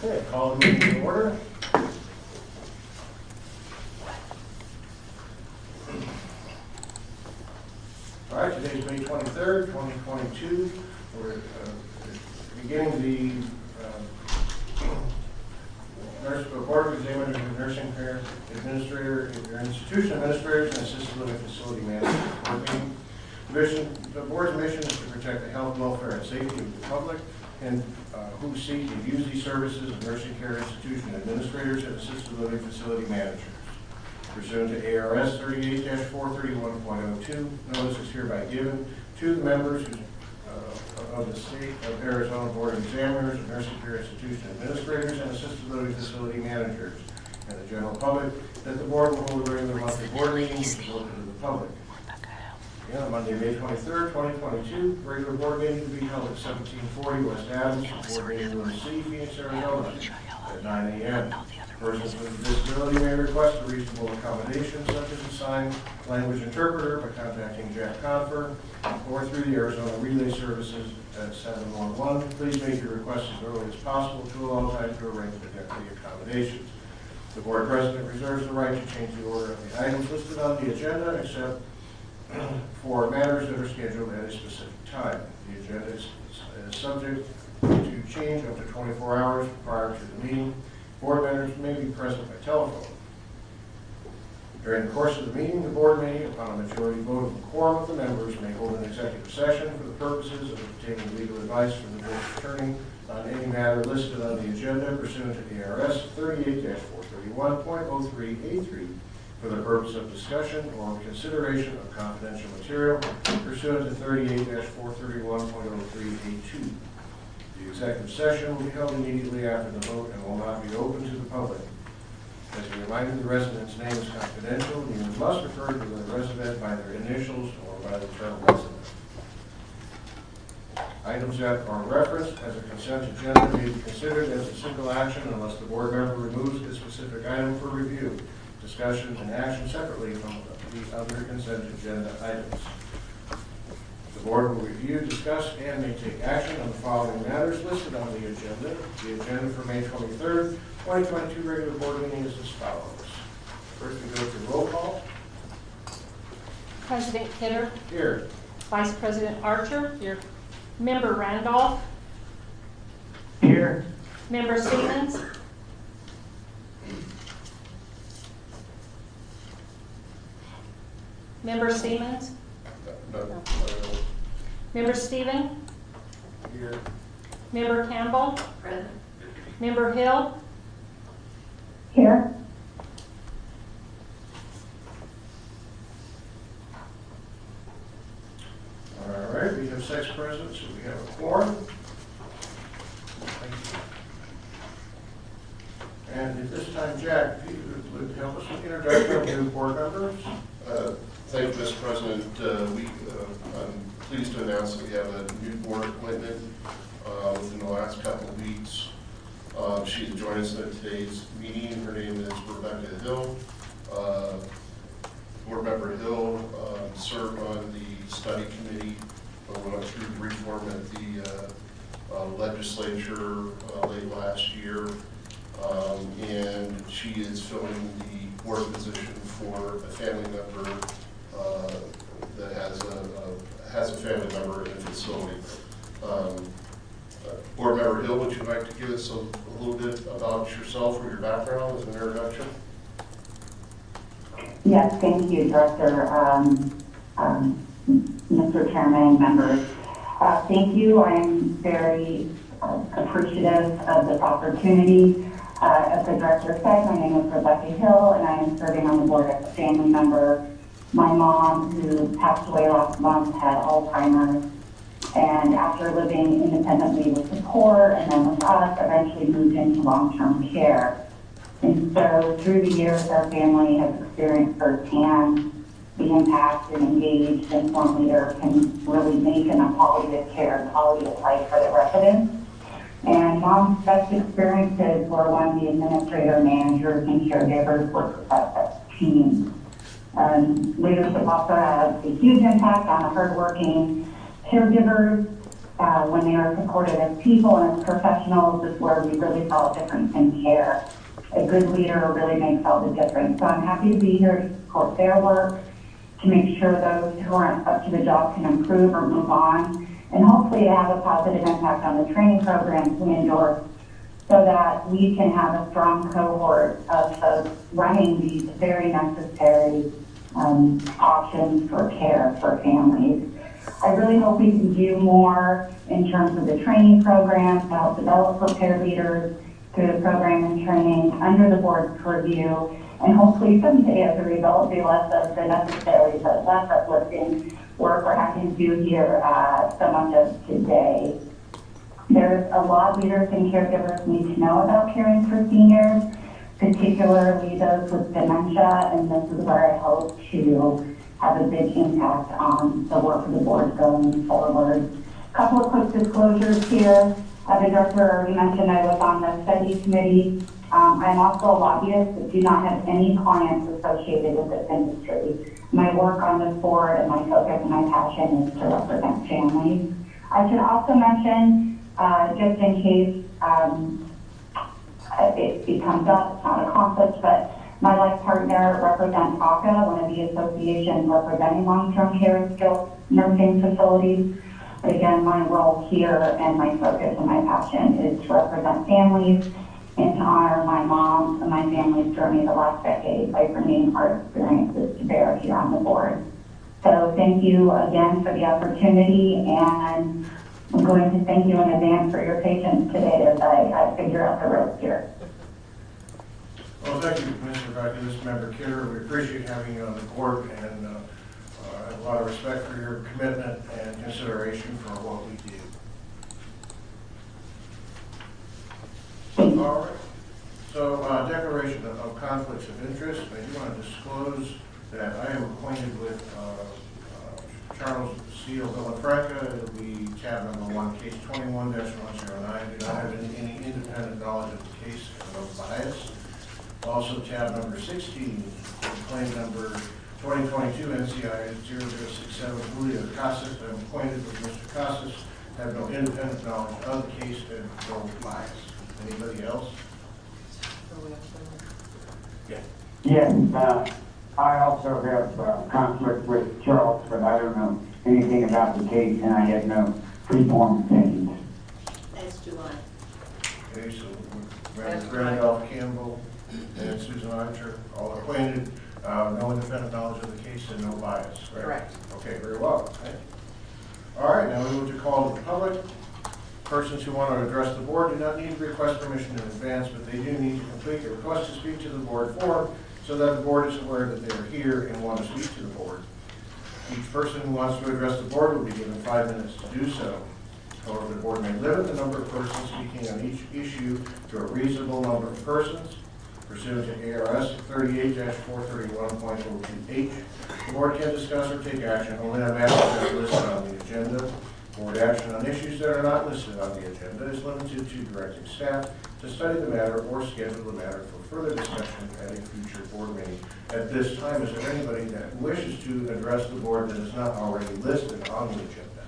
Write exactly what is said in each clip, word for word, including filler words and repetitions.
Okay, call the meeting to order. All right, today's May twenty-third, twenty twenty-two. We're uh, beginning the uh, nurse, board of examiners and nursing care administrator, institution administrators, and assisted living facility managers board meeting. Mission, the board's mission is to protect the health, welfare, and safety of the public and uh, who seek and use these services of nursing care institution administrators and assisted living facility managers. Pursuant to A R S thirty-eight dash four thirty-one point oh two, notice is hereby given to the members uh, of the State of Arizona Board of Examiners and Nursing Care Institution Administrators and Assisted Living Facility Managers and the general public that the board will hold a regular monthly board meeting which is open to the public. Again, on Monday, May twenty-third, twenty twenty-two, regular board meeting to be held at seventeen forty West Adams, Board Meeting Room C, Phoenix, Arizona, at nine A M Persons with a disability may request a reasonable accommodation such as a sign language interpreter by contacting Jack Confer or through the Arizona Relay Services at seven one one. Please make your request as early as possible to allow time to arrange the accommodations. The board president reserves the right to change the order of the items listed on the agenda except for matters that are scheduled at a specific time. The agenda is, is subject to change up to twenty-four hours prior to the meeting. Board members may be present by telephone. During the course of the meeting, the board may, upon a majority vote of the quorum of the members, may hold an executive session for the purposes of obtaining legal advice from the board's attorney on any matter listed on the agenda pursuant to A R S thirty-eight dash four thirty-one point oh three A three for the purpose of discussion or consideration of confidential material pursuant to thirty-eight dash four thirty-one point oh three A two. The executive session will be held immediately after the vote and will not be open to the public. As a reminder, the resident's name is confidential and you must refer to the resident by their initials or by the term resident. Items that are referenced as a consent agenda may be considered as a single action unless the board member removes a specific item for review, discussion, and action separately from the other consent agenda items. The board will review, discuss, and may take action on the following matters listed on the agenda. The agenda for May twenty-third, twenty twenty-two regular board meeting is as follows. First, we go to roll call. President Kidder. Here. Vice President Archer. Here. Member Randolph. Here. Member Stevens. Member Stevens. No. No. Member Stephen. Here. Member Campbell. Present. Member Hill. Here. All right, we have six present, so we have a quorum. Thank you. And at this time, Jack, if you would help us with the introduction of new board members. Uh, Thank you, Mister President. Uh, we, uh, I'm pleased to announce that we have a new board appointment uh, within the last couple of weeks. Uh, she's joined us at today's meeting. Her name is Rebecca Hill. Uh, Board Member Hill uh, served on the study committee when we went through the reform at the uh, uh, legislature uh, late last year. Um, and she is filling the board position for a family member uh, that has a, a has a family member in a facility. Um, uh, Board Member Hill, would you like to give us a, a little bit about yourself or your background as an introduction? Yes, thank you, Director, um, um, Mister Chairman, members. Uh, thank you. I'm very uh, appreciative of this opportunity. Uh, as the Director said, my name is Rebecca Hill, and I am serving on the board as a family member. My mom, who passed away last month, had Alzheimer's, and after living independently with support and then with us, eventually moved into long-term care. And so through the years, our family has experienced firsthand the impact and engaged informed leader can really make in a quality of care and quality of life for the residents. And Mom's best experiences were when the administrator, managers, and caregivers worked with us as a team. Um, leadership also has a huge impact on the hardworking caregivers uh, when they are supported as people and as professionals is where we really saw a difference in care. A good leader really makes all the difference. So I'm happy to be here to support their work, to make sure those who aren't up to the job can improve or move on, and hopefully to have a positive impact on the training programs we endorse so that we can have a strong cohort of folks running these very necessary um, options for care for families. I really hope we can do more in terms of the training programs to help develop prepared leaders through the program and training under the board's purview, and hopefully someday as a result be less of the necessary but less uplifting work we're having to do here uh, so much of today. There's a lot leaders and caregivers need to know about caring for seniors, particularly those with dementia, and this is where I hope to have a big impact on the work of the board going forward. A couple of quick disclosures here. As the director already mentioned, I was on the study committee. Um, I'm also a lobbyist, but do not have any clients associated with this industry. My work on this board and my focus and my passion is to represent families. I should also mention, uh, just in case um, it, it comes up, it's not a conflict, but my life partner represents A C A, one of the associations representing long-term care and skilled nursing facilities. But again, my role here and my focus and my passion is to represent families and to honor my mom and my family's journey the last decade by bringing our experiences to bear here on the board. So thank you again for the opportunity, and I'm going to thank you in advance for your patience today as I, I figure out the ropes here. Well, thank you, Mister Rebecca, this member Kidder. We appreciate having you on the board, and uh, uh, I have a lot of respect for your commitment and consideration for what we do. All right. So, uh, declaration of, of conflicts of interest. I do want to disclose that I am acquainted with uh, uh, Charles Seal Villafranca. It'll be tab number one, case twenty-one dash one oh nine. Do not have any, any independent knowledge of the case and no bias. Also, tab number sixteen, claim number twenty twenty-two N C I zero zero six seven, Julio Casas. I'm acquainted with Mister Casas. Have no independent knowledge of the case and no bias. Anybody else? Yeah. Yes, uh, I also have uh, conflict with Charles, but I don't know anything about the case, and I have no preformed opinions. As do I. Okay, so Member Randolph Campbell and Susan Archer, all acquainted, uh, no independent knowledge of the case and no bias, right? Correct. Okay, very well. Thank you. All right, now we move to call to the public. Persons who want to address the board do not need to request permission in advance, but they do need to complete the request to speak to the board form so that the board is aware that they are here and want to speak to the board. Each person who wants to address the board will be given five minutes to do so. However, the board may limit the number of persons speaking on each issue to a reasonable number of persons. Pursuant to A R S thirty-eight dash four thirty-one point oh two H, the board can discuss or take action only on matters that are listed on the agenda. Board action on issues that are not listed on the agenda is limited to directing staff to study the matter or schedule the matter for further discussion at a future board meeting. At this time, is there anybody that wishes to address the board that is not already listed on the agenda?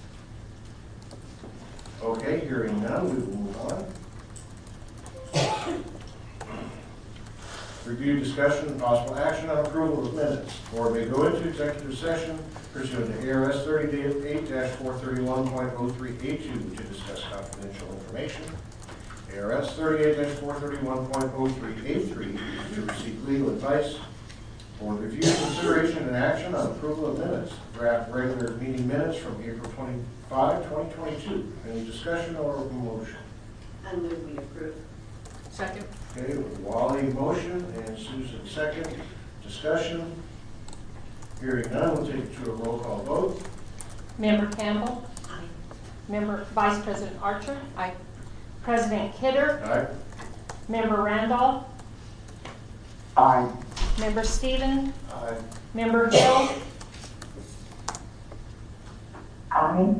Okay, hearing none, we will move on. Review, discussion, and possible action on approval of minutes. Board may go into executive session pursuant to A R S thirty-eight dash four thirty-one point oh three A two to discuss confidential information. A R S thirty-eight dash four thirty-one point oh three A three to receive legal advice. Board review, consideration, and action on approval of minutes. Draft regular meeting minutes from April twenty-fifth, twenty twenty-two. Any discussion or motion? I move we approve. Second. Okay, with Wally motion and Susan second. Discussion. Hearing none, we'll take it to a roll call vote. Member Campbell. Aye. Member Vice President Archer. Aye. President Kidder. Aye. Member Randolph. Aye. Member Stephen. Aye. Member Hill. Aye.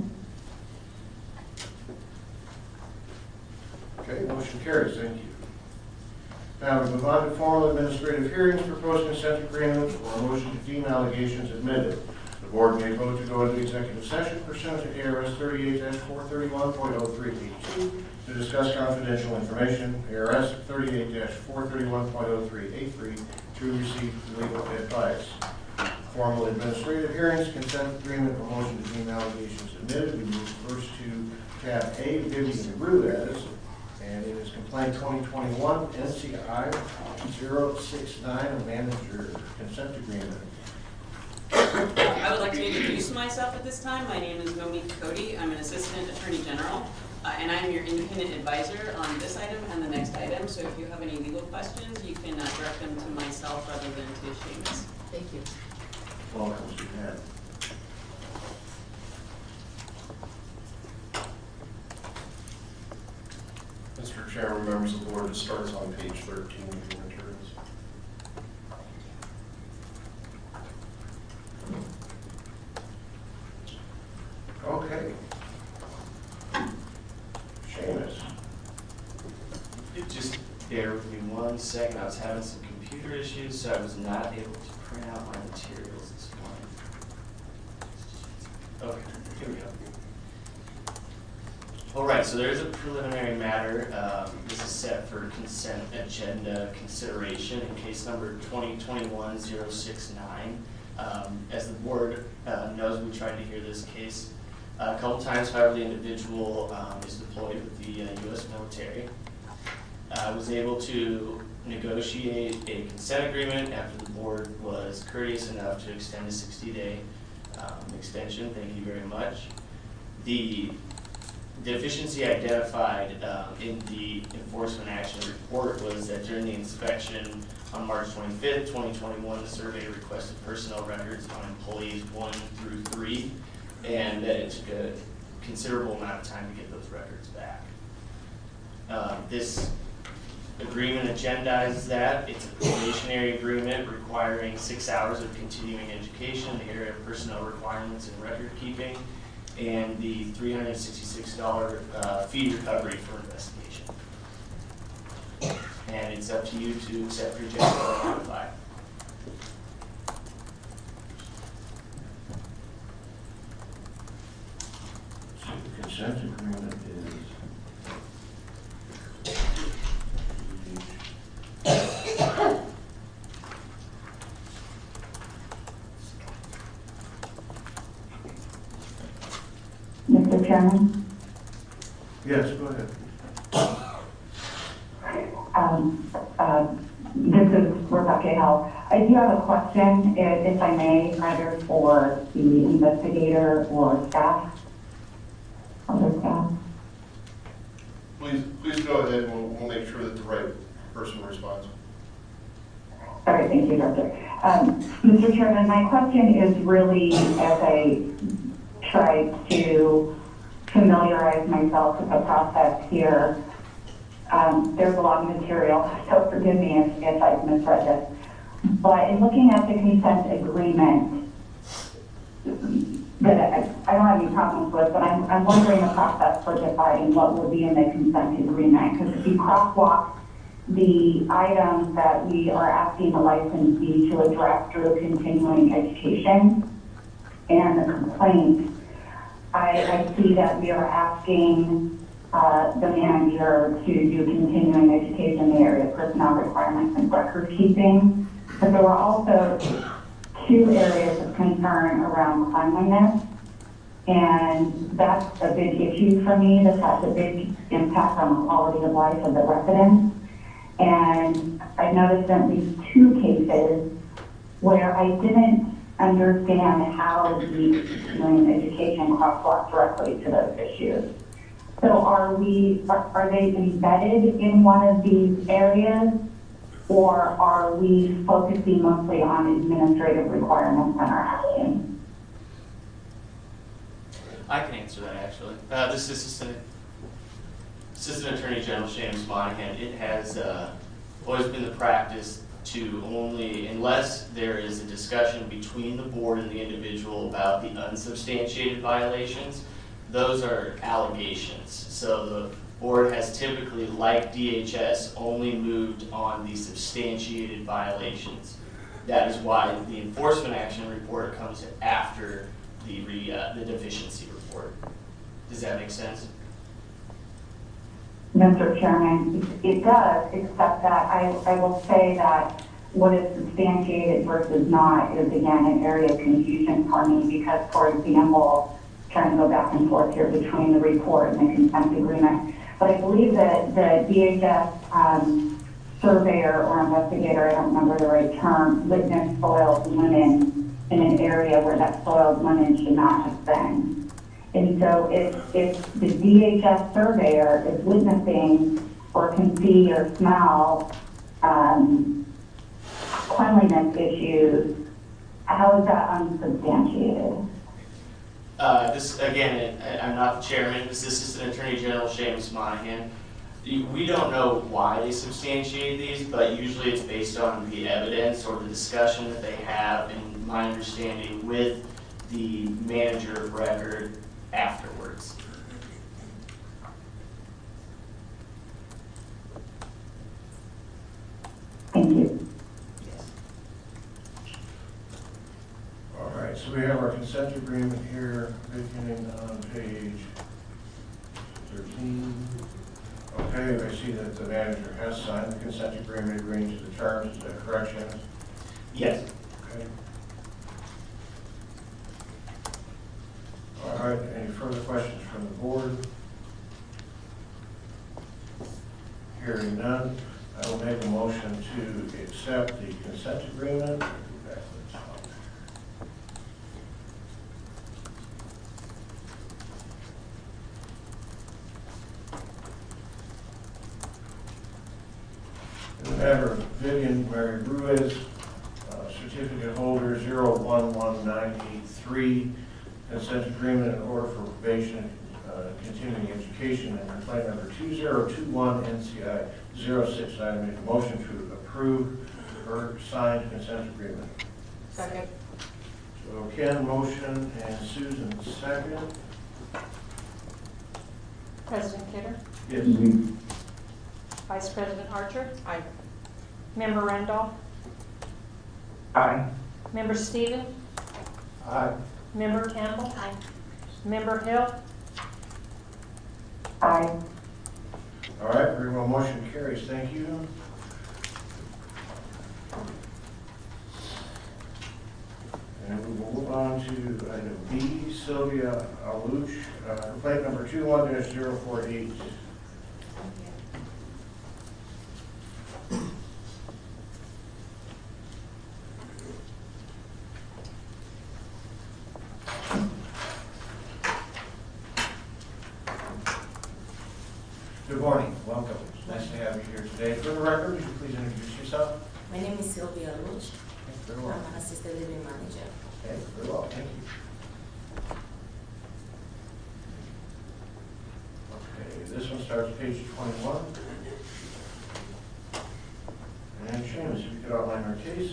Okay, motion carries. Thank you. Now we move on to formal administrative hearings for post-consent agreements or a motion to deem allegations admitted. The The board may vote to go into executive session pursuant to A R S thirty-eight four thirty-one point oh three eight two to discuss confidential information, A R S thirty-eight four thirty-one point oh three eight three, to receive legal advice. Formal administrative hearings, consent agreement, or motion to deem allegations admitted. We move first to tab A, Vivian Ruiz, and it is complaint twenty twenty-one N C I zero six nine, a manager consent agreement. I would like to introduce myself at this time. My name is Monique Cody. I'm an Assistant Attorney General, uh, and I'm your independent advisor on this item and the next item. So if you have any legal questions, you can uh, direct them to myself rather than to Seamus. Thank you. Welcome, Suzanne. Mister Chairman, members of the board, it starts on page thirteen of your materials. Okay. Seamus. Just bear with me one second. I was having some computer issues, so I was not able to print out my materials this morning. Okay, here we go. All right, so there's a preliminary matter. Um, this is set for consent agenda consideration in case number twenty twenty-one oh six nine. Um, as the board uh, knows, we tried to hear this case uh, a couple times. However, the individual um, is deployed with the uh, U S military. I uh, was able to negotiate a consent agreement after the board was courteous enough to extend a sixty day um, extension. Thank you very much. The deficiency identified um, in the enforcement action report was that during the inspection on March twenty-fifth, twenty twenty-one, the surveyor requested personnel records on employees one through three, and that it took a considerable amount of time to get those records back. Uh, this agreement agendizes that. It's a probationary agreement requiring six hours of continuing education, the area of personnel requirements and record keeping, and the three hundred sixty-six dollars uh, fee recovery for investigation. And it's up to you to accept, reject, or modify. So the consent agreement is Mister Chairman? yes, go ahead. Um, uh, this is Rebecca Hill. I do have a question, if, if I may, either for the investigator or staff. Other staff. Please, please go ahead, and we'll, we'll make sure that the right person responds. All right, thank you, Doctor. Um, Mister Chairman, my question is really as I try to familiarize myself with the process here. Um, there's a lot of material, so forgive me if, if I've misread this. But in looking at the consent agreement, that I, I don't have any problems with, but I'm, I'm wondering the process for deciding what will be in the consent agreement. Because if you crosswalk the items that we are asking the licensee to address through continuing education and the complaint, I, I see that we are asking uh, the manager to do continuing education in the area of personnel requirements and record keeping. But there were also two areas of concern around cleanliness, and that's a big issue for me. This has a big impact on the quality of life of the residents. And I noticed in at least two cases where I didn't understand how the continuing education crosswalked directly to those issues. So are we, are, are they embedded in one of these areas, or are we focusing mostly on administrative requirements and our action? I can answer that actually. Uh, this is Assistant, Assistant Attorney General Seamus Monahan. It has uh, always been the practice to only, unless there is a discussion between the board and the individual about the unsubstantiated violations, those are allegations. So the board has typically, like D H S, only moved on the substantiated violations. that is why the enforcement action report comes after the re, uh, the deficiency report. Does that make sense? Mister Chairman, it does, except that I, I will say that what is substantiated versus not is again an area of confusion for me because, for example, trying to go back and forth here between the report and the consent agreement, but I believe that the D H S um, surveyor or investigator, I don't remember the right term, witnessed soiled linen in an area where that soiled linen should not have been. And so if, if the D H S surveyor is witnessing or can see or smell um, cleanliness issues, how is that unsubstantiated? Uh, this, again, I- I'm not the chairman, this is Assistant Attorney General Seamus Monahan. We don't know why they substantiate these, but usually it's based on the evidence or the discussion that they have, and my understanding with the manager of record afterwards. Thank you. All right, so we have our consent agreement here, beginning on page thirteen. Okay, I see that the manager has signed the consent agreement agreeing to the terms. Is that correct, Shannon? Yes. Okay. All right, any further questions from the board? Hearing none, I will make a motion to accept the consent agreement. Back to the top. In the matter of Vivian Mary Ruiz, uh, certificate holder zero one one nine eight three, consent agreement in order for probation, uh, continuing education, and complaint number two zero two one N C I zero six nine. I make a motion to approve her signed consent agreement. Second. So Ken, motion, and Susan, second. President Kidder, Yes. Vice President Archer. Aye. Member Randolph. Aye. Member Stevens. Aye. Member Campbell. Aye. Member Hill. Aye. All right, very well, motion carries. Thank you. And we will move on to item B, Sylvia Alush, uh, complaint number two one dash zero four eight. Good morning, welcome. It's nice to have you here today. For the record, would you please introduce yourself? My name is Sylvia Luch. Very I'm well. an assistant living manager. Okay, very well, thank you. Okay, this one starts page twenty-one. And Seamus, if you could outline our case.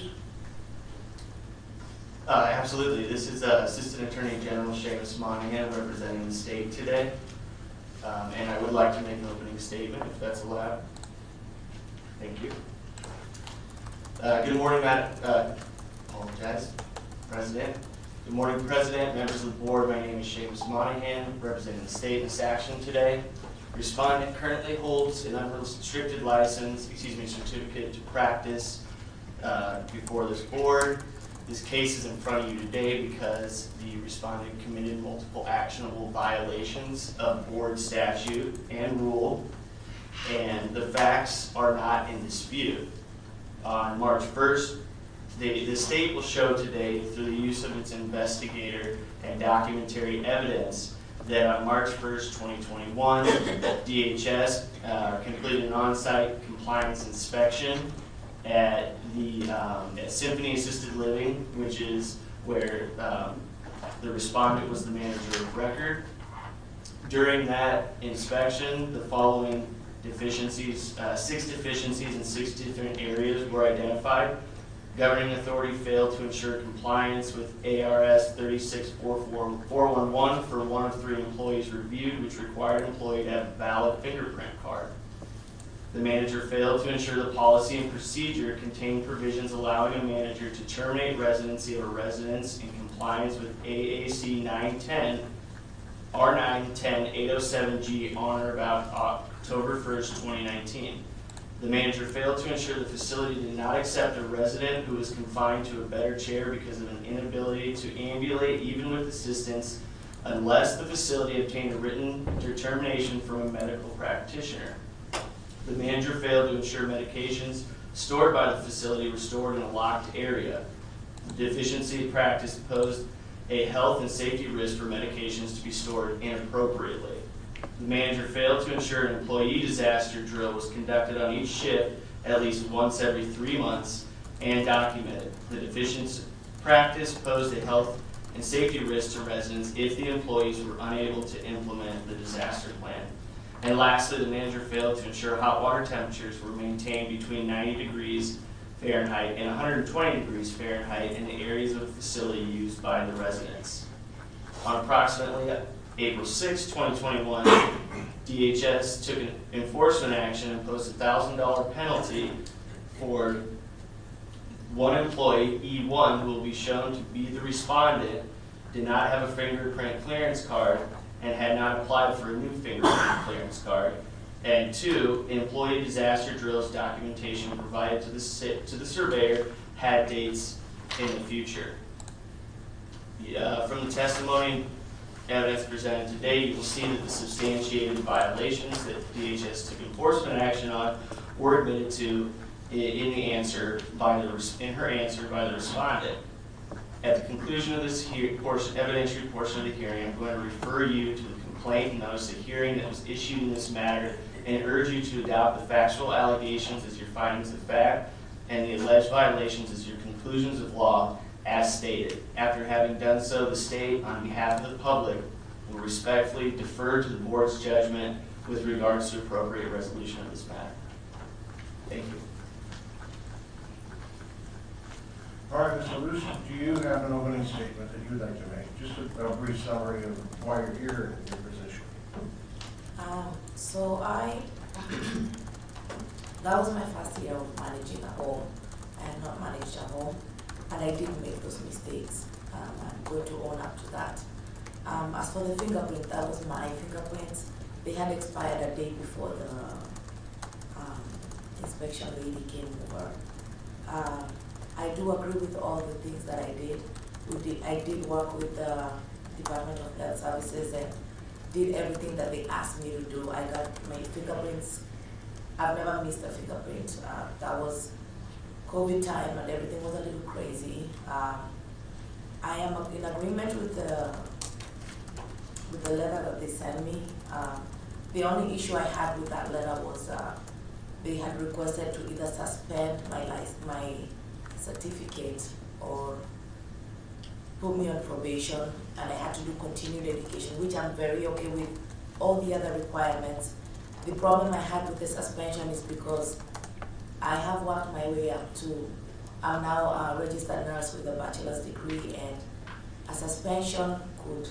Uh, absolutely. This is uh, Assistant Attorney General Seamus Monahan representing the state today. Um, and I would like to make an opening statement, if that's allowed. Thank you. Uh, good morning, Madam, uh, apologize, President. Good morning, President, members of the board. My name is Seamus Monahan, representing the state in this action today. Respondent currently holds an unrestricted license, excuse me, certificate to practice uh, before this board. This case is in front of you today because the respondent committed multiple actionable violations of board statute and rule, and the facts are not in dispute. On March first, the, the state will show today, through the use of its investigator and documentary evidence, that on March first, twenty twenty-one, D H S uh, completed an on-site compliance inspection at the um, at Symphony Assisted Living, which is where um, the respondent was the manager of record. During that inspection, the following deficiencies, uh, six deficiencies in six different areas were identified. Governing authority failed to ensure compliance with A R S thirty-six four four one one for one of three employees reviewed, which required an employee to have a valid fingerprint card. The manager failed to ensure the policy and procedure contained provisions allowing a manager to terminate residency of a residence in compliance with A A C nine ten, R nine ten eight oh seven G on or about October first, twenty nineteen. The manager failed to ensure the facility did not accept a resident who was confined to a better chair because of an inability to ambulate even with assistance unless the facility obtained a written determination from a medical practitioner. The manager failed to ensure medications stored by the facility were stored in a locked area. The deficiency practice posed a health and safety risk for medications to be stored inappropriately. The manager failed to ensure an employee disaster drill was conducted on each shift at least once every three months and documented. The deficient practice posed a health and safety risk to residents if the employees were unable to implement the disaster plan. And lastly, the manager failed to ensure hot water temperatures were maintained between ninety degrees Fahrenheit and one hundred twenty degrees Fahrenheit in the areas of the facility used by the residents. On approximately April sixth, twenty twenty-one, D H S took an enforcement action and imposed a one thousand dollar penalty for one employee, E one, who will be shown to be the respondent, did not have a fingerprint clearance card and had not applied for a new fingerprint clearance card. And two, employee disaster drills documentation provided to the, to the surveyor had dates in the future. Uh, from the testimony evidence presented today, you will see that the substantiated violations that D H S took enforcement action on were admitted to in, in the answer by the in her answer by the respondent. At the conclusion of this hear, portion, evidentiary portion of the hearing, I'm going to refer you to the complaint and notice of hearing that was issued in this matter and urge you to adopt the factual allegations as your findings of fact and the alleged violations as your conclusions of law as stated. After having done so, the state, on behalf of the public, will respectfully defer to the board's judgment with regards to appropriate resolution of this matter. Thank you. All right, Miz LaRouche, do you have an opening statement that you'd like to make? Just a, a brief summary of why you're here and your position. Um, so I, that was my first year of managing a home. I had not managed a home, and I did make those mistakes. Um, I'm going to own up to that. Um, as for the fingerprint, that was my fingerprints. They had expired a day before the um, inspection lady came over. Um, I do agree with all the things that I did. We did I did work with the Department of Health Services and did everything that they asked me to do. I got my fingerprints. I've never missed a fingerprint. Uh, that was COVID time and everything was a little crazy. Um, I am in agreement with the with the letter that they sent me. Um, the only issue I had with that letter was uh, they had requested to either suspend my license, my certificate or put me on probation, and I had to do continued education, which I'm very okay with. All the other requirements. The problem I had with the suspension is because I have worked my way up to, I'm now a registered nurse with a bachelor's degree, and a suspension could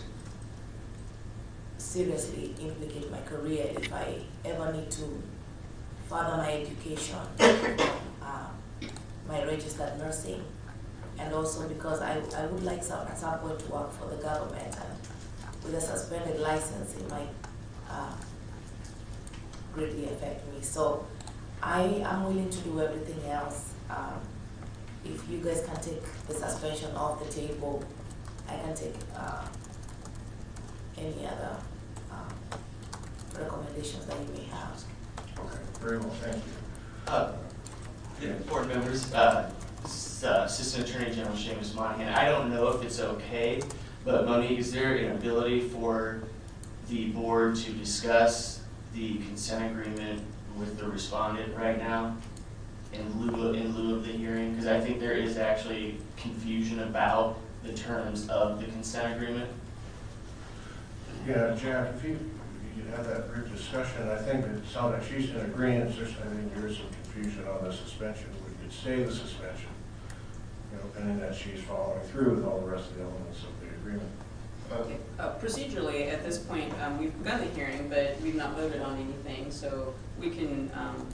seriously implicate my career if I ever need to further my education, uh, my registered nursing, and also because I, I would like some, at some point to work for the government, and with a suspended license it might uh, greatly affect me. So I am willing to do everything else. Um, if you guys can take the suspension off the table, I can take uh, any other uh, recommendations that you may have. Okay, very well, thank you. Uh, yeah, board members, uh, this is, uh, Assistant Attorney General Seamus Monahan. I don't know if it's okay, but Monique, is there an ability for the board to discuss the consent agreement with the respondent right now in lieu of, in lieu of the hearing? Because I think there is actually confusion about the terms of the consent agreement. Yeah, Jack, if you, if you have that brief discussion, I think it sounds like she's in agreement. There's, I think there is some confusion on the suspension. We could stay the suspension, you know, pending that she's following through with all the rest of the elements of the agreement. Okay. Uh, procedurally, at this point, um, we've begun the hearing, but we've not voted on anything, so we can um,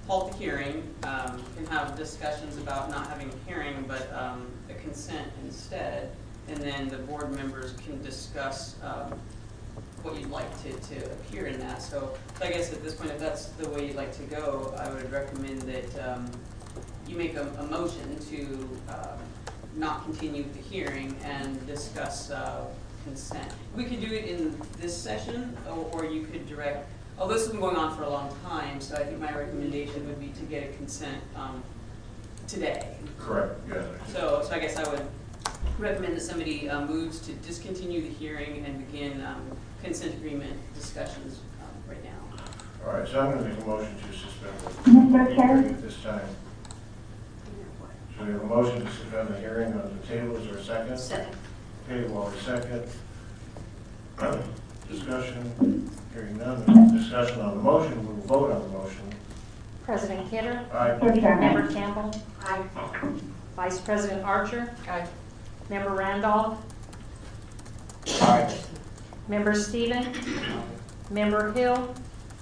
halt the hearing, um, can have discussions about not having a hearing, but um, a consent instead, and then the board members can discuss um, what you'd like to, to appear in that. So, so I guess at this point, if that's the way you'd like to go, I would recommend that um, you make a, a motion to um, not continue the hearing and discuss uh, consent. We could do it in this session, or, or you could direct, oh, this has been going on for a long time, so I think my recommendation would be to get a consent um, today. Correct, yes. So, so I guess I would recommend that somebody uh, moves to discontinue the hearing and begin um, consent agreement discussions um, right now. All right, so I'm going to make a motion to suspend the Mister Chair? hearing at this time. So we have a motion to suspend the hearing on the table. Is there a second? Second. Okay, Waller, second. Discussion, hearing none. Discussion on the motion. We'll vote on the motion. President Kidder, Aye. Mister Chairman? Member Campbell, Aye. Vice President Archer, Aye. Member Randolph, Aye. Member Stephen, Member Hill,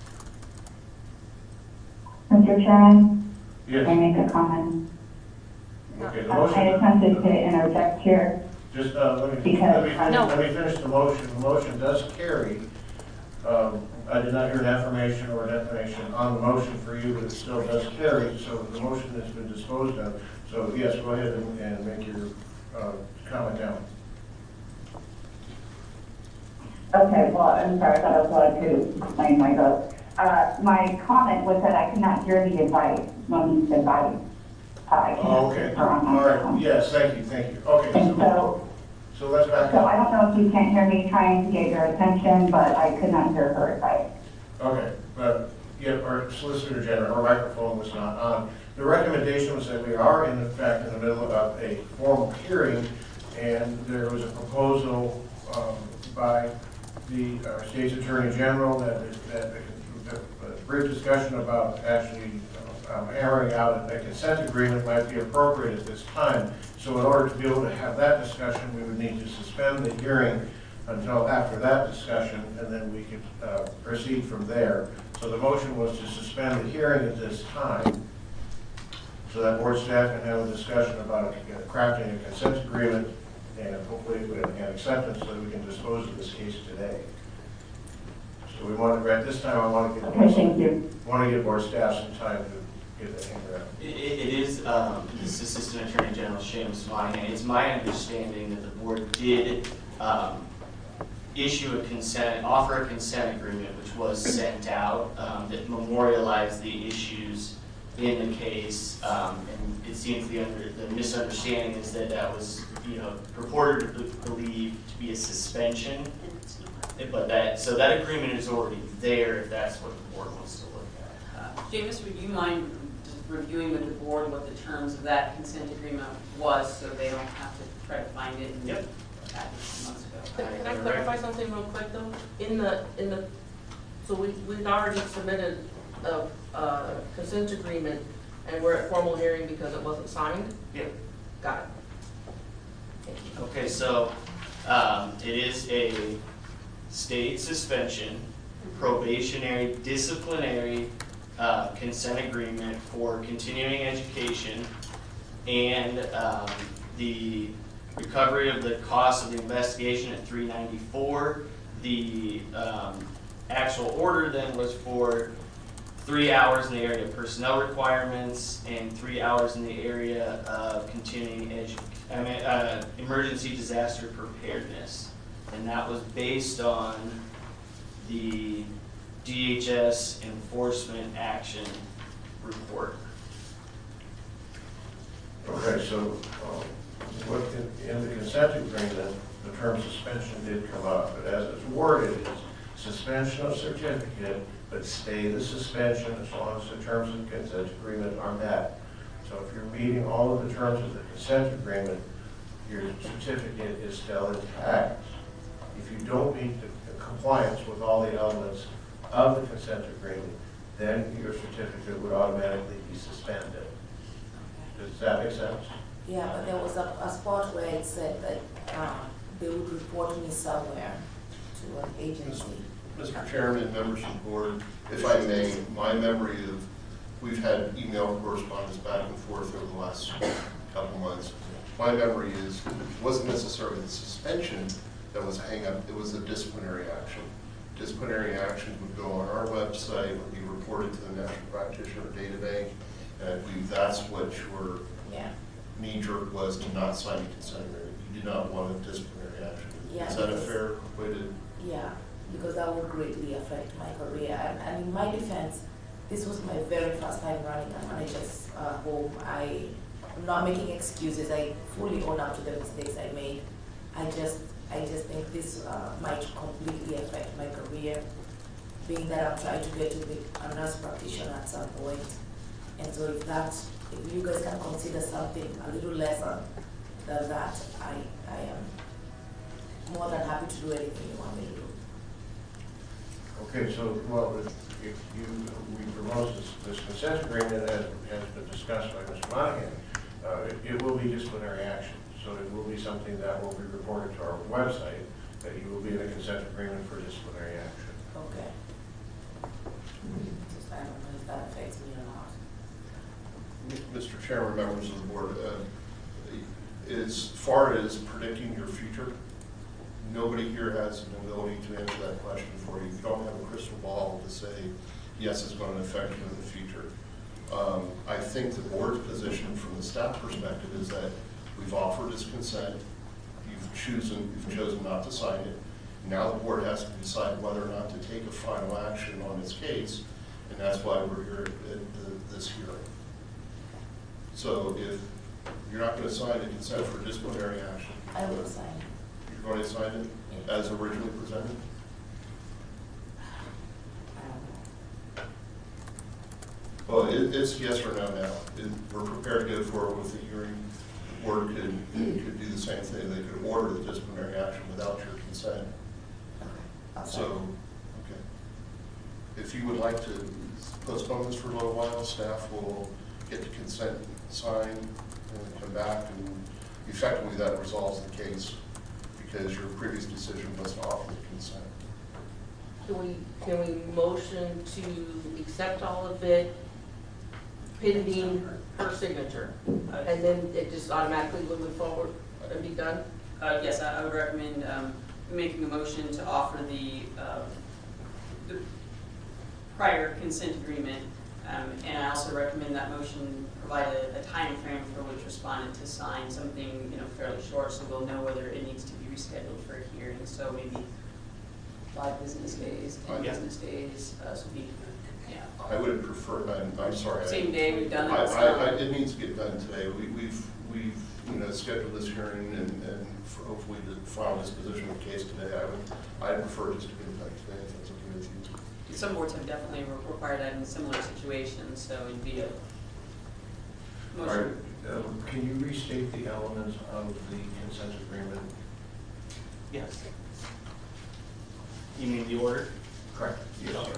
Mister Chairman, Yes. may I make a comment? Okay, the I motion. attempted to interject here. Just, uh, let me, Because- let me, finish- No. let me finish the motion. The motion does carry. Um, I did not hear an affirmation or a defamation on the motion for you, but it still does carry, so the motion has been disposed of. So yes, go ahead and, and make your, uh, comment now. Okay, well, I'm sorry, I thought I was allowed to explain my vote. Uh, my comment was that I could not hear the advice when he said advice. Uh, I Oh, cannot okay. hear on All my right, phone. yes, thank you, thank you. Okay, And so, so, so let's back so I up. don't know if you can't hear me trying to get your attention, but I could not hear her advice. Okay, but, yeah, our Solicitor General, our microphone was not on. The recommendation was that we are in fact in the middle of a formal hearing, and there was a proposal um, by the uh, State's Attorney General that, that a brief discussion about actually um, hammering out a consent agreement might be appropriate at this time. So in order to be able to have that discussion, we would need to suspend the hearing until after that discussion, and then we could uh, proceed from there. So the motion was to suspend the hearing at this time, so that board staff can have a discussion about uh, crafting a consent agreement and hopefully with an acceptance so that we can dispose of this case today. So we want to, at this time, I want to give, Okay, thank you. want to give board staff some time to get that hand around. It, it is, um, this is Assistant Attorney General Seamus Monahan. It's my understanding that the board did um, issue a consent, offer a consent agreement, which was sent out, um, that memorialized the issues in the case. Um, and it seems the, under, the misunderstanding is that that was, you know, purported to believe to be a suspension. And it's not. But that, so that agreement is already there if that's what the board wants to look at. Uh, James, would you mind just reviewing with the board what the terms of that consent agreement was, so they don't have to try to find it and Yep. add it months ago? Can can I clarify something real quick though? In the, in the, so we, we've already submitted a, a consent agreement and we're at formal hearing because it wasn't signed? Yep. Got it. Thank you. Okay, so um, it is a state suspension, probationary, disciplinary uh, consent agreement for continuing education and um, the recovery of the cost of the investigation at three ninety-four. The um, actual order then was for three hours in the area of personnel requirements and three hours in the area of continuing edu I mean, uh, emergency disaster preparedness. And that was based on the D H S enforcement action report. Okay, so um, what in, in the consent agreement, the term suspension did come up, but as it's worded, it's suspension of certificate, but stay the suspension as long as the terms of the consent agreement are met. So if you're meeting all of the terms of the consent agreement, your certificate is still intact. If you don't meet the, the compliance with all the elements of the consent agreement, then your certificate would automatically be suspended. Does that make sense? Yeah, but there was a, a spot where it said that um, they would report me somewhere to an agency. Mister Chairman, members of the board, if I may, my memory of we've had email correspondence back and forth over the last couple months. My memory is it wasn't necessarily the suspension that was a hang-up, it was a disciplinary action. Disciplinary actions would go on our website, would be reported to the National Practitioner Data Bank, and I believe that's what your Yeah. knee-jerk was to not sign a consent agreement. You did not want a disciplinary action. Yeah, Is that a because- fair way to? Yeah, because that would greatly affect my career. And, and in my defense, this was my very first time running a manager's uh, home. I, I'm not making excuses. I fully own up to the mistakes I made. I just, I just think this uh, might completely affect my career, being that I'm trying to get to be a nurse practitioner at some point. And so if that, if you guys can consider something a little lesser than that, I, I am more than happy to do anything you want me to do. Okay, so, well, if if you, we propose this, this consent agreement as has been discussed by Mister Monahan, uh, it, it will be disciplinary action. So it will be something that will be reported to our website, that you will be in a consent agreement for disciplinary action. Okay. Just, I don't know if that affects me or not. Mister Chairman, members of the board, uh, as far as predicting your future, nobody here has an ability to answer that question for you. You don't have a crystal ball to say, yes, it's going to affect you in the future. Um, I think the board's position from the staff perspective is that we've offered this consent, you've chosen, you've chosen not to sign it. Now the board has to decide whether or not to take a final action on its case, and that's why we're here at the, this hearing. So if you're not going to sign a consent for disciplinary action, I will sign. you're going to sign it as originally presented? I don't know. Well, it, it's yes or no now. It, we're prepared to go forward with the hearing. The board could, could do the same thing. They could order the disciplinary action without your consent. Okay. I'll sign. So, okay. If you would like to postpone this for a little while, staff will get the consent signed and come back, and effectively that resolves the case because your previous decision was to offer the consent. Can we, can we motion to accept all of it pending her signature? And then it just automatically would move forward and be done? Uh, yes, I I would recommend um, making a motion to offer the, uh, the prior consent agreement. Um, and I also recommend that motion provide a, a time frame for which respondent to sign something, you know, fairly short, so we'll know whether it needs to be rescheduled for a hearing. So maybe five business days, ten Yeah. business days, uh, so be, yeah. I would prefer, I'm, I'm sorry. I- Same day we've done it. I, so- I, I, it needs to get done today. We, we've, we've, you know, scheduled this hearing and, and for hopefully to file this position of the case today. I would, I'd prefer just to get it done today, if that's okay with you. Some boards have definitely re- required that in similar situations, so it'd be a All right, motion. um, can you restate the elements of the consent agreement? Yes. You mean the order? Correct. Yes, sir.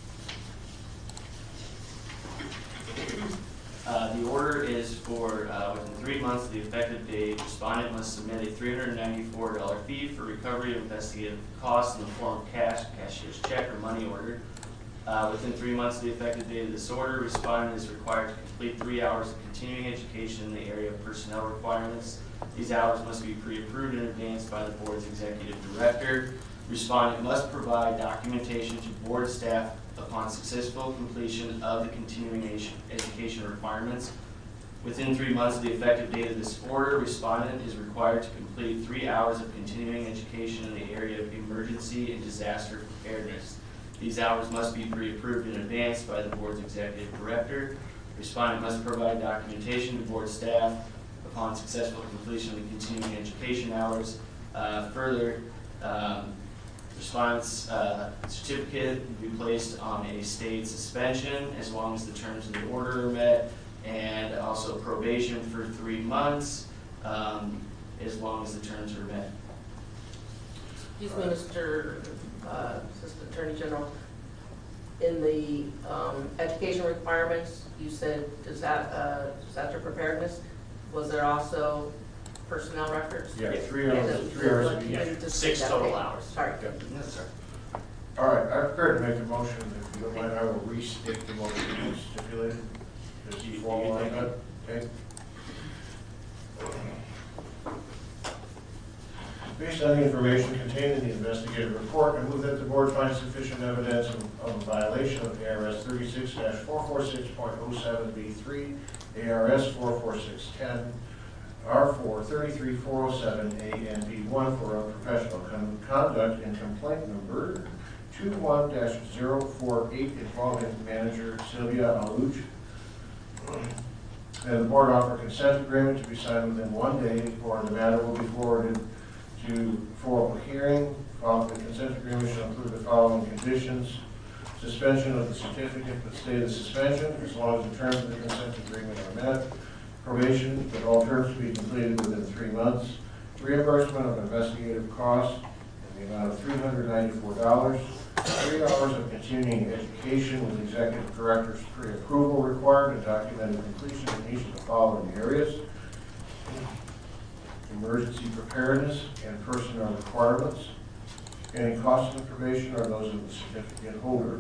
Uh, the order is for, uh, within three months of the effective date, respondent must submit a three hundred ninety-four dollar fee for recovery of investigative costs in the form of cash, cashier's check, or money order. Uh, within three months of the effective date of this order, respondent is required to complete three hours of continuing education in the area of personnel requirements. These hours must be pre-approved in advance by the board's executive director. Respondent must provide documentation to board staff upon successful completion of the continuing education requirements. Within three months of the effective date of this order, respondent is required to complete three hours of continuing education in the area of emergency and disaster preparedness. These hours must be pre-approved in advance by the board's executive director. Respondent must provide documentation to board staff upon successful completion of the continuing education hours. Uh, further, um, respondent's uh, certificate will be placed on a state suspension as long as the terms of the order are met, and also probation for three months um, as long as the terms are met. Excuse me, Mister Uh, Assistant Attorney General. In the um, education requirements, you said disa- uh, disaster preparedness. Was there also personnel records? Yeah, Yeah. three hours, Yeah, three hours like of you each. didn't just Six say that, total okay. hours. Sorry. Yes, sir. All right, I'm prepared to make a motion. If you don't mind, I will restate the motion as stipulated. Just You- you formalize think- it, okay? Based on the information contained in the investigative report, I move that the board find sufficient evidence of of a violation of A R S thirty-six four forty-six point oh seven B three, A R S four forty-six ten, R four thirty-three four oh seven A and B one for unprofessional con- conduct in complaint number two one dash zero four eight involving manager Sylvia Aluch. And the board offer consent agreement to be signed within one day, or the matter will be forwarded to formal hearing. Following the consent agreement shall include the following conditions: suspension of the certificate, but stay the suspension as long as the terms of the consent agreement are met. Probation, that all terms to be completed within three months. Reimbursement of investigative costs in the amount of three hundred ninety-four dollars. Three hours of continuing education with executive director's pre-approval required and documented completion in each of the following areas: emergency preparedness and personnel requirements. Any costs of the probation are those of the certificate holder.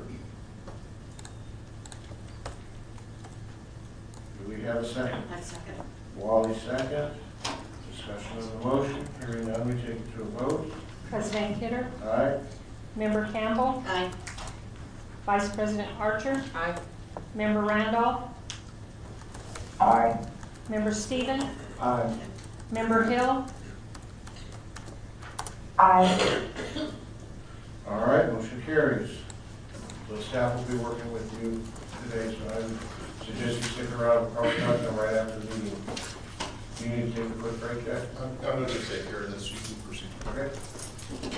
Do we have a second? I second. Wally second. Discussion of the motion. Hearing none, we take it to a vote. President Kidder, Aye. Member Campbell, Aye. Vice President Archer, Aye. Member Randolph, Aye. Member Stevens, Aye. Member Hill, Aye. All right, motion carries. So staff will be working with you today, so I would suggest you stick around and probably talk to them right after the meeting. Do you need to take a quick break, Jack? I'm, I'm going to take care of this. You can proceed. Okay.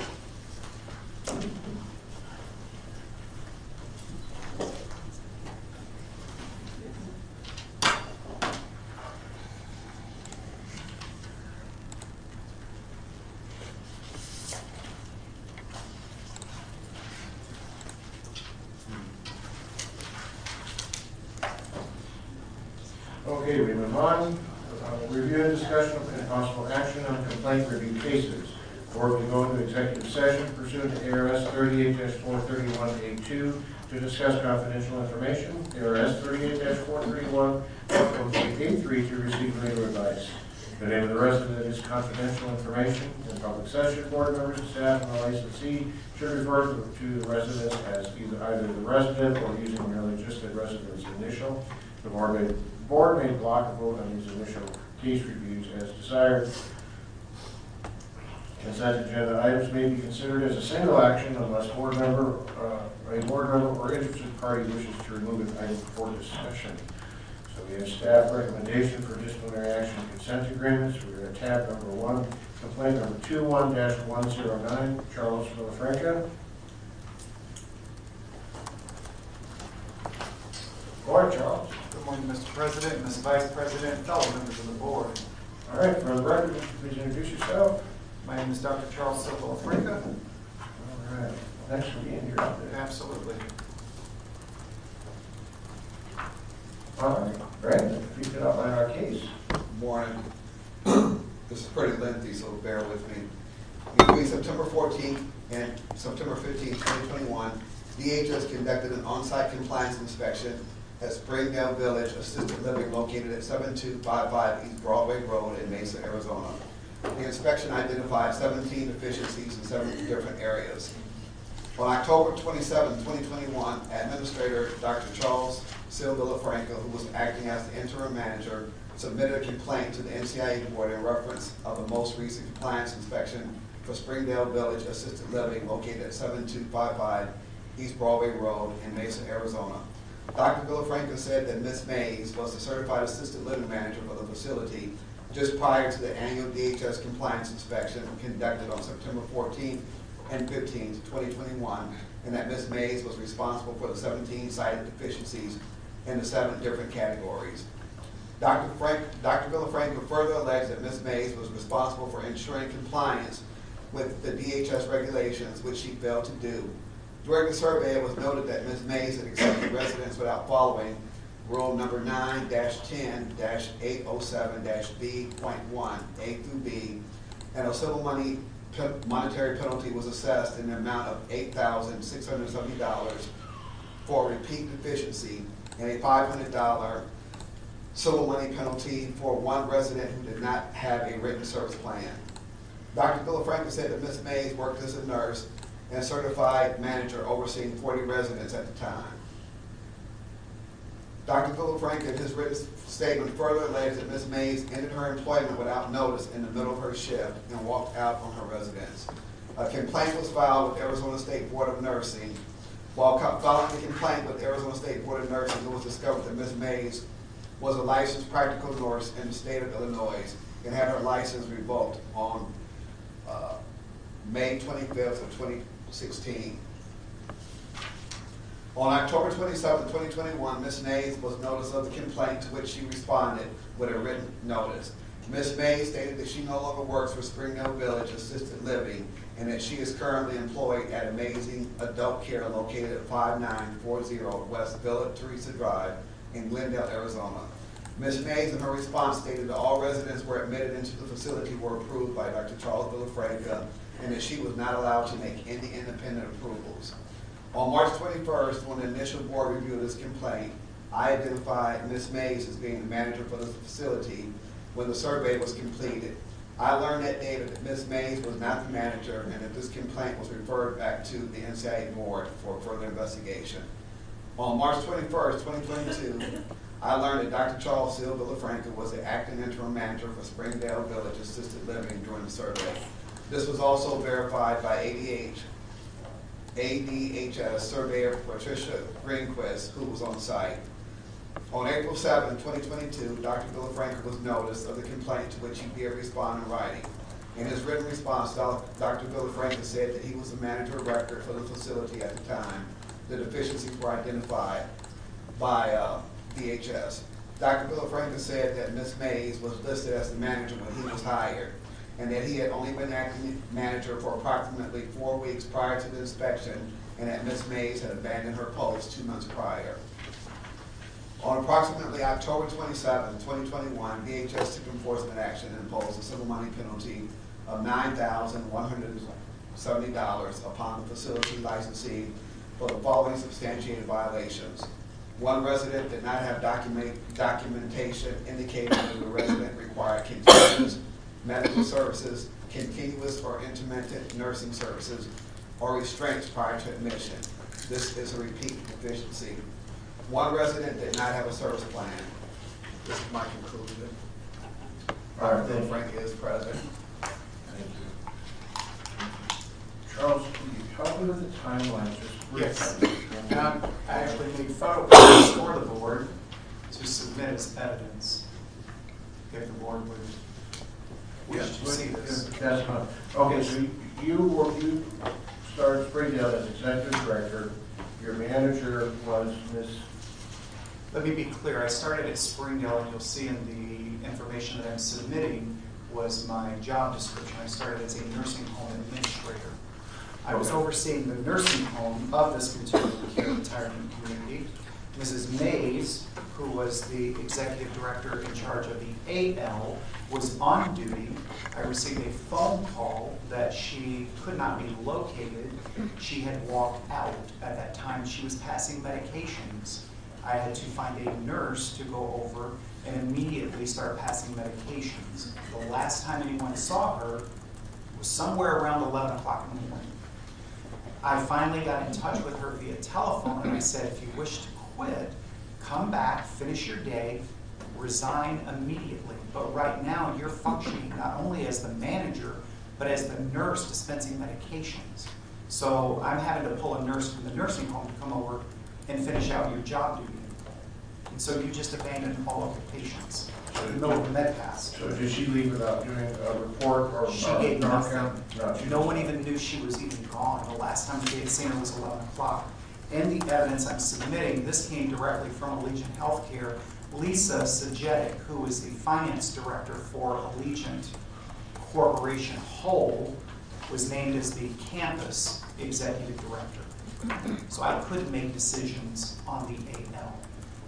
Okay, we move on. Uh, Review and discussion and possible action on complaint review cases. Board will go into executive session pursuant to A R S thirty-eight four thirty-one A two to discuss confidential information. A R S thirty-eight four thirty-one A three to receive legal advice. The name of the resident is confidential information. In public session, board members and staff and the licensee should refer to to the resident as either either the resident or using merely just the resident's initial. The board may, board may block a vote on these initial case reviews as desired. Consent agenda items may be considered as a single action unless board member, uh, a board member or interested party wishes to remove an item for discussion. So we have staff recommendation for disciplinary action consent agreements. We're at tab number one, complaint number two one dash one zero nine, Charles Villafranca. Morning, Charles. Good morning, Mister President, Miz Vice President, and fellow members of the board. All right, for the record, would you please introduce yourself? My name is Doctor Charles Silva Africa. All right, thanks for being here today. Absolutely. All right, Brandon, if you could outline our case. Morning. This is pretty lengthy, so bear with me. Between September fourteenth and September fifteenth, twenty twenty-one, D H S conducted an on-site compliance inspection at Springdale Village Assisted Living located at seven two five five East Broadway Road in Mesa, Arizona. The inspection identified seventeen deficiencies in seven different areas. On October twenty-seventh, twenty twenty-one, Administrator Doctor Charles Sil Villafranca, who was acting as the interim manager, submitted a complaint to the N C I E board in reference of the most recent compliance inspection for Springdale Village Assisted Living located at seven two five five East Broadway Road in Mesa, Arizona. Doctor Villafranca said that Miz Mays was the certified assisted living manager for the facility just prior to the annual D H S compliance inspection conducted on September fourteenth and fifteenth, twenty twenty-one, and that Miz Mays was responsible for the seventeen cited deficiencies in the seven different categories. Doctor Frank, Doctor Villafranca further alleged that Miz Mays was responsible for ensuring compliance with the D H S regulations, which she failed to do. During the survey, it was noted that Miz Mays had accepted residents without following Rule number nine dash ten dash eight oh seven dash B point one, A through B, and a civil money pe- monetary penalty was assessed in the amount of eight thousand six hundred seventy dollars for repeat deficiency, and a five hundred dollars civil money penalty for one resident who did not have a written service plan. Doctor Villafranca said that Miz Mays worked as a nurse and certified manager overseeing forty residents at the time. Doctor Villafranca, in his written statement, further alleged that Miz Mays ended her employment without notice in the middle of her shift and walked out on her residence. A complaint was filed with Arizona State Board of Nursing. While filing the complaint with Arizona State Board of Nursing, it was discovered that Miz Mays was a licensed practical nurse in the state of Illinois and had her license revoked on uh, May twenty-fifth of twenty sixteen. On October twenty-seventh, twenty twenty-one, Miz Mays was noticed of the complaint, to which she responded with a written notice. Miz Mays stated that she no longer works for Springdale Village Assisted Living and that she is currently employed at Amazing Adult Care located at five nine four zero West Villa Teresa Drive in Glendale, Arizona. Miz Mays, in her response, stated that all residents were admitted into the facility were approved by Doctor Charles Villafranca and that she was not allowed to make any independent approvals. On March twenty-first, when the initial board reviewed this complaint, I identified Miz Mays as being the manager for the facility when the survey was completed. I learned that day that Miz Mays was not the manager and that this complaint was referred back to the N C I A board for further investigation. On March twenty-first, twenty twenty-two, I learned that Doctor Charles Seal Villafranca was the acting interim manager for Springdale Village Assisted Living during the survey. This was also verified by A D H. A D H S surveyor Patricia Greenquist, who was on site. On April seventh, twenty twenty-two, Doctor Villafranca was noticed of the complaint, to which he did respond in writing. In his written response, Doctor Villafranca said that he was the manager of record for the facility at the time. The deficiencies were identified by uh, D H S. Doctor Villafranca said that Miz Mays was listed as the manager when he was hired, and that he had only been acting manager for approximately four weeks prior to the inspection, and that Miz Mays had abandoned her post two months prior. On approximately October twenty-seventh, twenty twenty-one, D H S took enforcement action and imposed a civil money penalty of nine thousand one hundred seventy dollars upon the facility licensee for the following substantiated violations. One resident did not have document, documentation indicating that the resident required continuous medical services, continuous or intermittent nursing services, or restraints prior to admission. This is a repeat deficiency. One resident did not have a service plan. This is my conclusion. Doctor Villafranca is present. Thank you. Charles, can you help me with the timeline? Just Yes. briefly? Um, I actually made photocopies for the board to submit as evidence, if the board would wish to see this. That's fine. Okay, so you- you were, you started Springdale as executive director. Your manager was Miz Let me be clear, I started at Springdale, and you'll see in the information that I'm submitting was my job description. I started as a nursing home administrator. I was Okay. overseeing the nursing home of this continuing care retirement community. Missus Mays, who was the executive director in charge of the A L, was on duty. I received a phone call that she could not be located. She had walked out. At that time, she was passing medications. I had to find a nurse to go over and immediately start passing medications. The last time anyone saw her was somewhere around eleven o'clock in the morning. I finally got in touch with her via telephone, and I said, if you wish to quit, come back, finish your day, resign immediately. But right now, you're functioning not only as the manager, but as the nurse dispensing medications. So I'm having to pull a nurse from the nursing home to come over and finish out your job duty. And so you just abandoned all of the patients. No med pass. So did she leave without doing a report or? She or gave knock nothing. out? No, she No just- one even knew she was even gone. The last time they had seen her was eleven o'clock. And the evidence I'm submitting, this came directly from Allegiant Healthcare. Lisa Sajetic, who is the finance director for Allegiant Corporation Whole, was named as the campus executive director. So I couldn't make decisions on the A L.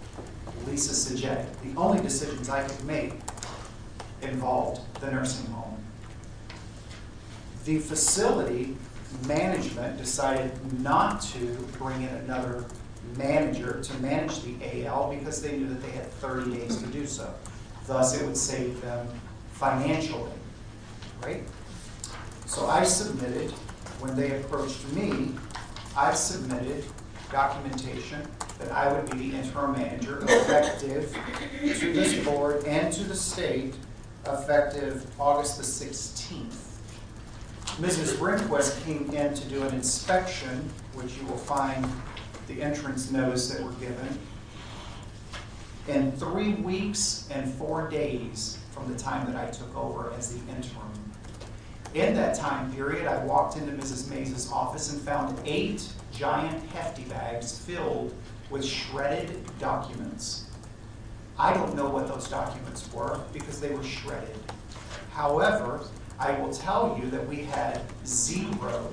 Lisa Sajetic, the only decisions I could make involved the nursing home. The facility management decided not to bring in another manager to manage the A L because they knew that they had thirty days to do so. Thus, it would save them financially, right? So I submitted, when they approached me, I submitted documentation that I would be the interim manager effective to this board and to the state effective August the sixteenth. Missus Rehnquist came in to do an inspection, which you will find the entrance notice that were given, in three weeks and four days from the time that I took over as the interim. In that time period, I walked into Missus Mays' office and found eight giant hefty bags filled with shredded documents. I don't know what those documents were because they were shredded. However, I will tell you that we had zero,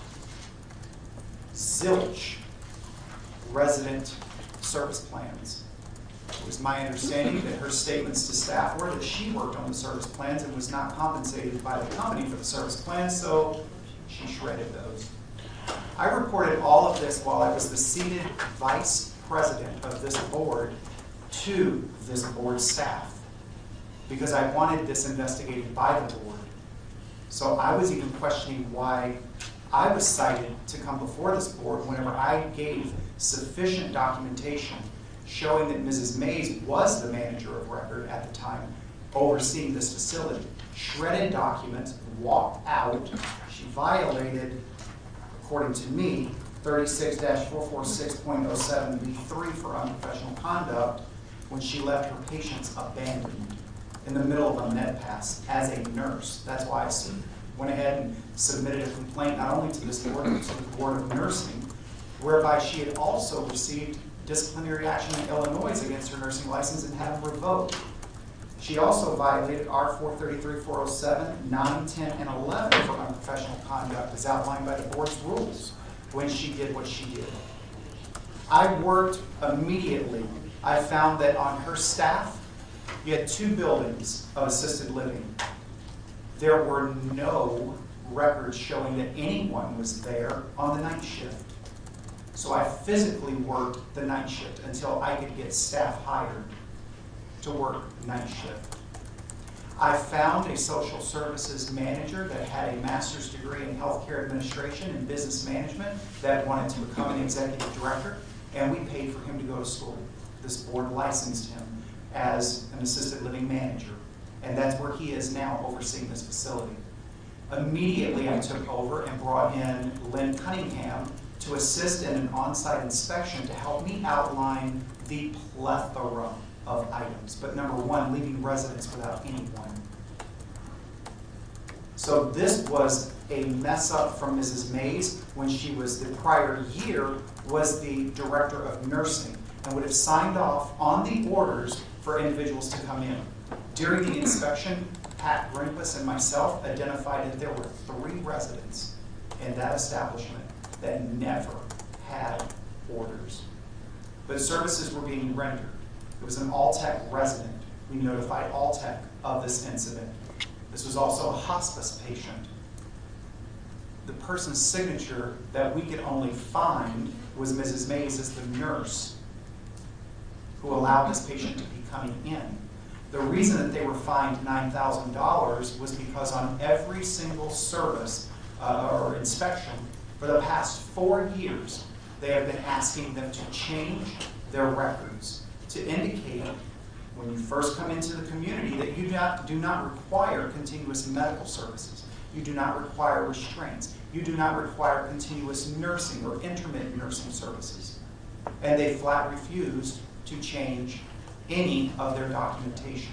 zilch resident service plans. It was my understanding that her statements to staff were that she worked on the service plans and was not compensated by the company for the service plans, so she shredded those. I reported all of this while I was the seated vice president of this board to this board staff because I wanted this investigated by the board. So I was even questioning why I was cited to come before this board whenever I gave sufficient documentation showing that Missus Mays was the manager of record at the time overseeing this facility. Shredded documents, walked out. She violated, according to me, thirty-six dash four forty-six point oh seven B three for unprofessional conduct when she left her patients abandoned in the middle of a med pass as a nurse. That's why I went ahead and submitted a complaint not only to this board, but to the Board of Nursing, whereby she had also received disciplinary action in Illinois against her nursing license and had them revoked. She also violated R four thirty-three, four oh seven, nine, ten, and eleven for unprofessional conduct as outlined by the board's rules when she did what she did. I worked immediately. I found that on her staff, you had two buildings of assisted living. There were no records showing that anyone was there on the night shift. So I physically worked the night shift until I could get staff hired to work night shift. I found a social services manager that had a master's degree in healthcare administration and business management that wanted to become an executive director, and we paid for him to go to school. This board licensed him as an assisted living manager, and that's where he is now overseeing this facility. Immediately I took over and brought in Lynn Cunningham to assist in an on-site inspection to help me outline the plethora of items. But number one, leaving residents without anyone. So this was a mess up from Missus Mays when she was, the prior year, was the director of nursing and would have signed off on the orders for individuals to come in. During the inspection, Pat Rehnquist and myself identified that there were three residents in that establishment that never had orders. But services were being rendered. It was an Alltech resident. We notified Alltech of this incident. This was also a hospice patient. The person's signature that we could only find was Missus Mays as the nurse who allowed this patient to be coming in. The reason that they were fined nine thousand dollars was because on every single service uh, or inspection for the past four years, they have been asking them to change their records to indicate when you first come into the community that you do not, do not require continuous medical services. You do not require restraints. You do not require continuous nursing or intermittent nursing services. And they flat refused to change any of their documentation.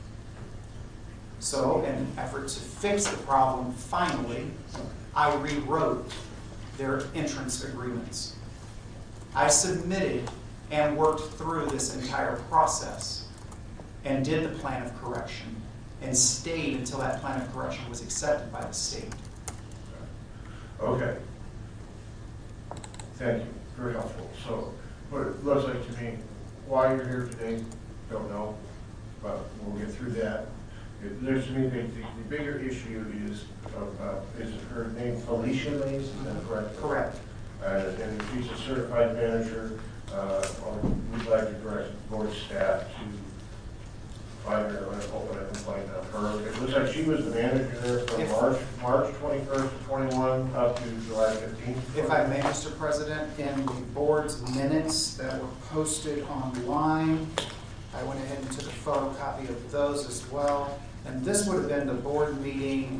So in an effort to fix the problem, finally, I rewrote their entrance agreements. I submitted and worked through this entire process and did the plan of correction and stayed until that plan of correction was accepted by the state. Okay. Thank you. Very helpful. So, what it looks like to me, why you're here today, don't know, but we'll get through that. it- there's, to me, the, the the bigger issue is, uh, is her name Felicia Mays, is that correct? Correct. Uh, and if she's a certified manager, uh, well, we'd like to direct board staff to find her and open a complaint of her. It looks like she was the manager there from If- March, March twenty-first to twenty-one up to July fifteenth. If I may, Mister President, in the board's minutes that were posted online, I went ahead and took a photocopy of those as well. And this would have been the board meeting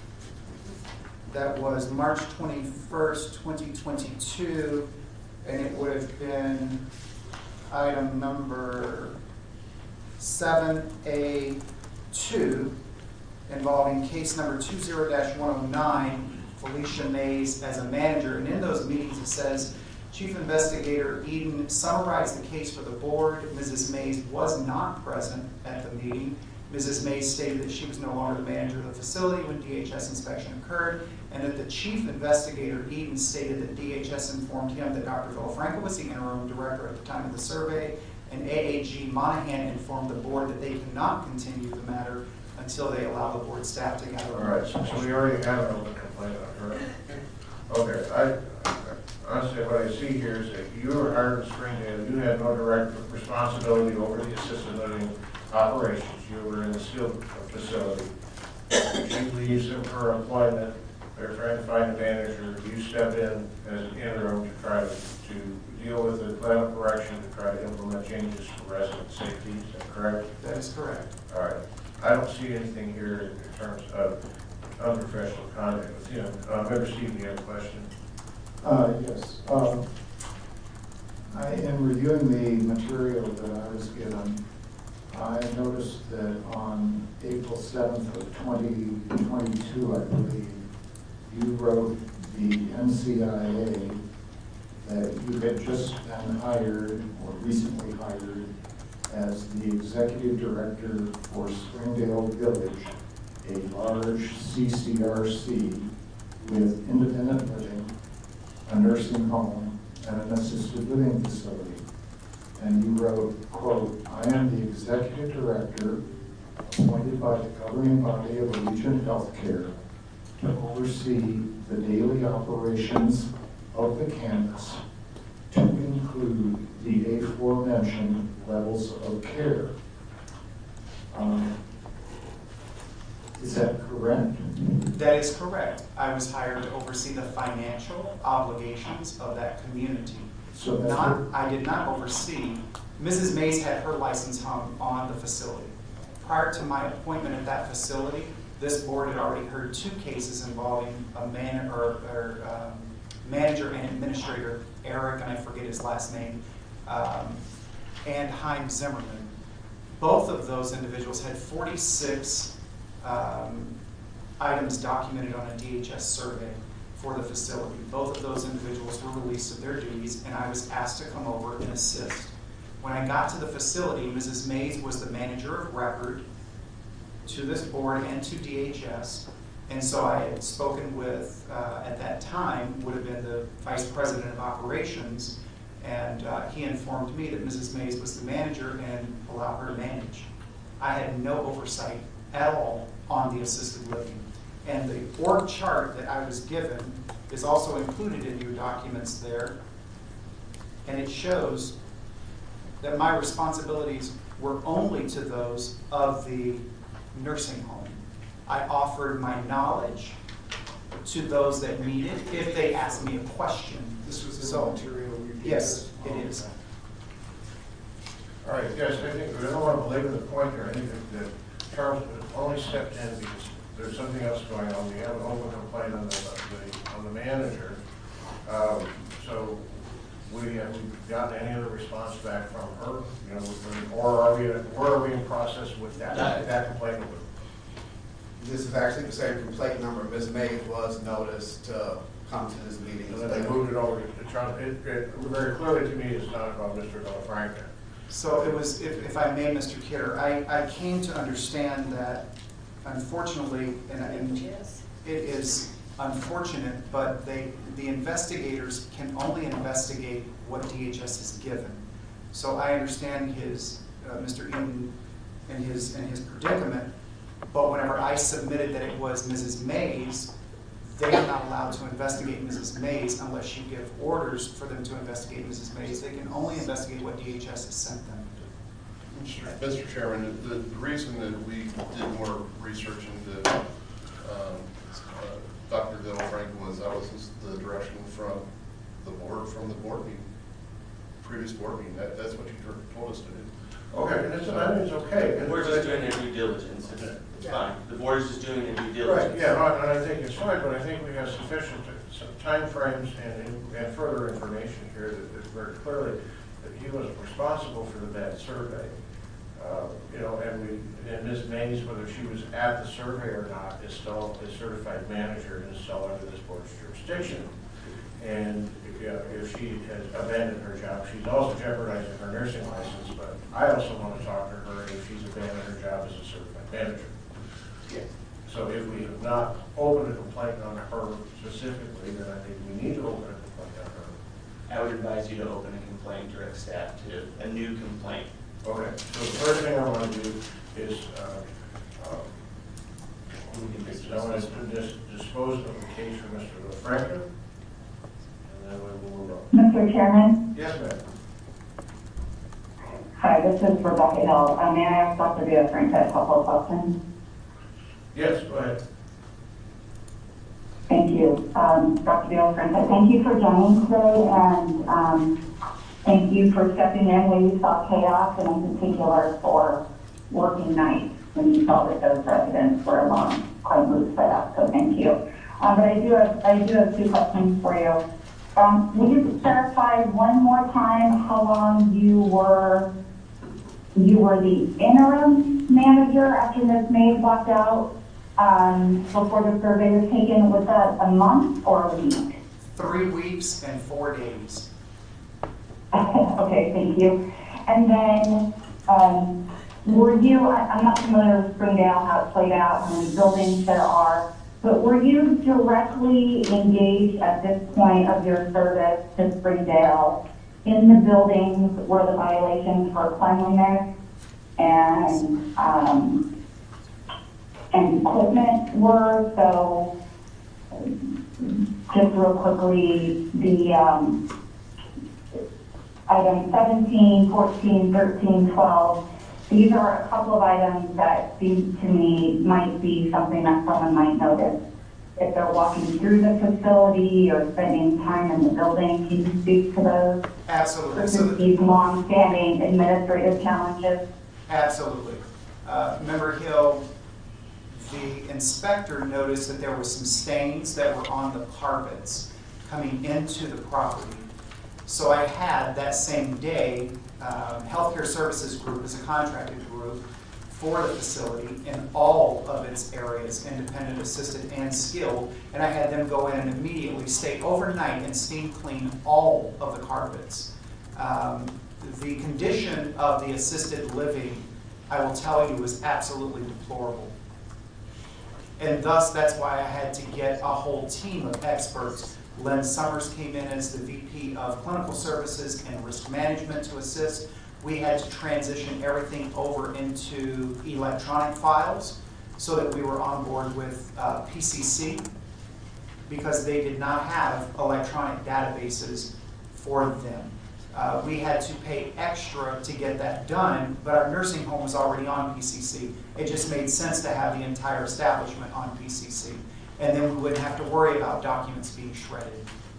that was March twenty-first, twenty twenty-two, and it would have been item number seven A two, involving case number two zero dash one oh nine, Felicia Mays as a manager. And in those meetings, it says, Chief Investigator Eden summarized the case for the board. Missus Mays was not present at the meeting. Missus Mays stated that she was no longer the manager of the facility when D H S inspection occurred, and that the Chief Investigator Eden stated that D H S informed him that Doctor Villafranca was the interim director at the time of the survey, and A A G Monahan informed the board that they cannot continue the matter until they allow the board staff to gather. All right, so so we already have an open complaint on her. Okay, I, honestly, what I see here is that you were hired in Springdale, you had no direct responsibility over the assisted living operations. You were in the skilled facility. She leaves her employment, they're trying to find a manager, you step in as an interim to try to, to deal with the plan of correction, to try to implement changes for resident safety, is that correct? That is correct. All right. I don't see anything here in terms of unprofessional conduct with him. Uh, Member Steve, you have a question? Uh, yes. Um, I, in reviewing the material that I was given, I noticed that on April seventh of twenty twenty-two, I believe, you wrote the N C I A that you had just been hired or recently hired as the executive director for Springdale Village, a large C C R C with independent living, a nursing home, and an assisted living facility. And you wrote, quote, I am the executive director appointed by the governing body of Allegiant Healthcare to oversee the daily operations of the campus to include the aforementioned levels of care. Um, is that correct? That is correct. I was hired to oversee the financial obligations of that community. So that's Not, what- I did not oversee. Missus Mays had her license hung on the facility. Prior to my appointment at that facility, this board had already heard two cases involving a man or, or um, manager and administrator, Eric, and I forget his last name, um, and Chaim Zimmerman. Both of those individuals had forty-six um, items documented on a D H S survey for the facility. Both of those individuals were released of their duties, and I was asked to come over and assist. When I got to the facility, Missus Mays was the manager of record to this board and to D H S, and so I had spoken with, uh, at that time, would have been the vice president of operations, and uh, he informed me that Missus Mays was the manager and allowed her to manage. I had no oversight at all on the assisted living. And the org chart that I was given is also included in your documents there. And it shows that my responsibilities were only to those of the nursing home. I offered my knowledge to those that needed if they asked me a question. This was So- the material you gave Yes, us? it is. All right, guys, I think, I don't want to belabor the point here. I think that, that Charles only stepped in because there's something else going on. We have an open complaint on the, the on the manager. Um, so we have we gotten any other response back from her? You know, or are we, where are we in process with that, that complaint? This is actually the same complaint number. Miz Mays was noticed to come to this meeting. And then they moved it over to Charles. It, it very clearly to me it's not about Mister Villafranca. So it was, if, if I may, Mister Kidder, I, I came to understand that unfortunately, and, and it is unfortunate, but they, the investigators can only investigate what D H S is given. So I understand his, uh, Mister Eden, and his, and his predicament, But whenever I submitted that it was Missus Mays, they are not allowed to investigate Missus Mays unless you give orders for them to investigate Missus Mays. They can only investigate what D H S has sent them. Mister Chairman, the, the reason that we did more research into um, uh, Doctor Frank was that was the direction from the board, from the board meeting, previous board meeting. That, that's what you told us to do. Okay, and it's, I mean, it's okay. The board's just doing their due diligence. It's, it's fine. The board is just doing their due Right, diligence. yeah, no, and I think it's fine, but I think we have sufficient some timeframes and, and further information here that, that very clearly that he was responsible for the bad survey. Uh, you know, and we, and Miz Mays, whether she was at the survey or not, is still a certified manager and is still under this board's jurisdiction. And if, you know, if she has abandoned her job, she's also jeopardizing her nursing license, but I also want to talk to her if she's abandoned her job as a certified manager. Yeah. So if we have not opened a complaint on her specifically, then I think we need to open a complaint on her. I would advise you to open a complaint, direct staff to a new complaint. Okay, so the first thing I want to do is, uh, uh, I want to dis dispose of the case for Mister LaFranca, and then we will move on. Mister Chairman? Yes, ma'am. Hi, this is Rebecca Hill. Uh, may I ask Doctor Villafranca a couple of questions? Yes, go ahead. Thank you. Um, Doctor Villafranca, thank you for joining today, and um, thank you for stepping in when you saw chaos, and in particular for working nights when you saw that those residents were alone, quite loose by that, so thank you. Um, but I do have, I do have two questions for you. Um, will you clarify one more time how long you were, you were the interim manager after Miz Mays walked out um, before the survey was taken? Was that a month or a week? Three weeks and four days. Okay, thank you. And then, um, were you, I, I'm not familiar with Springdale, how it played out, how many buildings there are, but were you directly engaged at this point of your service to Springdale in the buildings where the violations for cleanliness and, um, and equipment were? So, just real quickly, the, um, items seventeen, fourteen, thirteen, twelve. These are a couple of items that seem to me might be something that someone might notice if they're walking through the facility or spending time in the building. Can you speak to those? Absolutely. So the, these long-standing administrative challenges? Absolutely. Uh, Member Hill, the inspector noticed that there were some stains that were on the carpets coming into the property. So I had that same day, um, Healthcare Services Group is a contracted group for the facility in all of its areas, independent, assisted, and skilled, and I had them go in and immediately stay overnight and steam clean all of the carpets. Um, the condition of the assisted living, I will tell you, is absolutely deplorable. And thus, that's why I had to get a whole team of experts. Len Summers came in as the V P of Clinical Services and Risk Management to assist. We had to transition everything over into electronic files so that we were on board with uh, P C C because they did not have electronic databases for them. Uh, we had to pay extra to get that done, but our nursing home was already on P C C. It just made sense to have the entire establishment on P C C. And then we wouldn't have to worry about documents being shredded.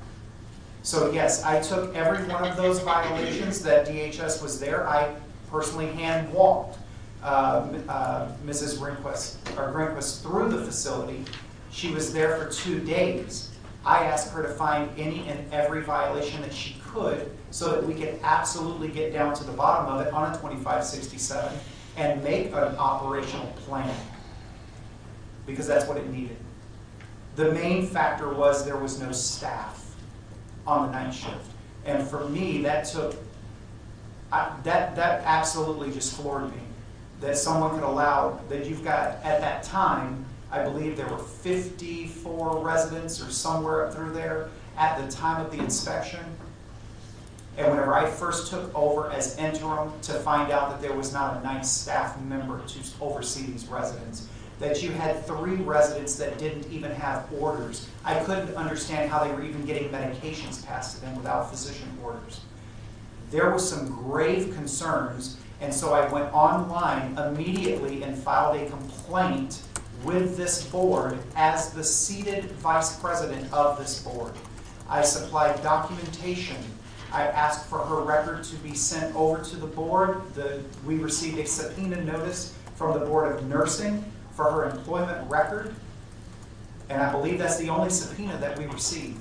So yes, I took every one of those violations that D H S was there. I personally hand walked uh, uh, Missus Grinquist, or Grinquist through the facility. She was there for two days. I asked her to find any and every violation that she could so that we could absolutely get down to the bottom of it on a twenty-five sixty-seven and make an operational plan, because that's what it needed. The main factor was there was no staff on the night shift. And for me, that took, I, that, that absolutely just floored me. That someone could allow, that you've got, at that time, I believe there were fifty-four residents or somewhere up through there at the time of the inspection. And whenever I first took over as interim to find out that there was not a night staff member to oversee these residents, that you had three residents that didn't even have orders. I couldn't understand how they were even getting medications passed to them without physician orders. There was some grave concerns, and so I went online immediately and filed a complaint with this board as the seated vice president of this board. I supplied documentation. I asked for her record to be sent over to the board. The, we received a subpoena notice from the Board of Nursing for her employment record, and I believe that's the only subpoena that we received.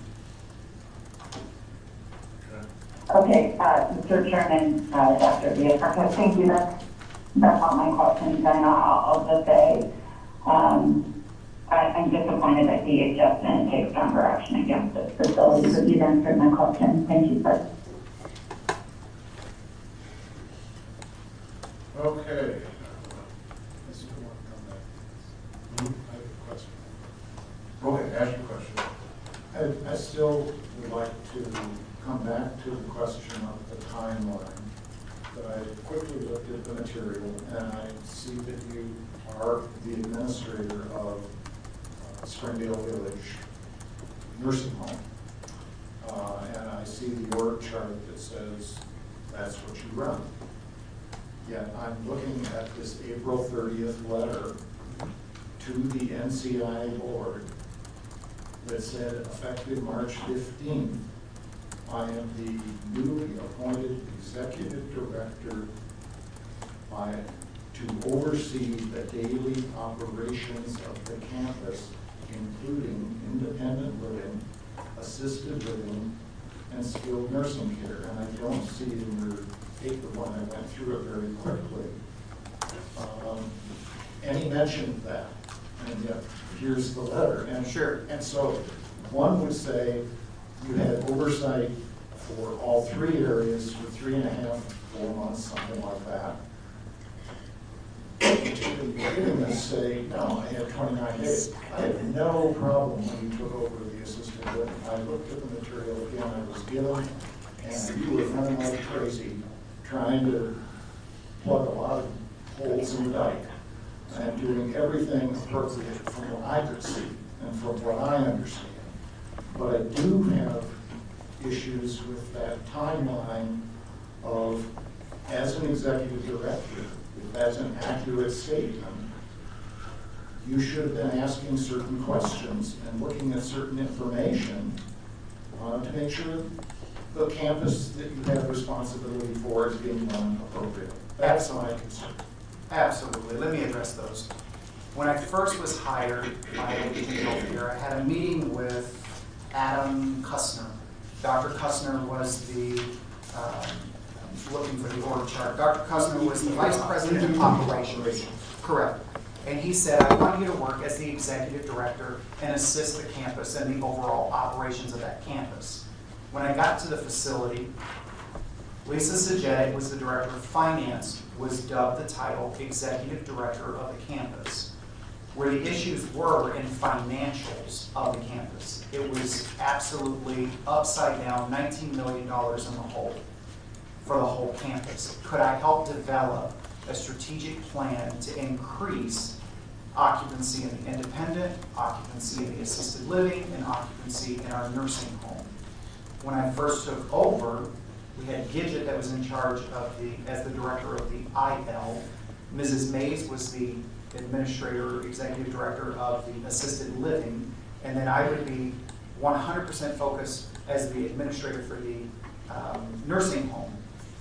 Okay, uh, Mister Chairman, uh, Doctor Villafranca, thank you. That's, that's all my questions. And I'll, I'll just say, um, I, I'm disappointed that D H S didn't take stronger action against this facility, but you've answered my question. Thank you, sir. Okay. I still want to come back. Hmm? I have a question. Go ahead, ask your question. I, I still would like to come back to the question of the timeline. But I quickly looked at the material and I see that you are the administrator of uh, Springdale Village Nursing Home. Uh, and I see the org chart that says that's what you run. Yet I'm looking at this April thirtieth letter to the N C I A board that said effective March fifteenth, I am the newly appointed executive director by, to oversee the daily operations of the campus, including independent living, assisted living, and skilled nursing care. And I don't see it in your paper when I went through it very quickly. Um, and he mentioned that, and yet here's the letter. And Sure. And so one would say you had oversight for all three areas for three and a half, four months, something like that. You're going to say, no, I had twenty-nine days. I had no problem when you took over the assisted living. I looked at the material again I was given, and you were running like crazy, trying to plug a lot of holes in the dike and doing everything appropriate from what I could see and from what I understand. But I do have issues with that timeline of, as an executive director, if that's an accurate statement, you should have been asking certain questions and looking at certain information uh, to make sure the campus that you have responsibility for is being run appropriately. That's my concern. Absolutely. Let me address those. When I first was hired by Allegiant Healthcare, I had a meeting with Adam Kussner. Doctor Kussner was the, uh, I'm looking for the org chart. Doctor Kussner was the vice president of operations. Correct. And he said, I want you to work as the executive director and assist the campus and the overall operations of that campus. When I got to the facility, Lisa Sajed was the director of finance, was dubbed the title executive director of the campus. Where the issues were in financials of the campus, it was absolutely upside down, nineteen million dollars in the hole for the whole campus. Could I help develop a strategic plan to increase occupancy in the independent, occupancy in the assisted living, and occupancy in our nursing home? When I first took over, we had Gidget that was in charge of the, as the director of the I L. Missus Mays was the administrator, executive director of the assisted living, and then I would be one hundred percent focused as the administrator for the um, nursing home.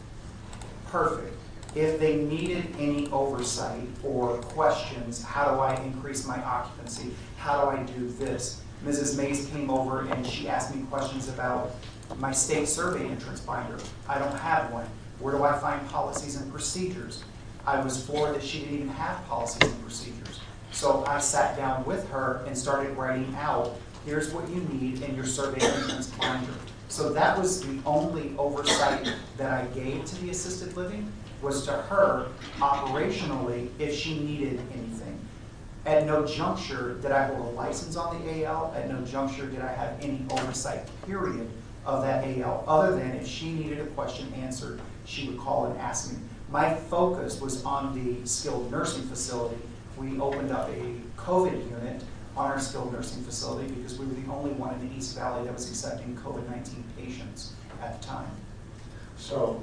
Perfect. If they needed any oversight or questions, how do I increase my occupancy? How do I do this? Missus Mays came over and she asked me questions about my state survey entrance binder. I don't have one. Where do I find policies and procedures? I was floored that she didn't even have policies and procedures. So I sat down with her and started writing out, here's what you need in your survey entrance binder. So that was the only oversight that I gave to the assisted living, was to her operationally if she needed anything. At no juncture did I hold a license on the A L. At no juncture did I have any oversight, period, of that A L, other than if she needed a question answered, she would call and ask me. My focus was on the skilled nursing facility, we opened up a COVID unit on our skilled nursing facility because we were the only one in the East Valley that was accepting COVID nineteen patients at the time. So,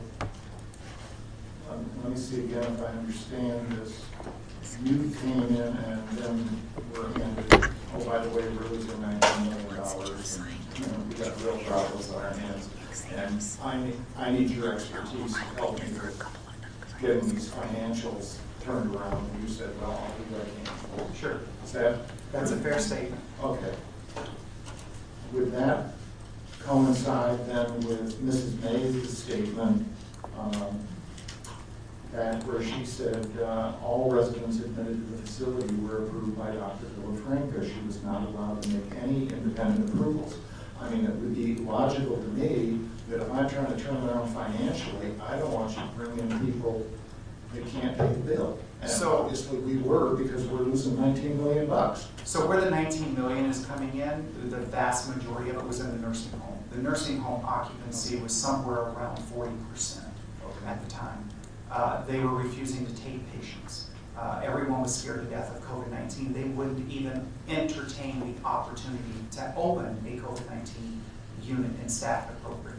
um, let me see again if I understand this. You came in and then were handed, oh, by the way, we're losing nineteen million dollars. And, you know, we got real problems on our hands. And I need, I need your expertise to help me with getting these financials turned around. And you said, well, I'll do what I can. Sure. Is that? That's a fair statement. Okay. Would that coincide then with Missus Mays' statement um, that where she said uh, all residents admitted to the facility were approved by Doctor Villafranca? She was not allowed to make any independent approvals. I mean, it would be logical to me that if I'm trying to turn it around financially, I don't want you to bring in people that can't pay the bill. And So- obviously we were, because we're losing nineteen million bucks. So where the nineteen million is coming in, the vast majority of it was in the nursing home. The nursing home occupancy was somewhere around forty percent at the time. Uh, they were refusing to take patients. Uh, everyone was scared to death of COVID nineteen. They wouldn't even entertain the opportunity to open a COVID nineteen unit and staff appropriately.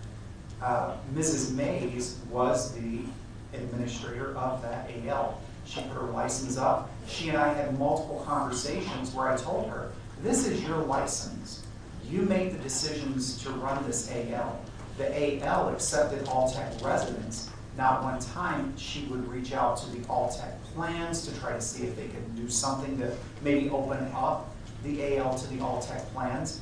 Uh, Missus Mays was the administrator of that A L. She put her license up. She and I had multiple conversations where I told her, this is your license. You make the decisions to run this A L. The A L accepted Alltech residents. Not one time she would reach out to the Alltech plans to try to see if they could do something to maybe open up the A L to the Alltech plans.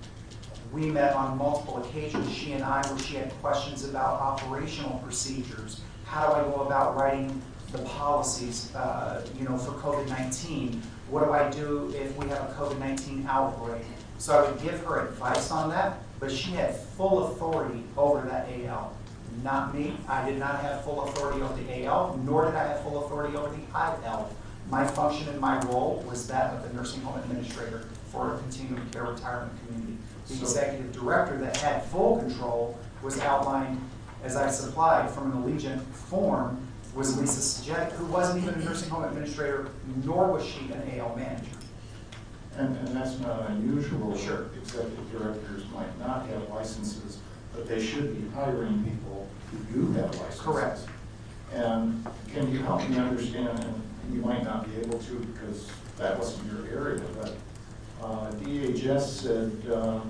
We met on multiple occasions, she and I, where she had questions about operational procedures. How do I go about writing the policies, uh, you know, for COVID nineteen? What do I do if we have a COVID nineteen outbreak? So I would give her advice on that, but she had full authority over that A L. Not me. I did not have full authority over the A L, nor did I have full authority over the I L. My function and my role was that of the nursing home administrator for a continuing care retirement community. The So- executive director that had full control was outlined, as I supplied from an Allegiant form, was Lisa Sajek, who wasn't even a nursing home administrator, nor was she an A L manager. And, and that's not unusual. Sure. Executive directors might not have licenses, but they should be hiring people who do have licenses. Correct. And can you help me understand, and you might not be able to because that wasn't your area, but uh, D H S said uh,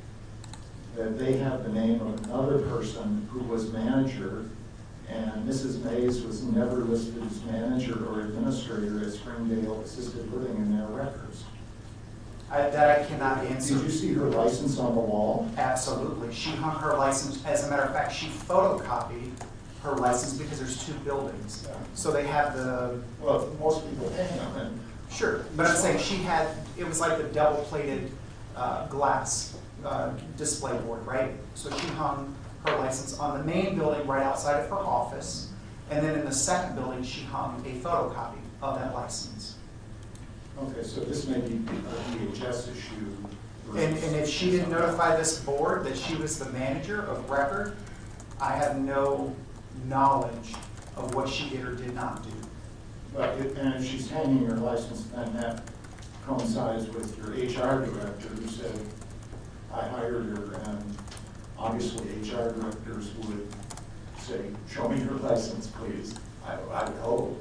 that they have the name of another person who was manager, and Missus Mays was never listed as manager or administrator at Springdale Assisted Living in their records. I, that I cannot answer. Did you see her license on the wall? Absolutely. She hung her license, as a matter of fact, she photocopied her license because there's two buildings. Yeah. So they have the, Well, most people hang them, and sure, but I'm saying she had, it was like the double-plated uh, glass uh, display board, right? So she hung her license on the main building right outside of her office, and then in the second building, she hung a photocopy of that license. okay, so this may be a D H S issue. And, and if she didn't notify this board that she was the manager of record, I have no knowledge of what she did or did not do. But it, and if she's hanging her license, then that coincides with your H R director who said, I hired her, and obviously H R directors would say, show me your license, please. I, I would hope.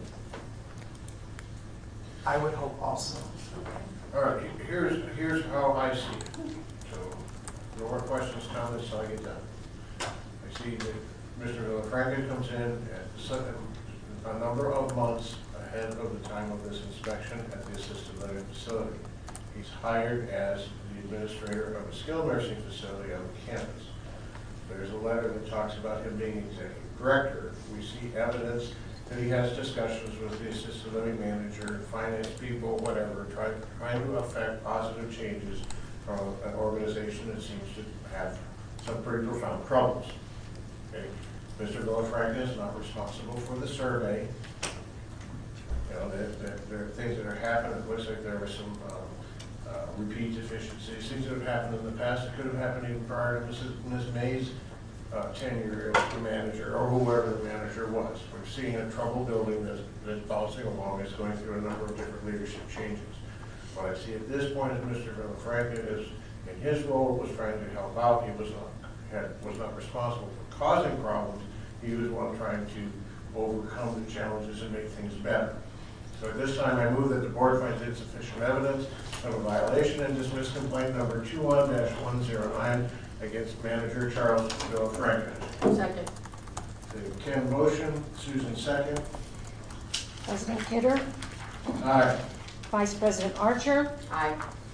I would hope also. All right, here's, here's how I see it. So, no more questions, comments, so I get done. I see that Mister Villafranca comes in at the second, a number of months ahead of the time of this inspection at the assisted living facility. He's hired as the administrator of a skilled nursing facility on the campus. There's a letter that talks about him being executive director. We see evidence that he has discussions with the assisted living manager, finance people, whatever, try, trying to affect positive changes from an organization that seems to have some pretty profound problems. Okay. Mister Villafranca is not responsible for the survey. You know, there, there, there are things that are happening. It looks like there were some um, uh, repeat deficiencies, things that have happened in the past that could have happened even prior to Missus Miz Mays uh, tenure as the manager, or whoever the manager was. We're seeing a troubled building that's, that's bouncing along, it's going through a number of different leadership changes. What I see at this point is Mister Villafranca is, in his role, was trying to help out. He was not, had, was not responsible for causing problems. He was one trying to overcome the challenges and make things better. So at this time, I move that the board finds insufficient evidence of a violation and dismiss complaint number two one dash one zero nine against manager Charles Villafranca. Second. Ken motion, Susan second. President Kidder, Aye. Vice President Archer, Aye.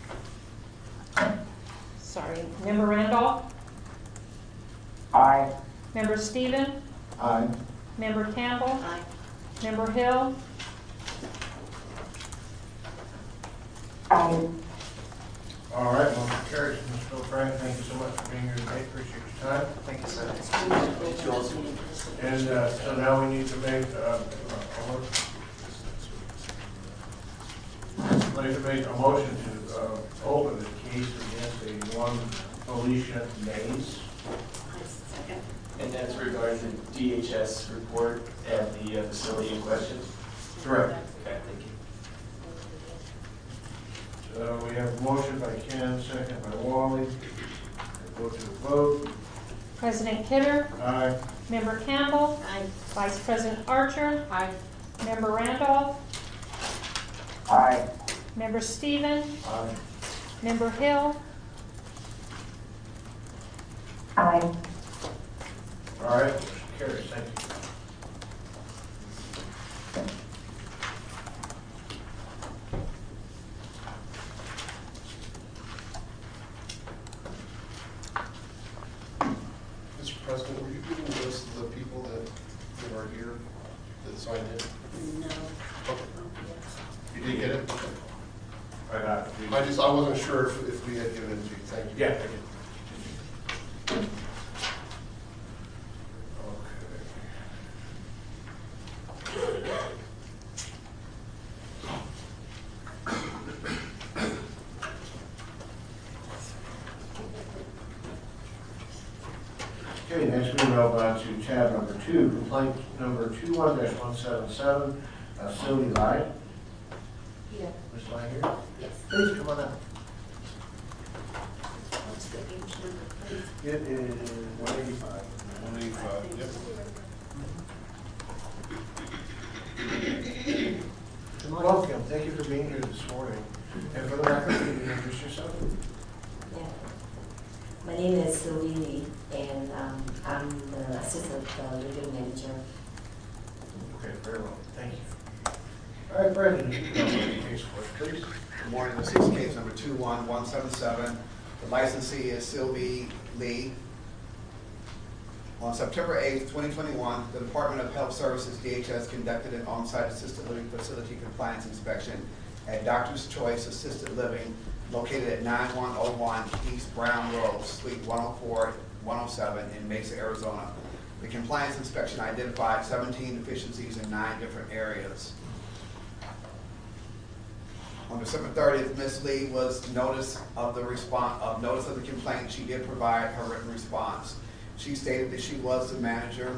sorry, Member Randolph, Aye. Member Stephen, Aye. Member Campbell, Aye. Member Hill, Aye. All right, motion carries. Miz Villafranca, thank you so much for being here today. Appreciate your time. Thank you, sir. And uh, so now we need to make, uh, a mo- I'd like to make a motion to uh, open the case against a one Felicia Mays. Second. And that's regarding the D H S report at the uh, facility in question? Correct. Okay, thank you. So we have a motion by Ken, second by Wally. Go to the vote. President Kidder, Aye. Member Campbell, Aye. Vice President Archer, Aye. Member Randolph, Aye. Member Stephen, Aye. Member Hill, Aye. All right, motion carries. Thank you. Mister President, were you giving the list of the people that, that are here that signed in? No. Okay. You did get it? I got it. I just, I wasn't sure if, if we had given it to you. Thank you. Yeah, I did. Okay. Okay, next we move on to tab number two, complaint number two one dash one seven seven, uh, Sylvie Lai. Yeah. Miz Lai here? Yes. Please come on up. What's the age number, please? It is one eighty-five. One eighty-five, yep. Welcome, thank you for being here this morning. And for the record, can you introduce yourself? Yeah. My name is Sylvie Lee, and um, I'm the assistant uh, living manager. Okay, very well, thank you. All right, Brandon, you can call the case for us, please. Good morning, this is case number two one one seven seven. The licensee is Sylvie Lee. On September eighth, twenty twenty-one, the Department of Health Services, D H S, conducted an on-site assisted living facility compliance inspection at Doctor's Choice Assisted Living located at nine one oh one East Brown Road, Suite one oh four, one oh seven in Mesa, Arizona. The compliance inspection identified seventeen deficiencies in nine different areas. On December thirtieth, Miz Lee was notice of the response of notice of the complaint. She did provide her written response. She stated that she was the manager.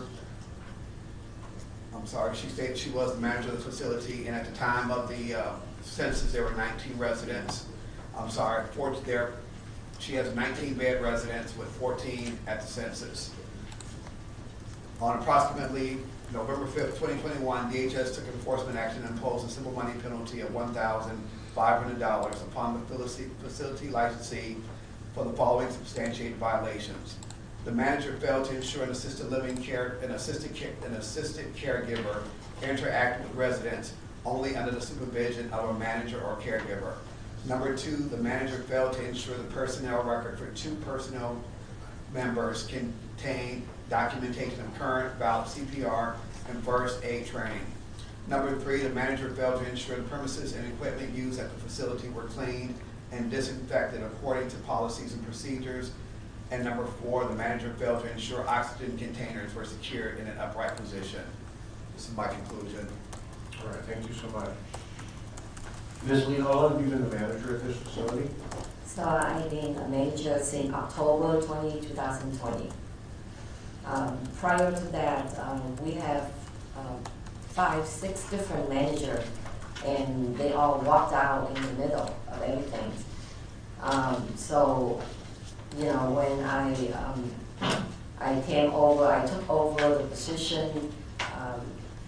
I'm sorry, she stated she was the manager of the facility, and at the time of the uh, census, there were nineteen residents. I'm sorry, four, there, she has a nineteen bed residence with fourteen at the census. On approximately November fifth, twenty twenty-one, D H S took enforcement action and imposed a civil money penalty of one thousand five hundred dollars upon the facility, facility licensee for the following substantiated violations. The manager failed to ensure an assisted living care, an assisted care, an assisted caregiver interact with residents only under the supervision of a manager or caregiver. Number two, the manager failed to ensure the personnel record for two personnel members contained documentation of current valid C P R and first aid training. Number three, the manager failed to ensure the premises and equipment used at the facility were cleaned and disinfected according to policies and procedures. And number four, the manager failed to ensure oxygen containers were secured in an upright position. This is my conclusion. All right, thank you so much. Miz Lee, how long have you been the manager at this facility? So I've been a manager since October twentieth, twenty twenty. Um, prior to that, um, we have um, five, six different managers, and they all walked out in the middle of everything. Um, so, you know, when I um, I came over, I took over the position. Um,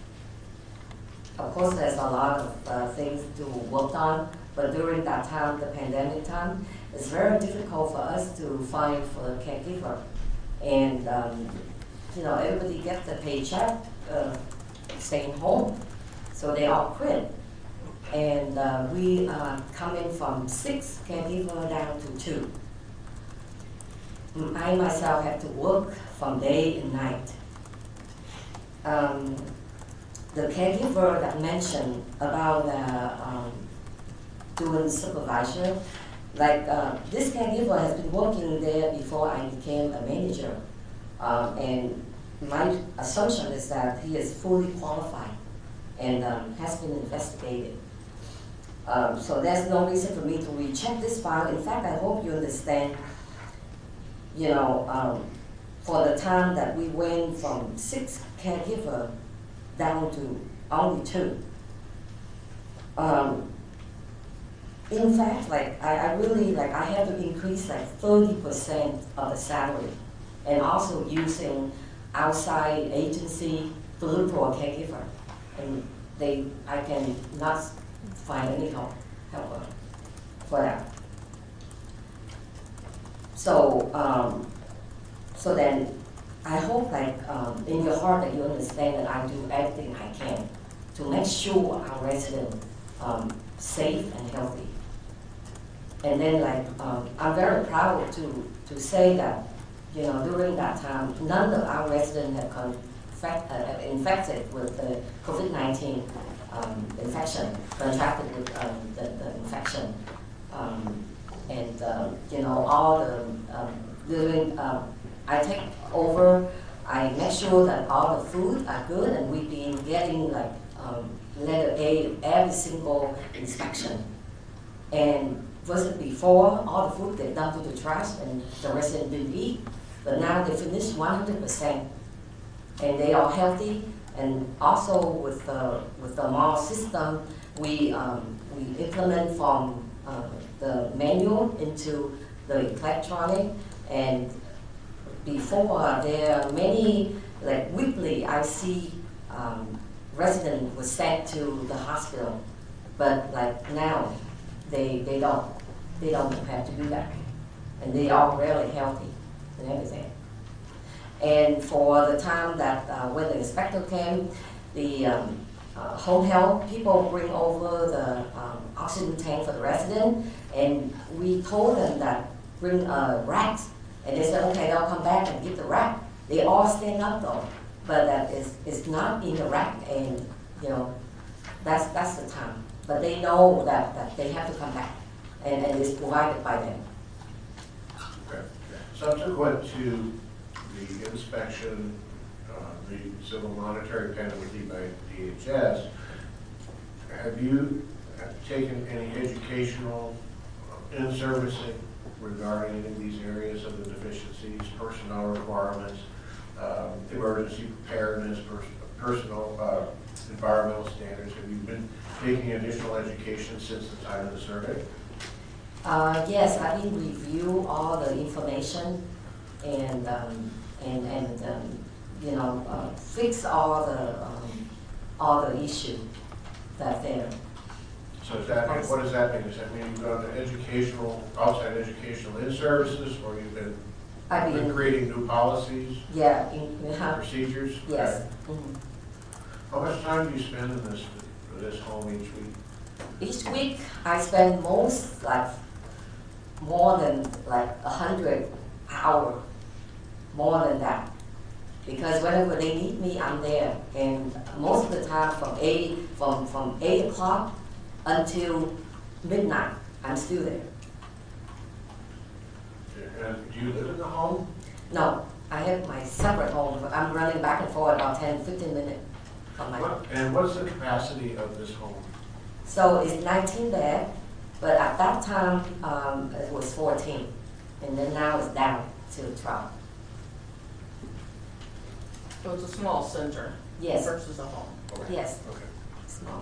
of course, there's a lot of uh, things to work on, but during that time, the pandemic time, it's very difficult for us to find for a caregiver. And, um, you know, everybody gets a paycheck, uh, staying home. So they all quit. And uh, we are coming from six caregivers down to two. I myself had to work from day and night. Um, the caregiver that mentioned about uh, um, doing supervisor, like uh, this caregiver has been working there before I became a manager. Um, and my assumption is that he is fully qualified and um, has been investigated. Um, so there's no reason for me to recheck this file. In fact, I hope you understand, you know, um, for the time that we went from six caregivers down to only two. Um, in fact, like I, I really, like I had to increase like thirty percent of the salary, and also using outside agency to look for a caregiver. And they, I can not find any help, help for that. So, um, so then I hope like um, in your heart that you understand that I do everything I can to make sure our residents um, safe and healthy. And then like um, I'm very proud to to say that, you know, during that time, none of our residents have confect, uh, infected with the COVID nineteen um, infection, contracted with um, the, the infection. Um, and, uh, you know, all the, um, during, um, I take over, I make sure that all the food are good, and we've been getting like um, letter A every single inspection. And versus before, all the food get dumped to the trash and the resident didn't eat. But now they finish one hundred percent, and they are healthy. And also with the with the mall system, we um, we implement from uh, the manual into the electronic. And before there are many, like weekly, I see um, residents were sent to the hospital, but like now they they don't they don't have to do that, and they are really healthy and everything. And for the time that uh, when the inspector came, the um, uh, home health people bring over the um, oxygen tank for the resident, and we told them that bring a rack, and they said okay, they'll come back and get the rack. They all stand up though, but that is it's not in the rack, and you know that's that's the time. But they know that, that they have to come back, and, and it's provided by them. Okay. Subsequent to the inspection, uh, the civil monetary penalty by D H S, have you taken any educational in-servicing regarding any of these areas of the deficiencies, personnel requirements, um, emergency preparedness, pers personal, uh, environmental standards? Have you been taking additional education since the time of the survey? Uh, yes, I've been review all the information and um, and and um, you know uh, fix all the um, all the issue that there. So is that, what does that mean? Does that mean you've gone to educational, outside educational in-services, or you've been, I've been, been creating new policies? Yeah, in, uh, procedures? Yes. Okay. Mm-hmm. How much time do you spend in this for this home each week? Each week I spend most like more than like a hundred hours, more than that. Because whenever they need me, I'm there. And most of the time from eight from, from eight o'clock until midnight, I'm still there. And do you live in the home? No, I have my separate home, but I'm running back and forth about ten, fifteen minutes from my home. And what's the capacity of this home? So it's nineteen bed, but at that time um, it was fourteen, and then now it's down to twelve. So it's a small center? Yes. Versus a home? Okay. Yes, Okay. small.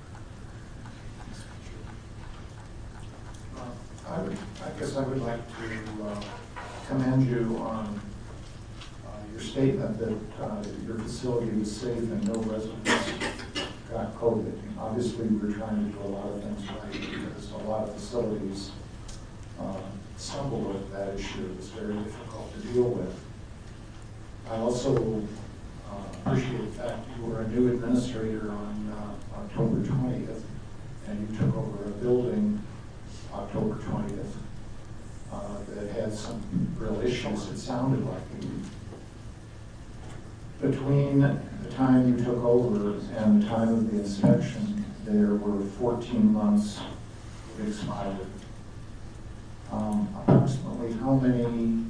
Uh, I would, I guess I would like to uh, commend you on uh, your statement that uh, your facility was safe and no residents got COVID. Obviously, we're trying to do a lot of things right because a lot of facilities uh, stumble with that issue. It's very difficult to deal with. I also uh, appreciate the fact you were a new administrator on uh, October twentieth, and you took over a building October twentieth uh, that had some real issues, it sounded like. Between the time you took over and the time of the inspection, there were fourteen months that expired. Um, approximately how many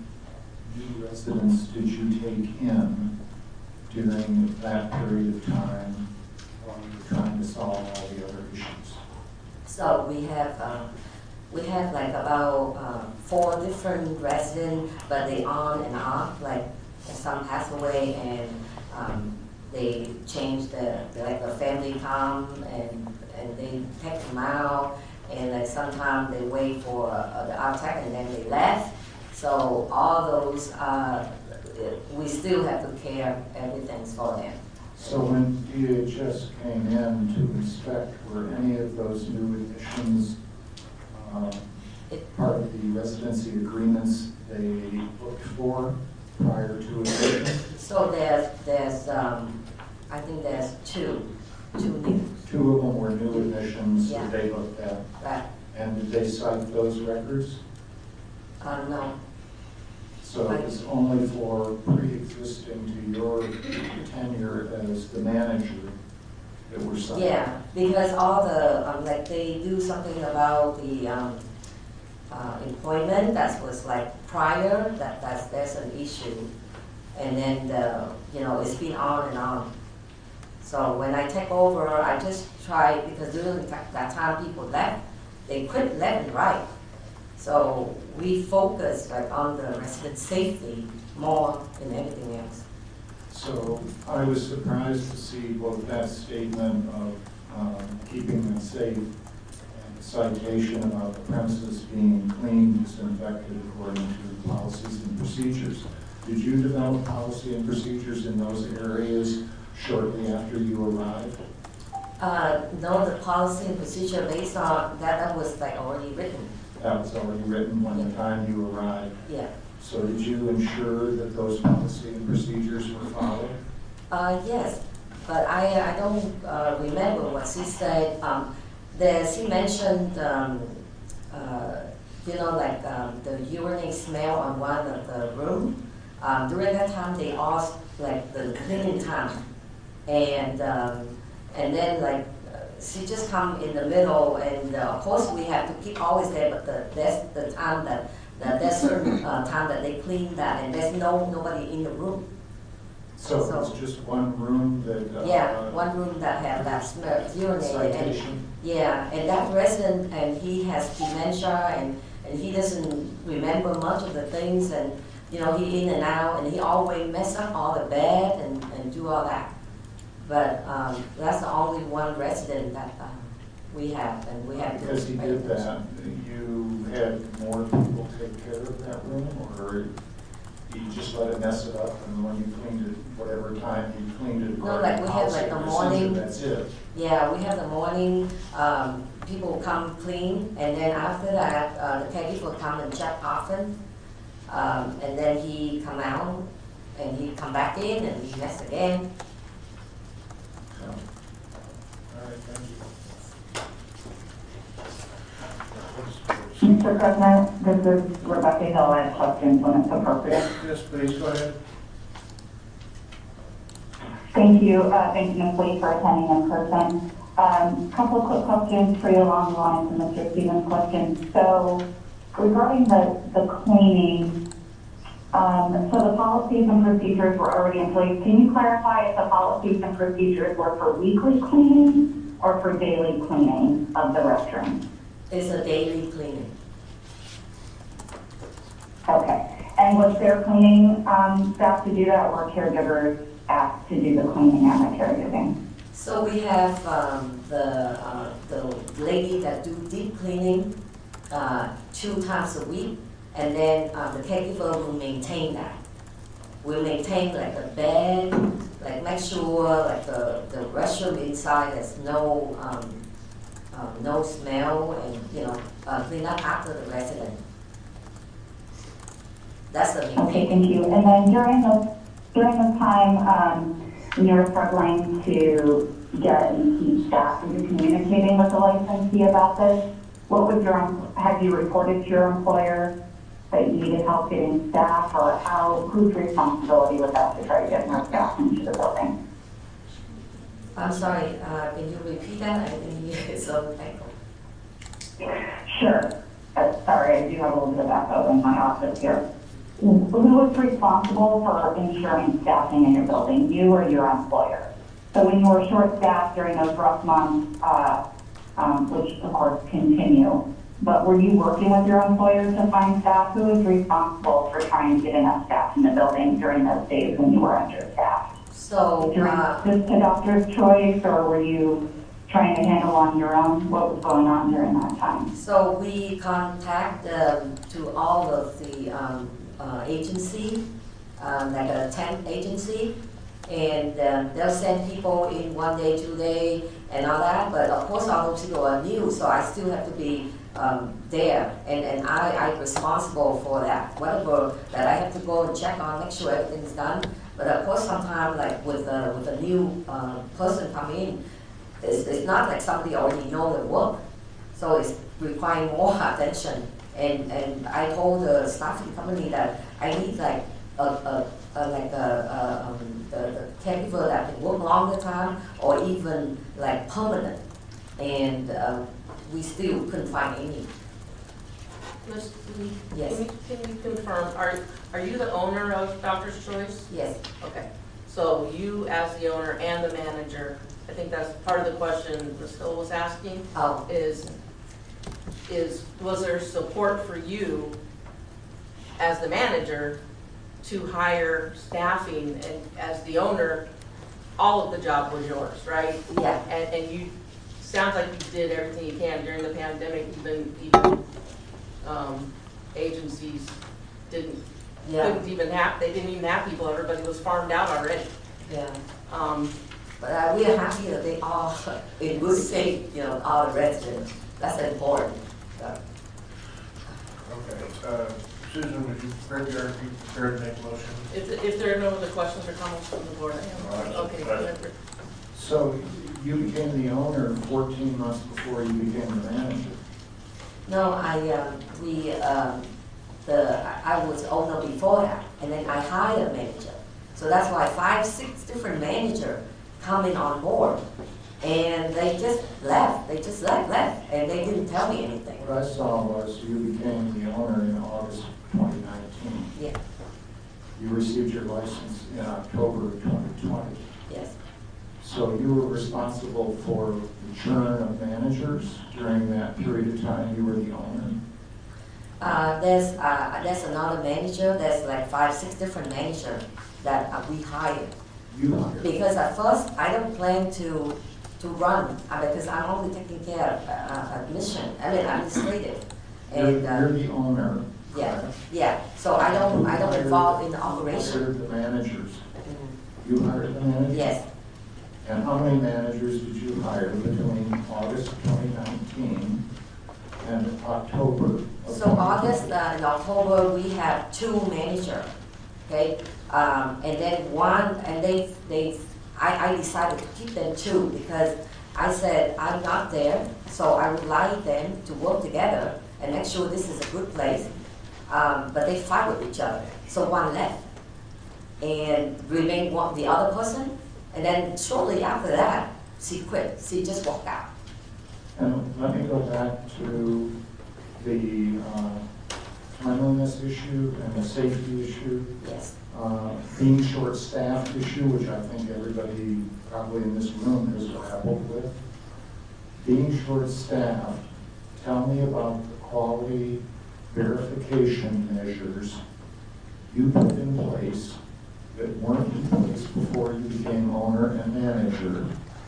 new residents did you take in during that period of time while you were trying to solve all the other issues? So we have, um, we have like about uh, four different residents, but they on and off, like some pass away and um, they change the, the, like the family come and, and they take them out, and like sometimes they wait for uh, the outtake and then they left. So all those, uh, we still have to care everything for them. So when D H S came in to inspect, were any of those new admissions uh, part of the residency agreements they looked for prior to admission? So there's, there's, um, I think there's two, two new. Two of them were new admissions Yeah. that they looked at. Right. And did they cite those records? Uh, no. So it was only for pre-existing to your tenure as the manager that were cited? Yeah, because all the, um, like they do something about the, um, uh, employment that was like prior, that, that's, there's an issue. And then the, you know, it's been on and on. So when I take over, I just try, because during that that time people left, they quit left and right. So we focus like on the resident safety more than anything else. So I was surprised to see both that statement of um, keeping them safe and the citation about the premises being cleaned, disinfected according to policies and procedures. Did you develop policy and procedures in those areas shortly after you arrived? Uh, no, the policy and procedure based on that, that was like already written. That was already written when the time you arrived. Yeah. So did you ensure that those policy and procedures were followed? Uh, yes, but I, I don't uh, remember what she said. Um, there, she mentioned, um, uh, you know, like um, the urinate smell on one of the room. Um, during that time, they asked like the cleaning time, and um, and then like uh, she just come in the middle, and uh, of course we have to keep always there, but the, that's the time that. That there's certain uh, time that they clean that, and there's no nobody in the room. So, So- it's just one room that, uh. Yeah, one room that have that smell, urinated, and, Citation. yeah, and that resident, and he has dementia, and, and he doesn't remember much of the things, and, you know, he in and out, and he always mess up all the bed and, and do all that. But, um, that's the only one resident that, um, we have, and we have. to- Because he did that, you had more people take care of that room, or you just let it mess it up, and when you cleaned it, whatever time you cleaned it? No, like we have like the policy and morning. procedure, That's it. Yeah, we have the morning, um, people come clean, and then after that, uh, the caregiver come and check often. Um, and then he come out, and he come back in, and he mess again. So, All right, thank you. Mister President, this is Rebecca Hill. I have questions when it's appropriate. Yes, please, go ahead. Thank you. Uh, thank you, Miz Lee, for attending in person. Um, couple of quick questions for you along the lines of Mister Stevens' question. So regarding the, the cleaning, um, so the policies and procedures were already in place. Can you clarify if the policies and procedures were for weekly cleaning or for daily cleaning of the restroom? it's a daily cleaning. Okay. And was there cleaning um, staff to do that, or caregivers asked to do the cleaning and the caregiving? So we have um, the, uh, the lady that do deep cleaning uh, two times a week, and then uh, the caregiver will maintain that. We'll maintain like the bed, like make sure like the, the restroom inside there's no um, um, no smell, and you know uh, clean up after the resident. That's the main Okay, thing. thank you. And then during the during the time um, when you were struggling to get and keep staff, were you communicating with the licensee about this? What was your have you reported to your employer that you needed help getting staff, or how whose responsibility was that to try to get more staff into the building? I'm sorry, uh, can you repeat that? I didn't hear it, so thank you. Sure. Uh, sorry, I do have a little bit of echo in my office here. Who was responsible for ensuring staffing in your building, you or your employer? So when you were short-staffed during those rough months, uh, um, which of course continue, but were you working with your employer to find staff? Who was responsible for trying to get enough staff in the building during those days when you were understaffed? So, During uh, this a doctor's choice, or were you trying to handle on your own? What was going on during that time? So we contact um, to all of the um, uh, agency, um, like a temp agency, and um, they'll send people in one day, two day, and all that. But of course, all those people are new, so I still have to be um, there, and, and I, I'm responsible for that. Whatever that I have to go and check on, make sure everything's done. But of course, sometimes like with a, with a new uh, person coming in, it's, it's not like somebody already know the work, so it's requiring more attention. And and I told the staffing company that I need like a, a, a like a, a um, the, the caregiver that can work longer time or even like permanent. And uh, we still couldn't find any. Miz Lee, Yes. Can you, can you confirm, are, are you the owner of Doctor's Choice? Yes. Okay, so you as the owner and the manager, I think that's part of the question Miz Hill was asking, Oh. is, is, was there support for you as the manager to hire staffing, and as the owner, all of the job was yours, right? Yeah. And, and you, sounds like you did everything you can during the pandemic, even, even um, agencies didn't, Yeah. couldn't even have, they didn't even have people, everybody was farmed out already. Yeah. Um, But uh, we are happy that they are in good shape, you know, all the residents. That's important. So. Okay, uh, Susan, would you prepare, be prepared to make a motion? if, if there are no other questions or comments from the board, All right. okay. whatever. So you became the owner fourteen months before you became the manager. No, I, um, we, um, the, I I was owner before that, and then I hired a manager. So that's why five, six different managers coming on board, and they just left, they just left, left, and they didn't tell me anything. What I saw was you became the owner in August twenty nineteen. Yeah, You received your license in October of twenty twenty. yes. So you were responsible for the churn of managers during that period of time you were the owner? Uh, there's, uh, there's another manager, there's like five, six different managers that uh, we hired. You hired. Because at first, I don't plan to, to run, uh, because I'm only taking care of uh, admission, I mean administrative. You're, And, uh, you're the owner. yeah, correct? yeah, so I don't, I don't You involve in the hired- operation. You hired the managers. Mhm. You hired the managers? Yes, And how many managers did you hire between August twenty nineteen and October of so August uh, and October, we have two managers, okay? Um, and then one, and they, they, I, I decided to keep them two because I said, I'm not there, so I would like them to work together and make sure this is a good place. Um, but they fight with each other, so one left and remained one, the other person. And then shortly after that, she quit, she just walked out. And let me go back to the uh, cleanliness issue and the safety issue. Yes. Uh, being short-staffed issue, which I think everybody probably in this room has grappled with. Being short-staffed, tell me about the quality verification measures you put in place that weren't in place before you became owner and manager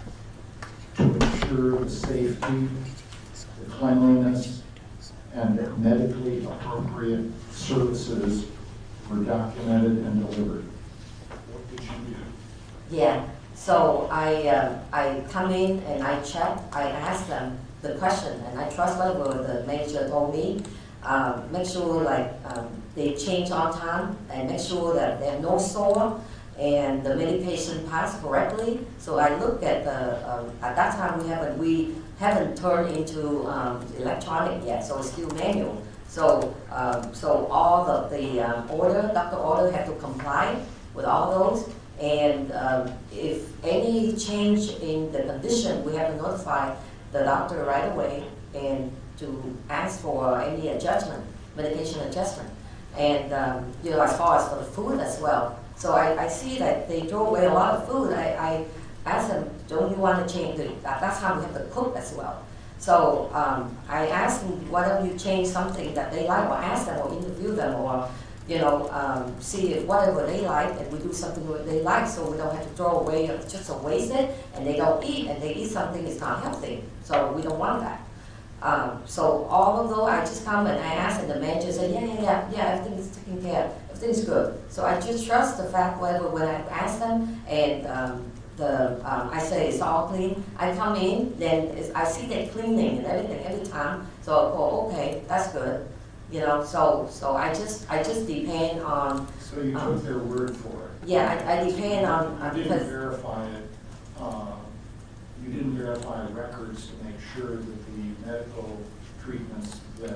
to ensure the safety, the cleanliness, and that medically appropriate services were documented and delivered? What did you do? Yeah, so I, uh, I come in and I check, I ask them the question, and I trust whatever the manager told me. Um, make sure like um, they change on time and make sure that they have no sore and the medication passed correctly. So I look at the, um, at that time we haven't, we haven't turned into um, electronic yet, so it's still manual. So, um, so all the, the um, order, doctor order have to comply with all those. And um, if any change in the condition, we have to notify the doctor right away and to ask for any adjustment, medication adjustment. And um, you know, as far as for the food as well. So I, I see that they throw away a lot of food. I, I ask them, don't you want to change the, that's how we have to cook as well. So um, I ask them, why don't you change something that they like, or ask them, or interview them, or you know, um, see if whatever they like, and we do something that they like, so we don't have to throw away, or just to waste it, and they don't eat, and they eat something that's not healthy. So we don't want that. Um, so all of those, I just come and I ask, and the manager said, yeah, yeah, yeah, yeah, everything is taken care of, everything's good. So I just trust the fact whatever when I ask them, and um, the um, I say it's all clean. I come in, then it's, I see they cleaning and everything every time. So oh, okay, that's good. You know, so so I just I just depend on. So you um, took their word for it? Yeah, I, I depend on. Uh, You didn't because verify it. Uh, you didn't verify records to make sure that the medical treatments that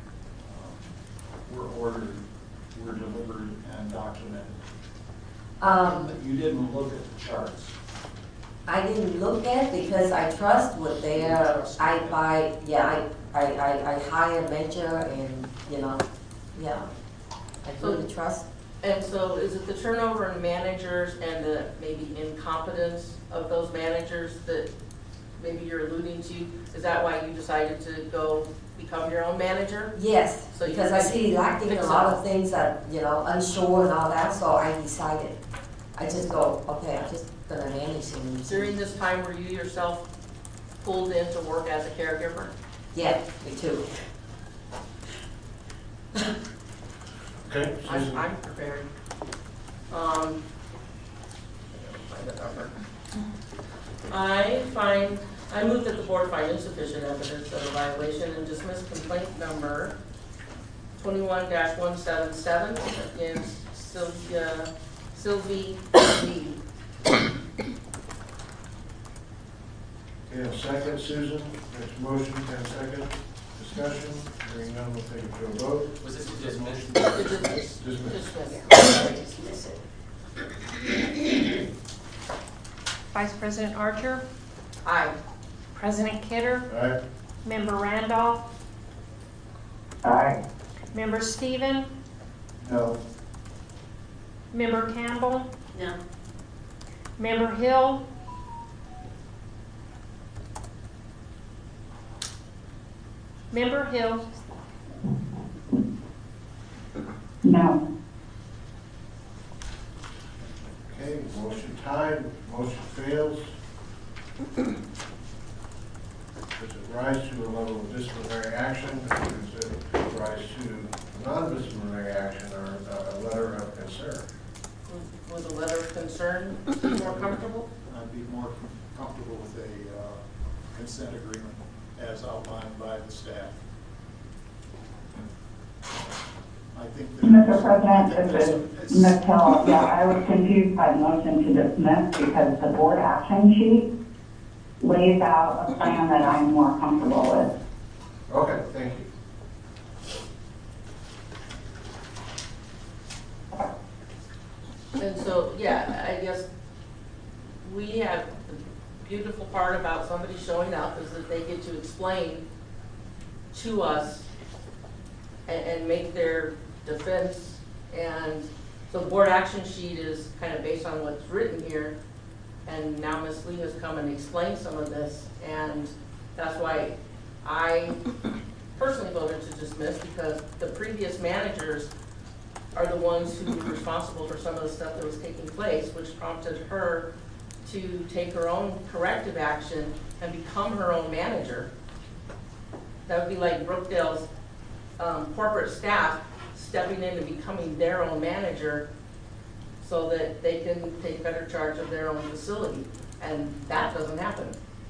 uh, were ordered were delivered and documented. um, You didn't look at the charts. I didn't look at because I trust what their. I buy. Yeah, I I I, I hire manager and you know, yeah, I really trust. And so is it the turnover in managers and the maybe incompetence of those managers that maybe you're alluding to? Is that why you decided to go become your own manager? Yes, So you because I think- see lacking a think lot so? of things that, you know, unsure and all that, so I decided. I just go, okay, I'm just gonna manage him. During this time, were you yourself pulled in to work as a caregiver? Yeah, me too. Okay, I'm, Susan? I'm prepared. Um, find the number. I find, I move that the board find insufficient evidence of a violation and dismiss complaint number twenty-one dash one seven seven against Sylvia, Sylvie Lee. Okay, a second, Susan. Next motion, ten second. Discussion. Hearing none, we'll take it to a vote. Was this to dismiss? Dismiss. Dismiss. Dismiss. Dismiss it. Vice President Archer, Aye. President Kidder, Aye. Member Randolph, Aye. Member Stephen, No. Member Campbell, No. Member Hill, Member Hill, No. Okay, motion tied, motion fails. Does it rise to a level of disciplinary action? Does it rise to non-disciplinary action or a letter of concern? Was a letter of concern more comfortable? I'd be more com- comfortable with a uh, consent agreement as outlined by the staff. I think that. Mister President, I think this there's- is Miz Hill. Yeah, I was confused by the motion to dismiss because the board action sheet lays out a plan that I'm more comfortable with. Okay, thank you. And so, yeah, I guess we have, the beautiful part about somebody showing up is that they get to explain to us and, and make their defense. And so the board action sheet is kind of based on what's written here. And now Miz Lee has come and explained some of this. And that's why I personally voted to dismiss, because the previous managers are the ones who were responsible for some of the stuff that was taking place, which prompted her to take her own corrective action and become her own manager. That would be like Brookdale's um, corporate staff stepping in and becoming their own manager so that they can take better charge of their own facility. And that doesn't happen.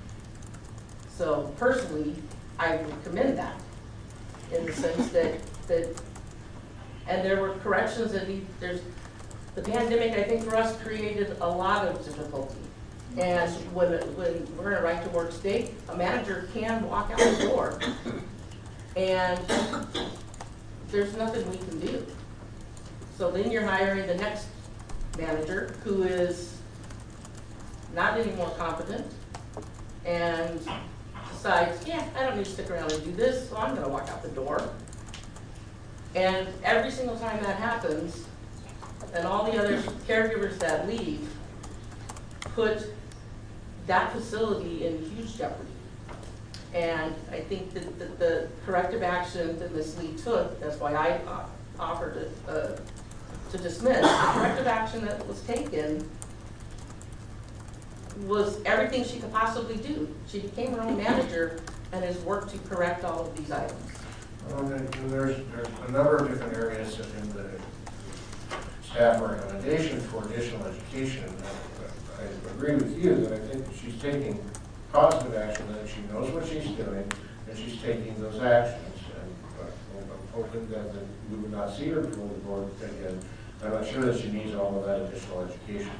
So personally, I would commend that in the sense that, that and there were corrections that need, there's, the pandemic, I think for us, created a lot of difficulty. And when, when we're in a right to work state, a manager can walk out the door and there's nothing we can do. So then you're hiring the next manager who is not any more competent and decides, yeah, I don't need to stick around and do this, so I'm gonna walk out the door. And every single time that happens, and all the other caregivers that leave put that facility in huge jeopardy. And I think that the, the corrective action that Miz Lee took, that's why I uh, offered it, uh, to dismiss, the corrective action that was taken was everything she could possibly do. She became her own manager and has worked to correct all of these items. Well, then, there's, there's a number of different areas in the staff recommendation for additional education. I agree with you that I think she's taking positive action, that she knows what she's doing, and she's taking those actions. And uh, I'm hoping that, that we would not see her before the board again. I'm not sure that she needs all of that additional education.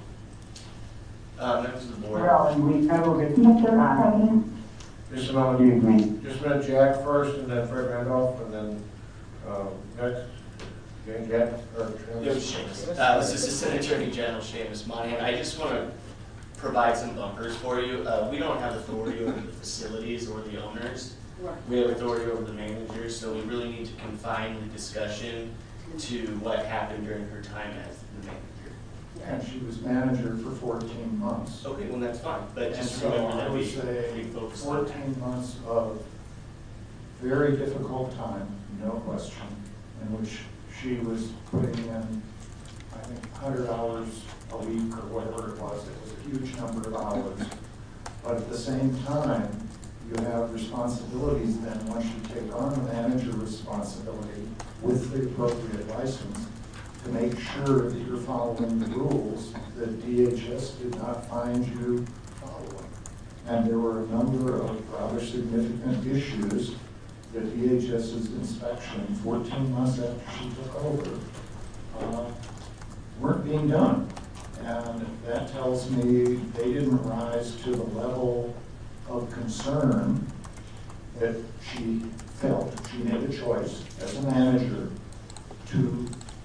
Uh, members of the board. Well, and we know that, Mister President, Just a moment. excuse me, Just a minute, Jack first, and then Fred Randolph, and then um, next. Okay, Jack. Or, Yo, Seamus. Uh, this is Assistant Attorney General Seamus Monahan. I just want to provide some bumpers for you. Uh, we don't have authority over the facilities or the owners. We have authority over the managers, so we really need to confine the discussion to what happened during her time as the manager. And she was manager for fourteen months. Okay, well that's fine, but And just so remember I that we, would say we focus on that. fourteen months of very difficult time, no question, in which she was putting in, I think, one hundred hours a week or whatever it was. It was a huge number of hours. But at the same time, you have responsibilities then once you take on the manager responsibility with the appropriate license to make sure that you're following the rules that D H S did not find you following. And there were a number of rather significant issues that DHS's inspection, fourteen months after she took over, uh, weren't being done. And that tells me they didn't rise to the level of concern that she felt. She made a choice as a manager to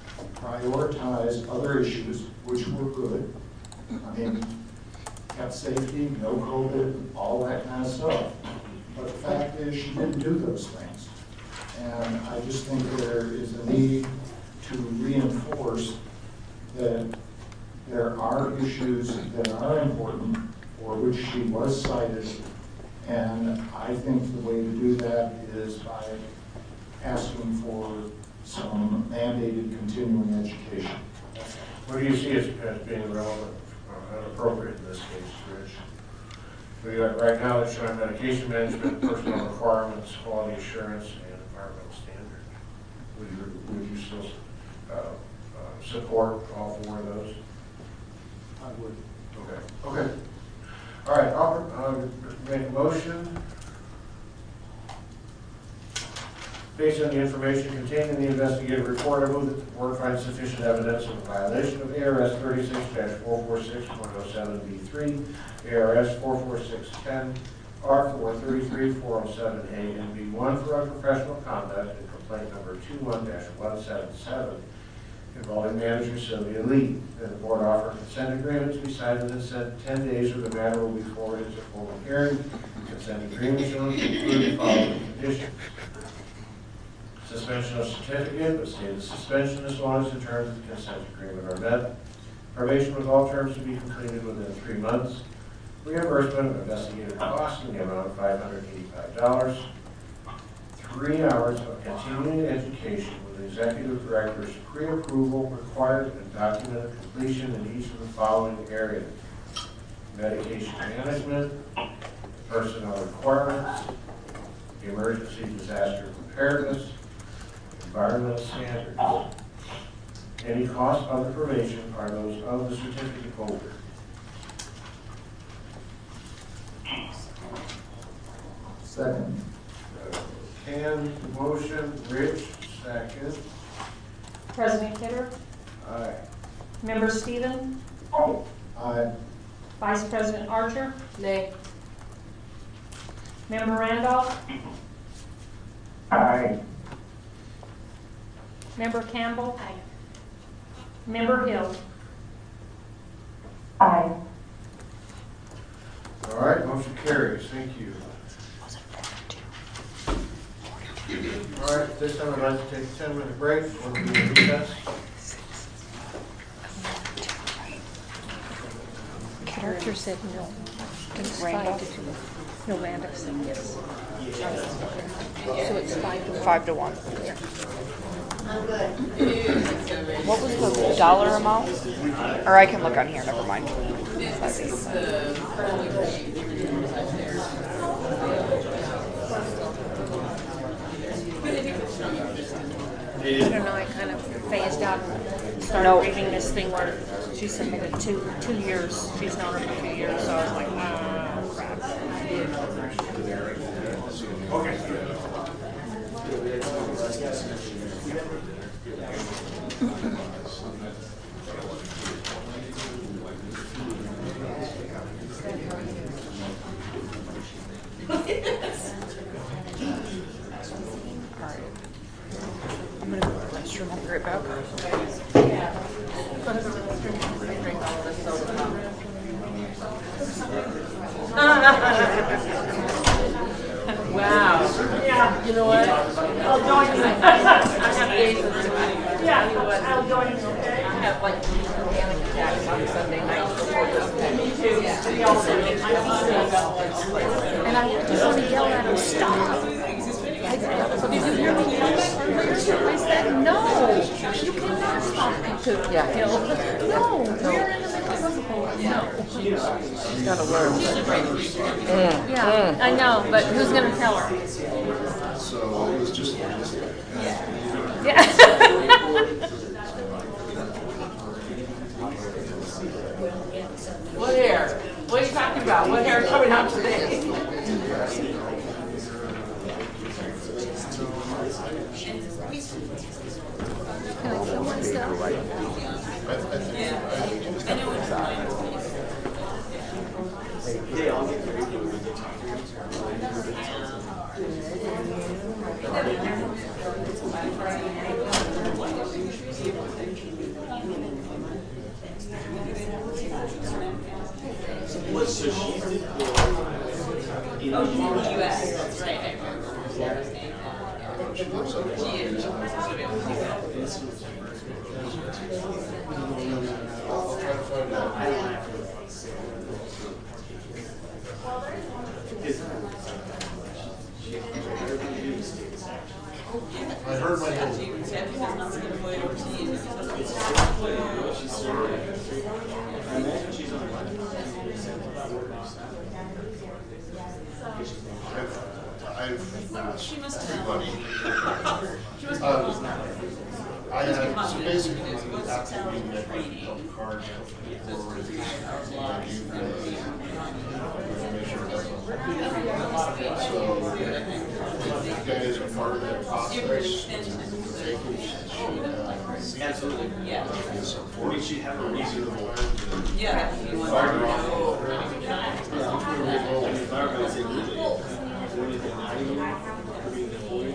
prioritize other issues, which were good. I mean, kept safety, no COVID, all that kind of stuff. But the fact is, she didn't do those things. And I just think there is a need to reinforce that there are issues that are important for which she was cited. And I think the way to do that is by asking for some mandated continuing education. What do you see as, as being relevant or appropriate in this case, Rich? We got right now it's showing medication management, personal requirements, quality assurance, and environmental standards. Would you, would you still uh, uh, support all four of those? I would. Okay. Okay. All right. I'll uh, make a motion. Based on the information contained in the investigative report, I move that the board finds sufficient evidence of a violation of A R S thirty-six dash four forty-six point oh seven B three, A R S four forty-six ten, R four thirty-three four oh seven A, and B one for unprofessional conduct in complaint number two one dash one seven seven involving manager Sylvia Lee. And the board offer a consent agreement to be signed within said ten days, or the matter will be forwarded to formal hearing. The consent agreement shall include the following conditions: suspension of certificate, but stated suspension as long as the terms of the consent agreement are met. Probation with all terms to be completed within three months. Reimbursement of investigative costs in the amount of five hundred eighty-five dollars. three hours of continuing education with executive director's pre-approval required and documented completion in each of the following areas: medication management, personnel requirements, emergency disaster preparedness, environmental standards. Any costs of the probation are those of the certificate holder. Second. Ken, motion, Rich, second. President Kidder, Aye. Member Stephen, Aye. Vice President Archer, Nay. Member Randolph, Aye. Member Campbell, Member Hill. Aye. All right, motion carries. Thank you. All right, this time I'd like to take a ten minute break. We'll be in recess. Archer said no. It's five to two. No, Randolph said yes. So it's five to one. Five to one. What was the dollar amount? Or I can look on here, never mind. This is the currently there. I don't know, I kind of phased out and started No. reading this thing where she submitted two, two years. She's known her for two years, so I was like, ah, crap. I'm gonna go to the restroom, I'll be right back. Wow. Yeah. You know what? I'll join you. I have days of yeah, I'll join you, okay? I have like panic attacks on Sunday nights before this. Me too. We all do. And I just want to yell at him, stop! I said, did you hear me yell earlier? I said, no, you cannot stop me to Yeah. kill. No, we're in the middle of a poll. No. She's gotta learn. Yeah, I know, but who's going to tell her? So it was just. Yeah. What hair? What are you talking about? What hair is coming out today? Can I kill myself? What, so she did the, in Oh, the she's in the U U S? S, that's right, I remember Sarah saying that. She lives up there. She is, she'll be able to do that. I'll try to find out. I heard my name. She was happy does not skip away overseas. I've asked She must have. everybody. She must Um, be I Just be had, so confident. basically, Just go after sit down we with met my training. help card for Just reviews, hours long. I gave the information that's on. So, if you guys are part of that process, they can, should, uh, Absolutely. Yeah. support. We should have a reason why. Yeah, if you want Fire to off. know. The environment is illegal. Is there anything hiding from being employed?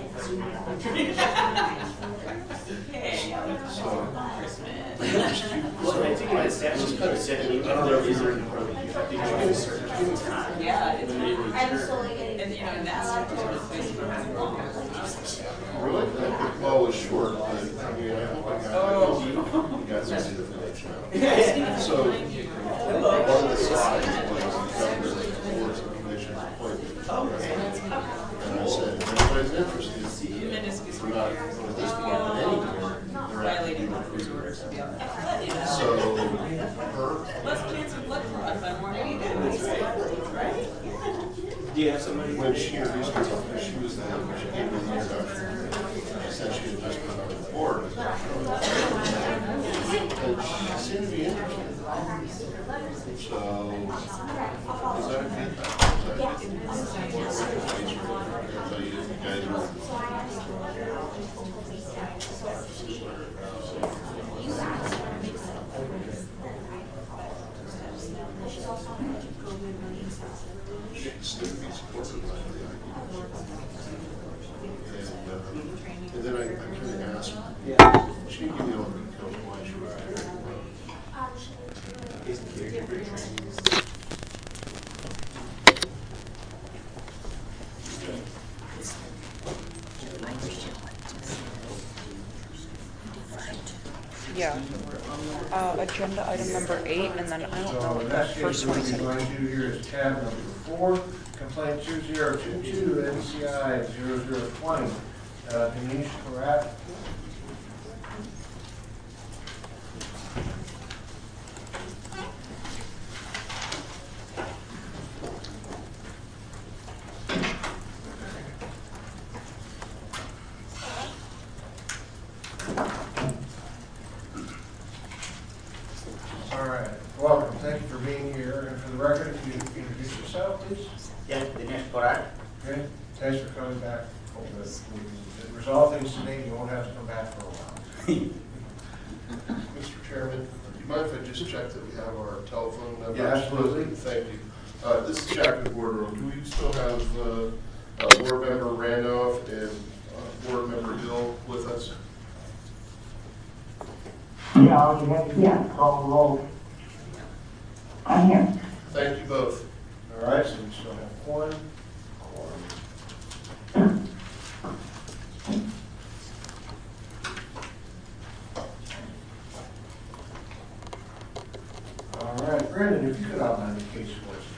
Hey, Well, I think my staff just kind of said, even though there is a, you have to go to a certain time. yeah, it's, When they return. and you know, and that's the sort of place for how long. Really? Well, it was short, but I mean, I hope I got, you got some information out. So, one of the slides was the governor's boards and commissions appointment. And I said, if anybody's interested, Do you have somebody? When she introduced herself, because she was the head, she gave me the introduction. She said she had just been on the board. And she seemed to be interested. So, is that a good thing? So you guys were. Still be supported by the and, uh, and then I, I kind of asked, she didn't give me all the details why she was there. Is the caregiver training? Yeah. Uh, agenda item number eight, and then I don't know So what in the that case, first what one we're is. going to do here is tab number four, complaint two zero two two, N C I zero zero twenty. Uh, Denise Corrat. All right, welcome. Thank you for being here. And for the record, if you introduce yourself, please. Yeah, Dinesh Korat. Okay, thanks for coming back. Hopefully we can resolve things today. You won't have to come back for a while. Mister Chairman, do you mind if I just check that we have our telephone number? Yeah, absolutely. Thank you. Uh, this is Jack in boardroom. Do we still have, uh, uh, board member Randolph and, uh, board member Hill with us? Yeah, I'll have Yeah. call roll. I'm here. Thank you both. All right, so we still have one. All right, Brandon, if you could outline the case for us.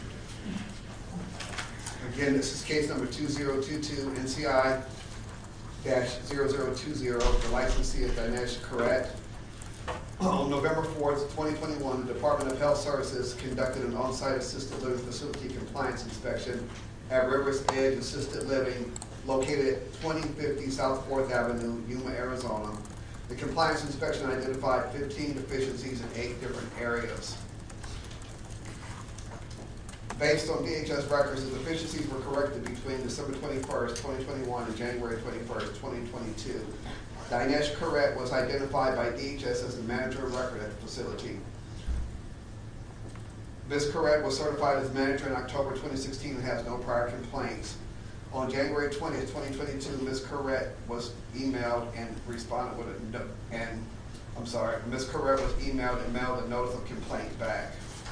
Again, this is case number two zero two two, N C I dash zero zero two zero, the licensee is Dinesh Korat. On November fourth, twenty twenty-one, the Department of Health Services conducted an on-site assisted living facility compliance inspection at Rivers Edge Assisted Living located at twenty fifty South fourth Avenue, Yuma, Arizona. The compliance inspection identified fifteen deficiencies in eight different areas. Based on D H S records, the deficiencies were corrected between December twenty-first, twenty twenty-one and January twenty-first, twenty twenty-two. Dinesh Korat was identified by D H S as the manager of record at the facility. Miz Korat was certified as manager in October twenty sixteen and has no prior complaints. On January twentieth, twenty twenty-two, Miz Korat was emailed and responded with a, no- and, I'm sorry, Miz Korat was emailed and mailed a notice of complaint back.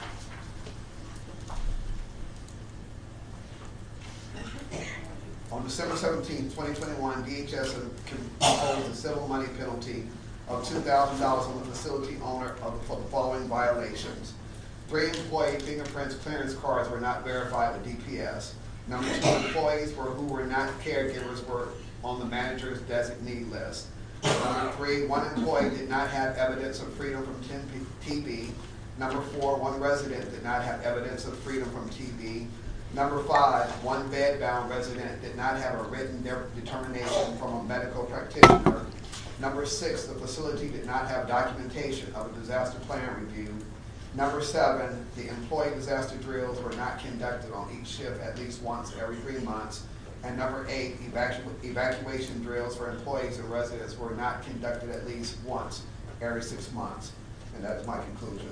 On December seventeenth, twenty twenty-one, D H S imposed a civil money penalty of two thousand dollars on the facility owner of, for the following violations. Three employee fingerprints clearance cards were not verified with D P S. Number two, employees were, who were not caregivers were on the manager's designee list. Number three, one employee did not have evidence of freedom from T B. Number four, one resident did not have evidence of freedom from T B. Number five, one bedbound resident did not have a written de determination from a medical practitioner. Number six, the facility did not have documentation of a disaster plan review. Number seven, the employee disaster drills were not conducted on each shift at least once every three months. And number eight, evacu evacuation drills for employees and residents were not conducted at least once every six months. And that is my conclusion.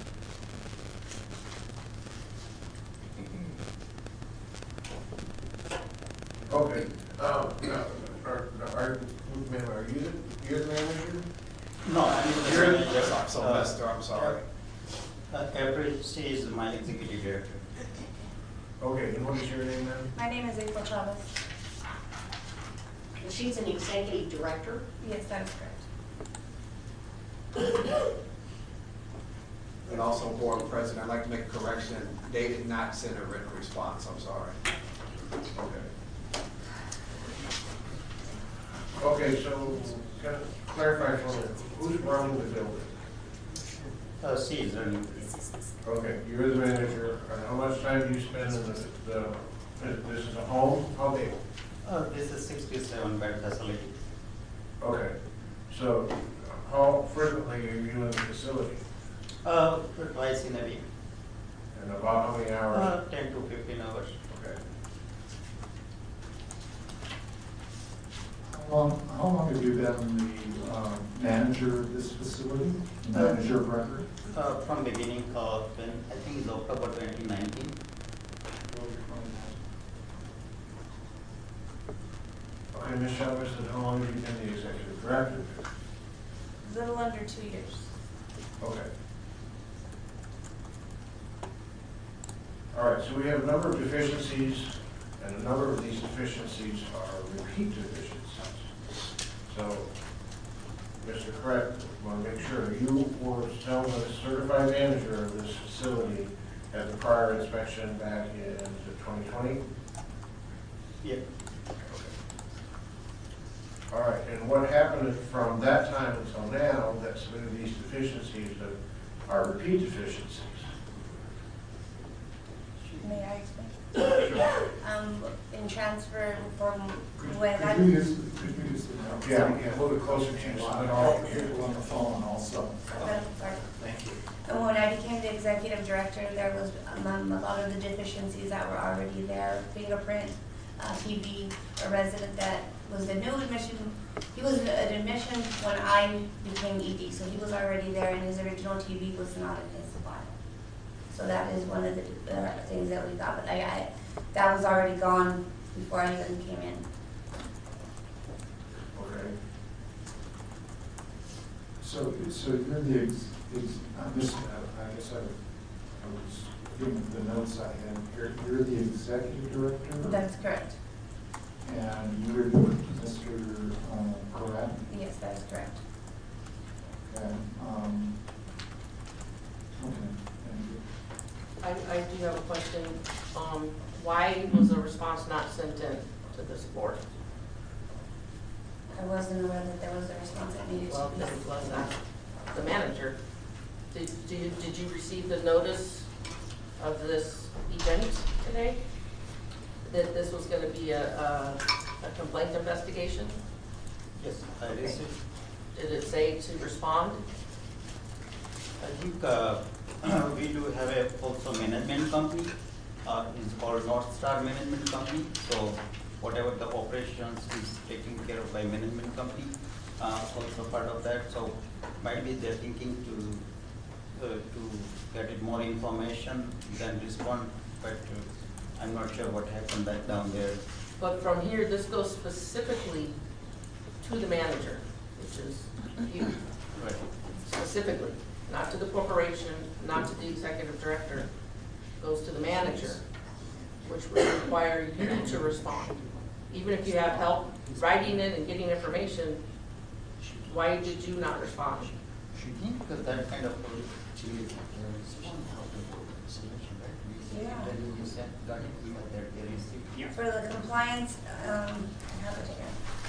Okay, um, now, are, are, ma'am, are you the, you're the manager? No, I'm the You're the- manager. Yes, so, Uh, Mister, I'm sorry. Uh, April, she is my executive director. Okay, and what is your name, ma'am? My name is April Chavez. And she's an executive director. Yes, that is correct. And also, Board President, I'd like to make a correction. They did not send a written response, I'm sorry. Okay. Okay, so, can I clarify for me, who's running the building? Uh, she is running. Okay, you're the manager, and how much time do you spend in the, the This this is a home, how big? Uh, this is sixty-seven bed facility. Okay, so how frequently are you in the facility? Uh, twice in a week. And about how many hours? Uh, ten to fifteen hours. Okay. How long, how long have you been the uh, manager of this facility, manager of record? Uh, from beginning of when, I think it's October twenty nineteen. Okay, Miz Chavez, and how long have you been the executive director? A little under two years. Okay. All right, so we have a number of deficiencies, and a number of these deficiencies are repeat deficiencies. So, Mister Correct, want to make sure you were still the certified manager of this facility at the prior inspection back in twenty twenty? Yep. All right, and what happened from that time until now that some of these deficiencies that are repeat deficiencies? May I explain? Um, in transfer from when I. Could you use, could you use the microphone? Yeah, yeah, a little bit closer to you. so that all- People on the phone also. Okay, sorry. Thank you. And when I became the executive director, there was um, a lot of the deficiencies that were already there. Fingerprint, uh, T V, a resident that was a new admission. He was an admission when I became E D, so he was already there, and his original T V was not in his file. So that is one of the uh, things that we got, but I, I, that was already gone before I even came in. Okay. So, so you're the, ex, ex, I'm just, I guess I, I was reading the notes I had here. You're the executive director? That's correct. And you report to Mister Um, Correct? Yes, that is correct. Okay. Um, okay, thank you. I, I do have a question. Um, why was the response not sent in to this board? I wasn't aware that there was a response that needed Well, to be. this was not the manager. Did, did, you- did you receive the notice of this event today? That this was gonna be a, a, a complaint investigation? Yes, I received. Did it say to respond? I think uh, we do have a also management company. Uh, it's called North Star Management Company. So whatever the operations is taken care of by management company, uh, also part of that. So might be they're thinking to uh, to get it more information than respond, but uh, I'm not sure what happened back down there. But from here, this goes specifically to the manager, which is you. Right. Specifically, not to the corporation, not to the executive director, goes to the manager, which would require you to respond. Even if you have help writing it and getting information, why did you not respond? She think that that kind of she is respond how to go to the solution, right? We Yeah. Then you said got it, we have that they received. For the compliance, um, I have it here.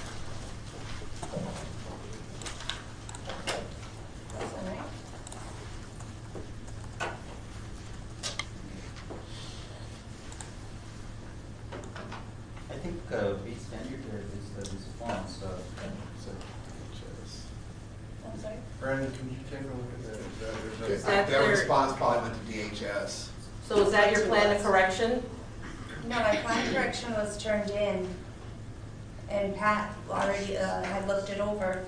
That's all right. I think uh, we send you to this uh, response. Uh, so, I'm sorry? Brandon, can you take a look at that? Is that- Is is that Their their- response probably went to D H S. So is that your plan of correction? No, my plan correction was turned in, and Pat already, uh, had looked it over.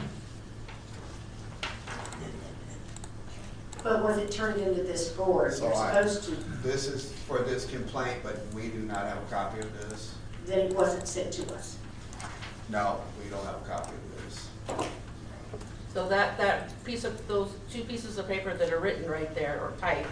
But was it turned into this board? So You're I- supposed to, This is for this complaint, but we do not have a copy of this. then it wasn't sent to us. No, we don't have a copy of this. So that, that piece of, those two pieces of paper that are written right there or typed,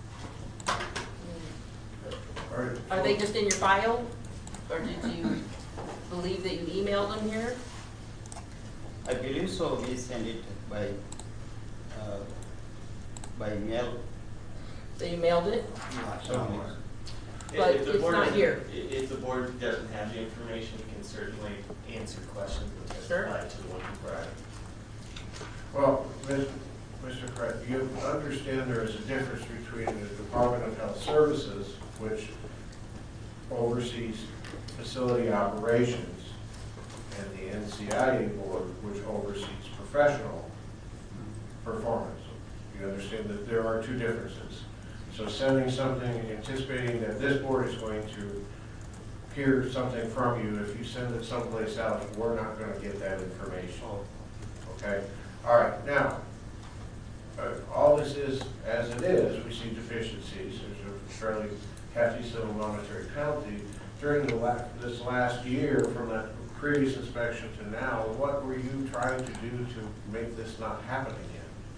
All right. are they just in your file? Or did you believe that you emailed them here? I believe so. We send it by uh, by mail. So you mailed it? Somewhere. But If the it's board not doesn't- here. i- If the board doesn't have the information, it can certainly answer questions that Sure. apply to the one provided. Well, Miz- Mister Pratt, you understand there is a difference between the Department of Health Services, which oversees facility operations, and the N C I A board, which oversees professional performance. You understand that there are two differences. So sending something, anticipating that this board is going to hear something from you, if you send it someplace else, we're not going to get that information. Okay? All right, now, uh, all this is as it is. We see deficiencies. There's a fairly hefty civil monetary penalty. During the la this last year, from that previous inspection to now, what were you trying to do to make this not happen again?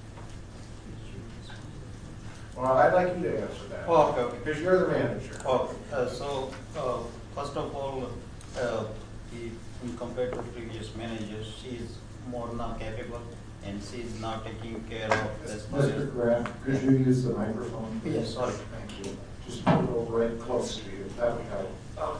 Well, I'd like you to answer that. Oh, okay, okay. Because you're the manager. Okay, uh, so, uh, first of all, uh, the, in compared to previous managers, she is more now capable and she is now taking care of this. Mister Grant, could you use the microphone, please? Yes, sorry. Thank you. Just put it over right close to you. That would help.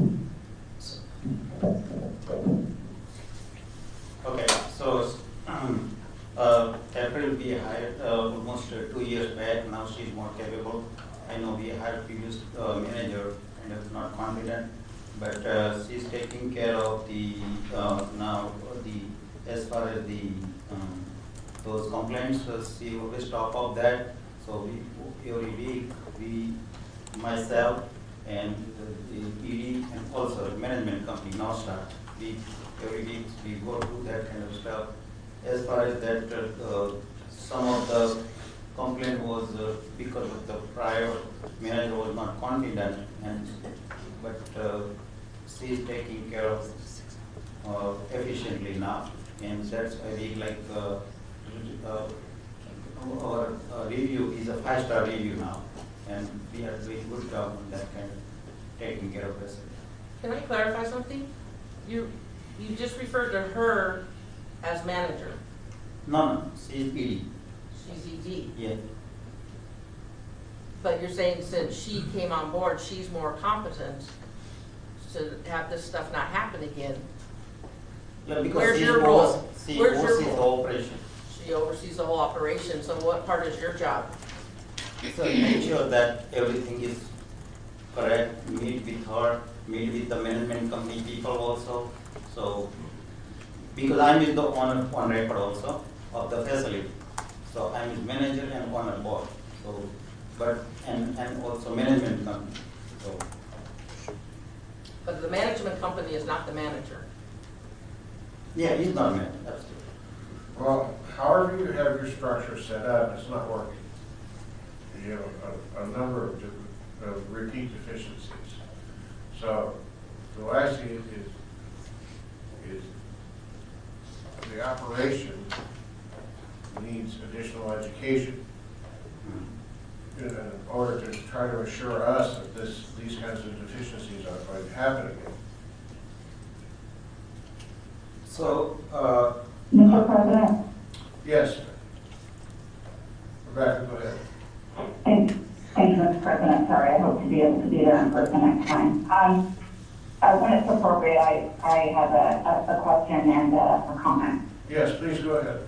Okay, so, um, uh, April we hired uh, almost uh, two years back. Now she's more capable. I know we hired previous uh, manager and was not confident, but uh, she's taking care of the uh, now the as far as the um, those complaints. Uh, she always top of that. So we every week we myself and the E D and also the management company Northstar, we every week we go through that kind of stuff. As far as that, uh, some of the complaint was uh, because of the prior manager was not confident, and but uh, she is taking care of uh, efficiently now, and that's why we like uh, uh, our uh, review is a five-star review now, and we are doing good job on that kind of taking care of us. Can I clarify something? You, you just referred to her as manager. No, no, she is E D. She's E D. Yeah. But you're saying since she came on board, she's more competent to have this stuff not happen again. Yeah, because Where's she your role? oversees- she Where's your oversees the role? operation. She oversees the whole operation, so what part is your job? So make sure that everything is correct, meet with her, meet with the management company people also. So, because I'm with the owner on record also of the facility. So I'm his manager and owner board. So, but, and, and also management company. So, But the management company is not the manager. yeah, he's not manager, that's true. Well, however you have your structure set up, it's not working. You have a, a number of, di- of repeat deficiencies. So the way I see it is, is the operation needs additional education in order to try to assure us that this, these kinds of deficiencies aren't going to happen again. So, uh, Mister President? Yes. Rebecca, go ahead. Thank, thank you, Mister President. Sorry, I hope to be able to be there in person next time. Um, uh, when it's appropriate, I, I have a, a, a question and a, a comment. Yes, please go ahead.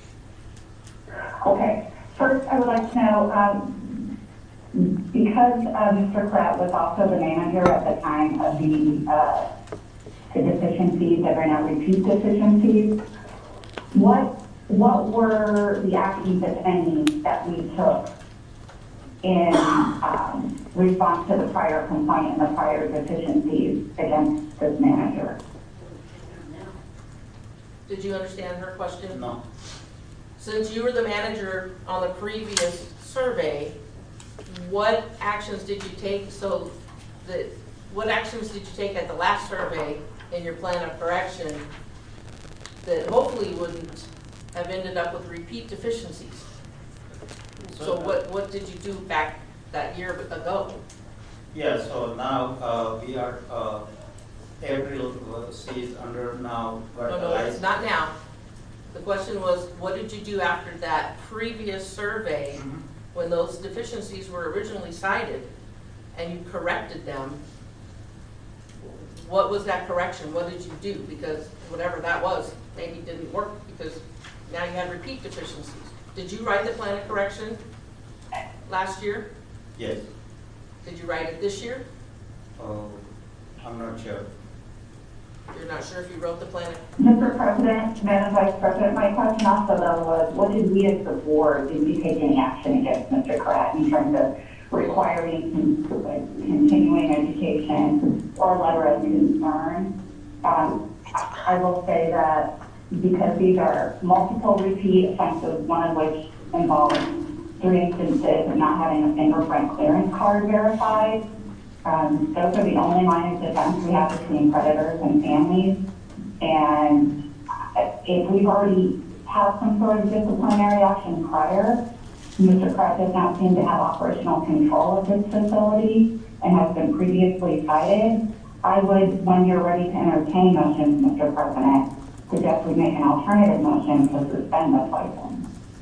Okay. First, I would like to know, um, because uh, Mister Kratt was also the manager at the time of the, uh, the deficiencies that are now repeat deficiencies, what what were the actions, if any, that we took in um, response to the prior complaint and the prior deficiencies against this manager? Did you understand her question? No. Since you were the manager on the previous survey, what actions did you take so that, what actions did you take at the last survey in your plan of correction that hopefully wouldn't have ended up with repeat deficiencies? So what, what did you do back that year ago? yeah, so now uh, we are, uh, April, uh, she is under now No, no, it's verticalized. not now. The question was, what did you do after that previous survey Mhm. when those deficiencies were originally cited and you corrected them? What was that correction? What did you do? Because whatever that was, maybe didn't work because now you had repeat deficiencies. Did you write the plan of correction last year? Yes. Did you write it this year? Oh, I'm not sure. You're not sure if you wrote the plan? Mister President, Madam Vice President, my question also though was, what did we as the board, did we take any action against Mister Kratt in terms of requiring con- like, continuing education or letter of concern? Um, I will say that because these are multiple repeat offenses, one of which involves three instances of not having a fingerprint clearance card verified, Um, those are the only line of defense we have between creditors and families. And if we've already had some sort of disciplinary action prior, Mister Kratt does not seem to have operational control of this facility and has been previously cited. I would, when you're ready to entertain motions, Mister President, suggest we make an alternative motion to suspend this license.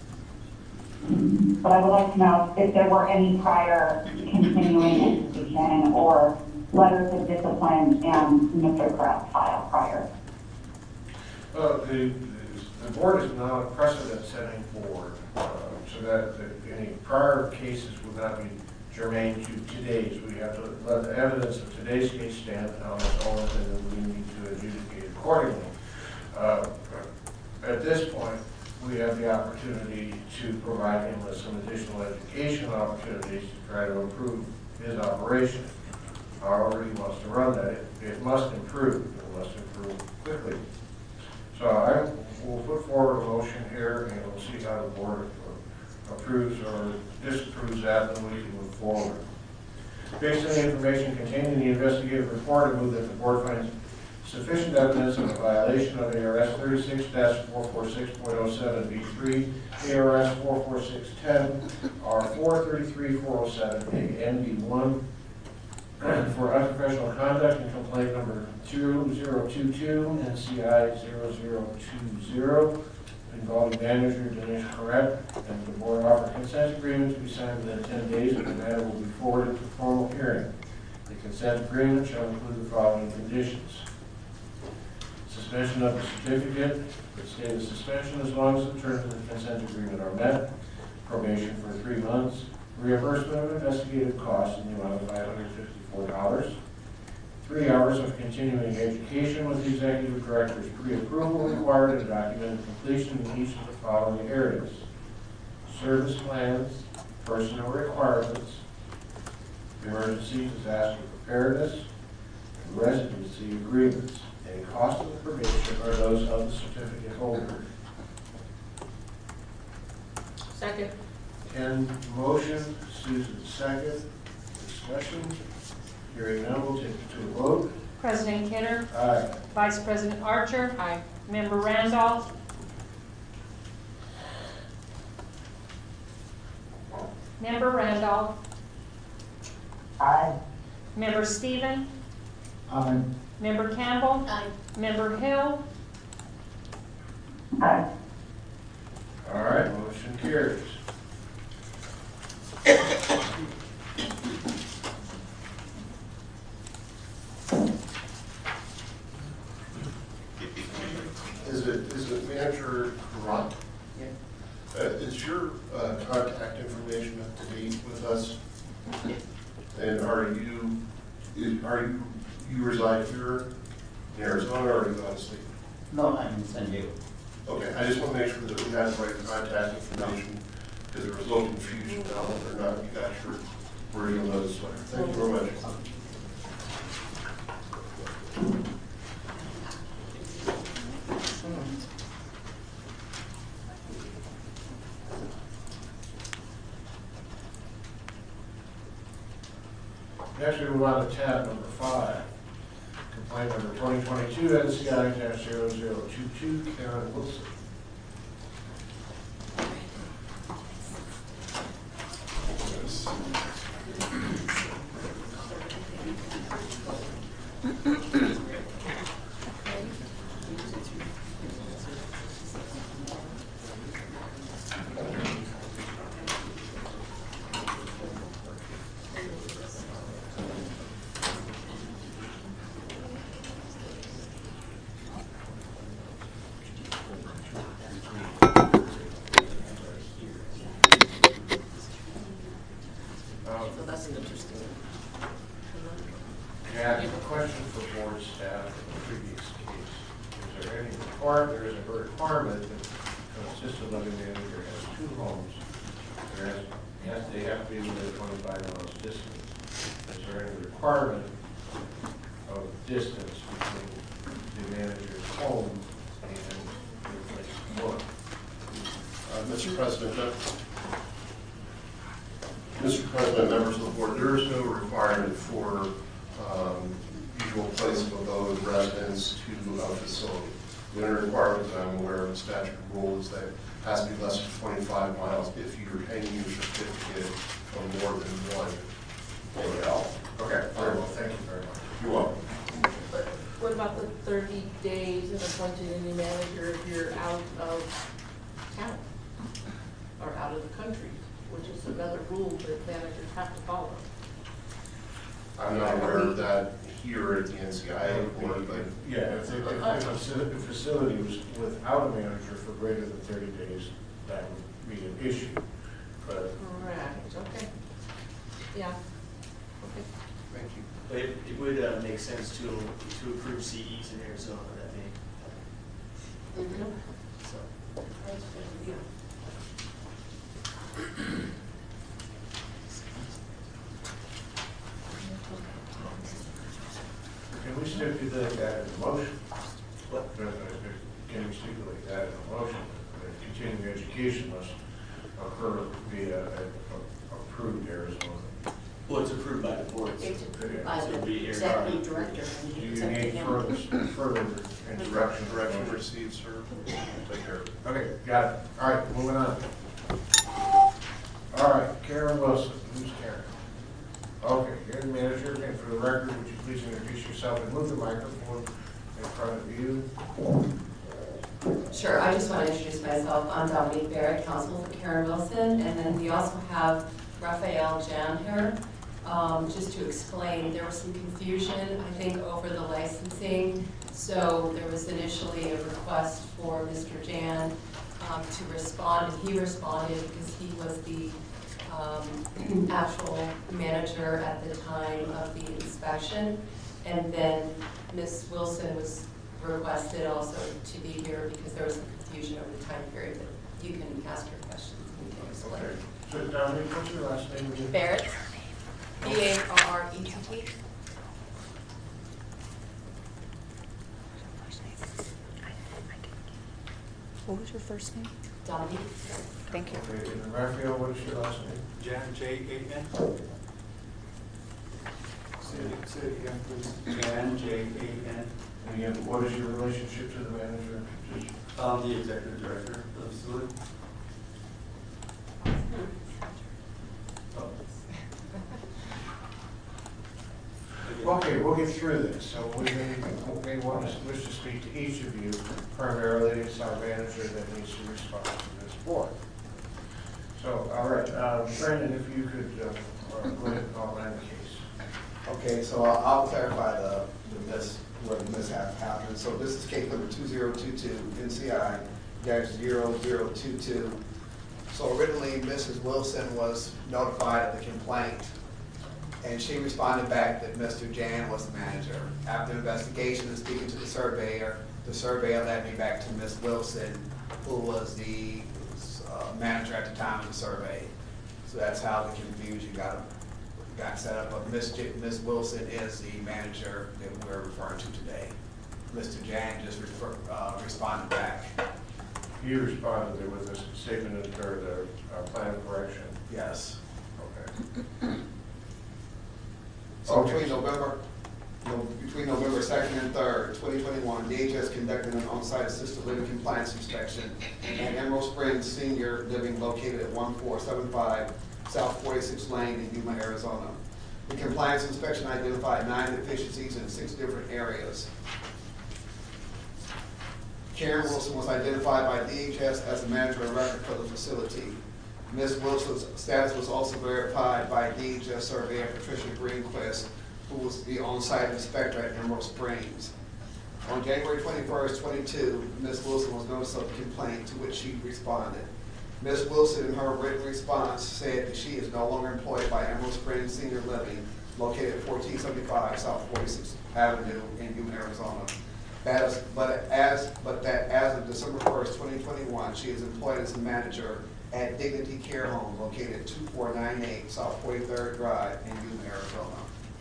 But I would like to know if there were any prior continuing education or letters of discipline in Mister Kratt's file prior. Well, the, the board is not a precedent-setting board, uh, so that, that any prior cases would not be germane to today's. We have to let the evidence of today's case stand on its own, and then we need to adjudicate accordingly. Uh, at this point, we have the opportunity to provide him with some additional education opportunities to try to improve his operation. However he wants to run that, it, it must improve. It must improve quickly. So I will put forward a motion here, and we'll see how the board approves or disapproves that, and we can move forward. Based on the information contained in the investigative report, I move that the board finds sufficient evidence of a violation of A R S thirty-six dash four forty-six point oh seven B three, A R S four forty-six ten, R four thirty-three point four oh seven, A N B one, for unprofessional conduct in complaint number two zero two two, N C I zero zero two zero, involving manager Dinesh Kratt, and the board offer consent agreement to be signed within ten days, and the matter will be forwarded to formal hearing. The consent agreement shall include the following conditions: suspension of the certificate, the state of suspension as long as the terms of the consent agreement are met, probation for three months, reimbursement of investigative costs in the amount of five hundred fifty-four dollars, three hours of continuing education with the executive director's pre-approval required and documented completion in each of the following areas: service plans, personnel requirements, emergency disaster preparedness, and residency agreements. Any cost of the probation are those of the certificate holder. Second. Ken motion, Susan second. Discussion. Hearing none, we'll take it to a vote. President Kidder. Aye. Vice President Archer. Aye. Member Randolph. Member Randolph. Aye. Member Stephen. Aye. Member Campbell. Aye. Member Hill. Aye. All right, motion carries. Is it, is it Manager Grunt? Yeah. Uh, is your uh, contact information up to date with us? And are you, is, are you, you reside here in Arizona, or are you out of state? No, I'm in San Diego. Okay, I just want to make sure that we have the right contact information, because there was a little confusion on whether or not you got your wording on this letter. Thank you very much. Next, we move on to tab number five. Complaint number twenty twenty-two, N C I zero zero two two, Karen Wilson. So that's interesting. Okay, I have a question for board staff in the previous case. Is there any requirement, there is a requirement that an assisted living manager has two homes. There has, yes, they have to be within twenty-five miles distance. Is there any requirement of distance between the manager's home and your place of work? Uh, Mister President, uh, Mister President, members of the board, there is no requirement for um, usual place of abode residence to a facility. The only requirement that I'm aware of in statute rule is that it has to be less than twenty-five miles if you're hanging your certificate from more than one A L. Okay, very well, thank you very much. You're welcome. But what about the thirty days of appointing a new manager if you're out of town or out of the country, which is another rule that managers have to follow? I'm not aware of that here at the N C I A board, but Yeah, if, the- if the faci- the facility was without a manager for greater than thirty days, that would be an issue. But Correct, okay. Yeah, okay. thank you. But it, it would uh, make sense to, to approve C Es in Arizona that may, Mm-hmm. so. can we stipulate that in the motion? What? Can we stipulate that in the motion? That continuing education must occur via a- a- approved Arizona. Well, it's approved by the board. It's approved by So it'd be here. executive director. and Do it's you up to need him. further, further instruction? Direction received, sir. Take care of it. Okay, got it. All right, moving on. All right, Karen Wilson, who's Karen? Okay, you're the manager, and for the record, would you please introduce yourself and move the microphone in front of you? Sure, I just want to introduce myself. I'm Dominique Barrett, counsel for Karen Wilson, and then we also have Raphael Jan here. Um, just to explain, there was some confusion, I think, over the licensing. So there was initially a request for Mister Jan um, to respond, and he responded because he was the um, actual manager at the time of the inspection. And then Miz Wilson was requested also to be here because there was some confusion over the time period, but you can ask your questions and we can explain. Okay. So Dominique, what's your last name again? Barrett, B A R R E T T. What was your first name? Dominique. Thank you. Okay, and Raphael, what is your last name? Jan, J A N. Say it, say it again, please. Jan, J A N. And again, what is your relationship to the manager? Just- I'm the executive director of the facility. Okay, we'll get through this. So we may, may want to wish to speak to each of you. Primarily, it's our manager that needs to respond to this board. So, all right, uh, Brandon, if you could uh, go ahead and outline the case. Okay, so I'll, I'll clarify the, the mis, where the mishap happened. So this is case number two zero two two, N C I dash zero zero two two. So originally, Missus Wilson was notified of the complaint, and she responded back that Mister Jan was the manager. After investigation and speaking to the surveyor, the surveyor led me back to Miz Wilson, who was the uh, manager at the time of the survey. So that's how the confusion got got set up. But Miz J, Miz Wilson is the manager that we're referring to today. Mister Jan just refer, uh, responded back. You responded there with a statement of, or the uh, plan of correction. Yes. Okay. So Okay. between November, no, between November second and third, twenty twenty-one, D H S conducted an on-site assisted living compliance inspection at Emerald Springs Senior Living located at one four seven five South forty-sixth Lane in Yuma, Arizona. The compliance inspection identified nine deficiencies in six different areas. Karen Wilson was identified by D H S as the manager of record for the facility. Miz Wilson's status was also verified by D H S surveyor Patricia Greenquist, who was the on-site inspector at Emerald Springs. On January twenty-first, twenty-two, Miz Wilson was noticed of the complaint, to which she responded. Miz Wilson, in her written response, said that she is no longer employed by Emerald Springs Senior Living located at fourteen seventy-five South forty-sixth Avenue in Yuma, Arizona. That is, but as, but that as of December first, twenty twenty-one, she is employed as a manager at Dignity Care Home located at two four nine eight South forty-third Drive in Yuma, Arizona.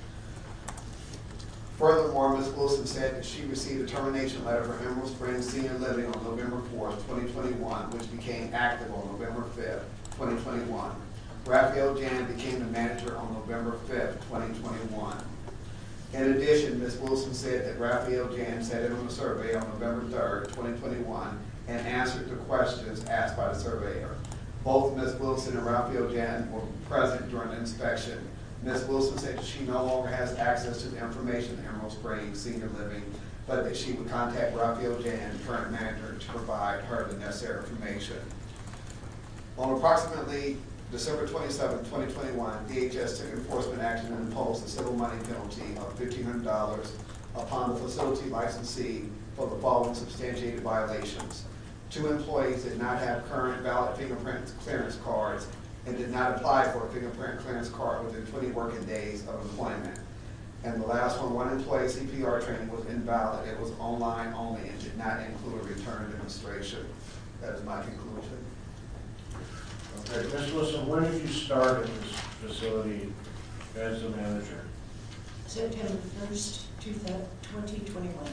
Furthermore, Miz Wilson said that she received a termination letter from Emerald Springs Senior Living on November fourth, twenty twenty-one, which became active on November fifth, twenty twenty-one. Raphael Jan became the manager on November fifth, twenty twenty-one. In addition, Miz Wilson said that Raphael Jan sat in on the survey on November third, twenty twenty-one, and answered the questions asked by the surveyor. Both Miz Wilson and Raphael Jan were present during the inspection. Miz Wilson said that she no longer has access to the information in Emerald Springs Senior Living, but that she would contact Raphael Jan, current manager, to provide her the necessary information. On approximately December twenty-seventh, twenty twenty-one, D H S took enforcement action and imposed a civil money penalty of fifteen hundred dollars upon the facility licensee for the following substantiated violations. Two employees did not have current valid fingerprint clearance cards and did not apply for a fingerprint clearance card within twenty working days of employment. And the last one, one employee C P R training was invalid. It was online only and did not include a return demonstration. That is my conclusion. Okay, Miz Wilson, when did you start in this facility as the manager? September first, twenty twenty-one.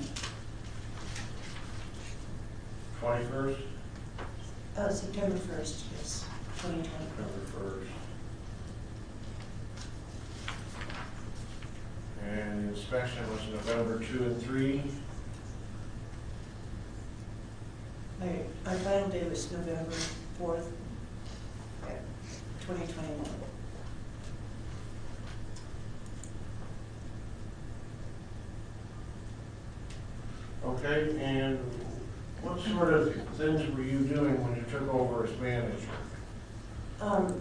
Twenty-first? Uh, September first, yes, twenty twenty. September first. And the inspection was November two and three? My, my final day was November fourth, twenty twenty-one. Okay, and what sort of things were you doing when you took over as manager? Um,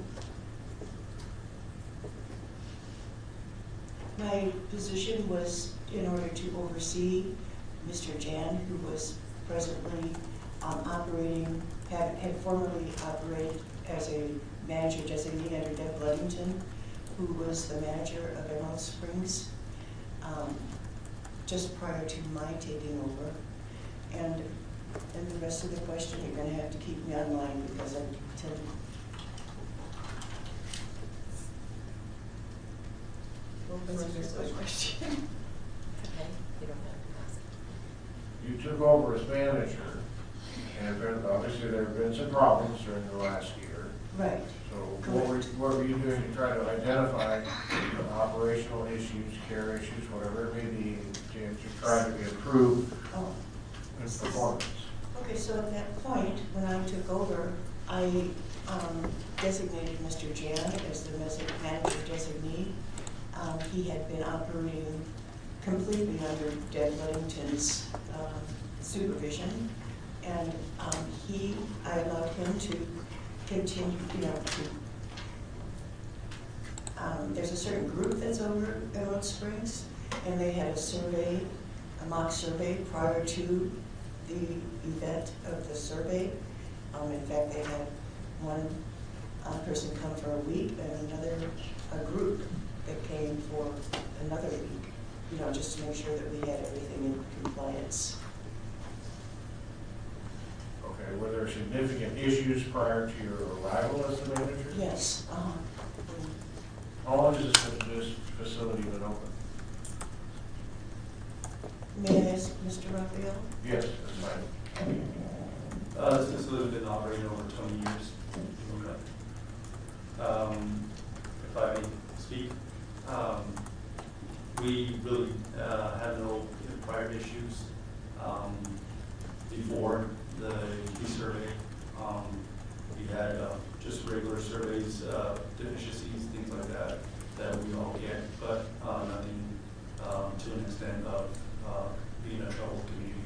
my position was in order to oversee Mister Jan, who was presently um, operating, had, had formerly operated as a manager designee under Deb Ludington, who was the manager of Emerald Springs, um, just prior to my taking over. And and the rest of the question, you're going to have to keep me online because I tend to. What's your question? Okay, you don't have to ask. You took over as manager, and there- obviously there have been some problems during the last year. Right. So what were, what were you doing to try to identify the operational issues, care issues, whatever it may be, to, to try to improve Oh. in performance? Okay, so at that point, when I took over, I um, designated Mister Jan as the mes- manager designee. Um, he had been operating completely under Deb Ludington's um, supervision, and um, he, I allowed him to continue, you know, to, um, there's a certain group that's over Emerald Springs, and they had a survey, a mock survey prior to the event of the survey. Um, in fact, they had one uh, person come for a week and another, a group that came for another week, you know, just to make sure that we had everything in compliance. Okay, were there significant issues prior to your arrival as the manager? Yes. Uh-huh. How long has this, this facility been open? May I ask Mister Raphael? Yes, that's fine. Uh, this facility's been operating over twenty years. Um, if I may speak, um, we really uh, had no prior issues um, before the key survey. Um, we had uh, just regular surveys, uh, deficiencies, things like that, that we all get, but uh, nothing um, to an extent of uh, being a troubled community.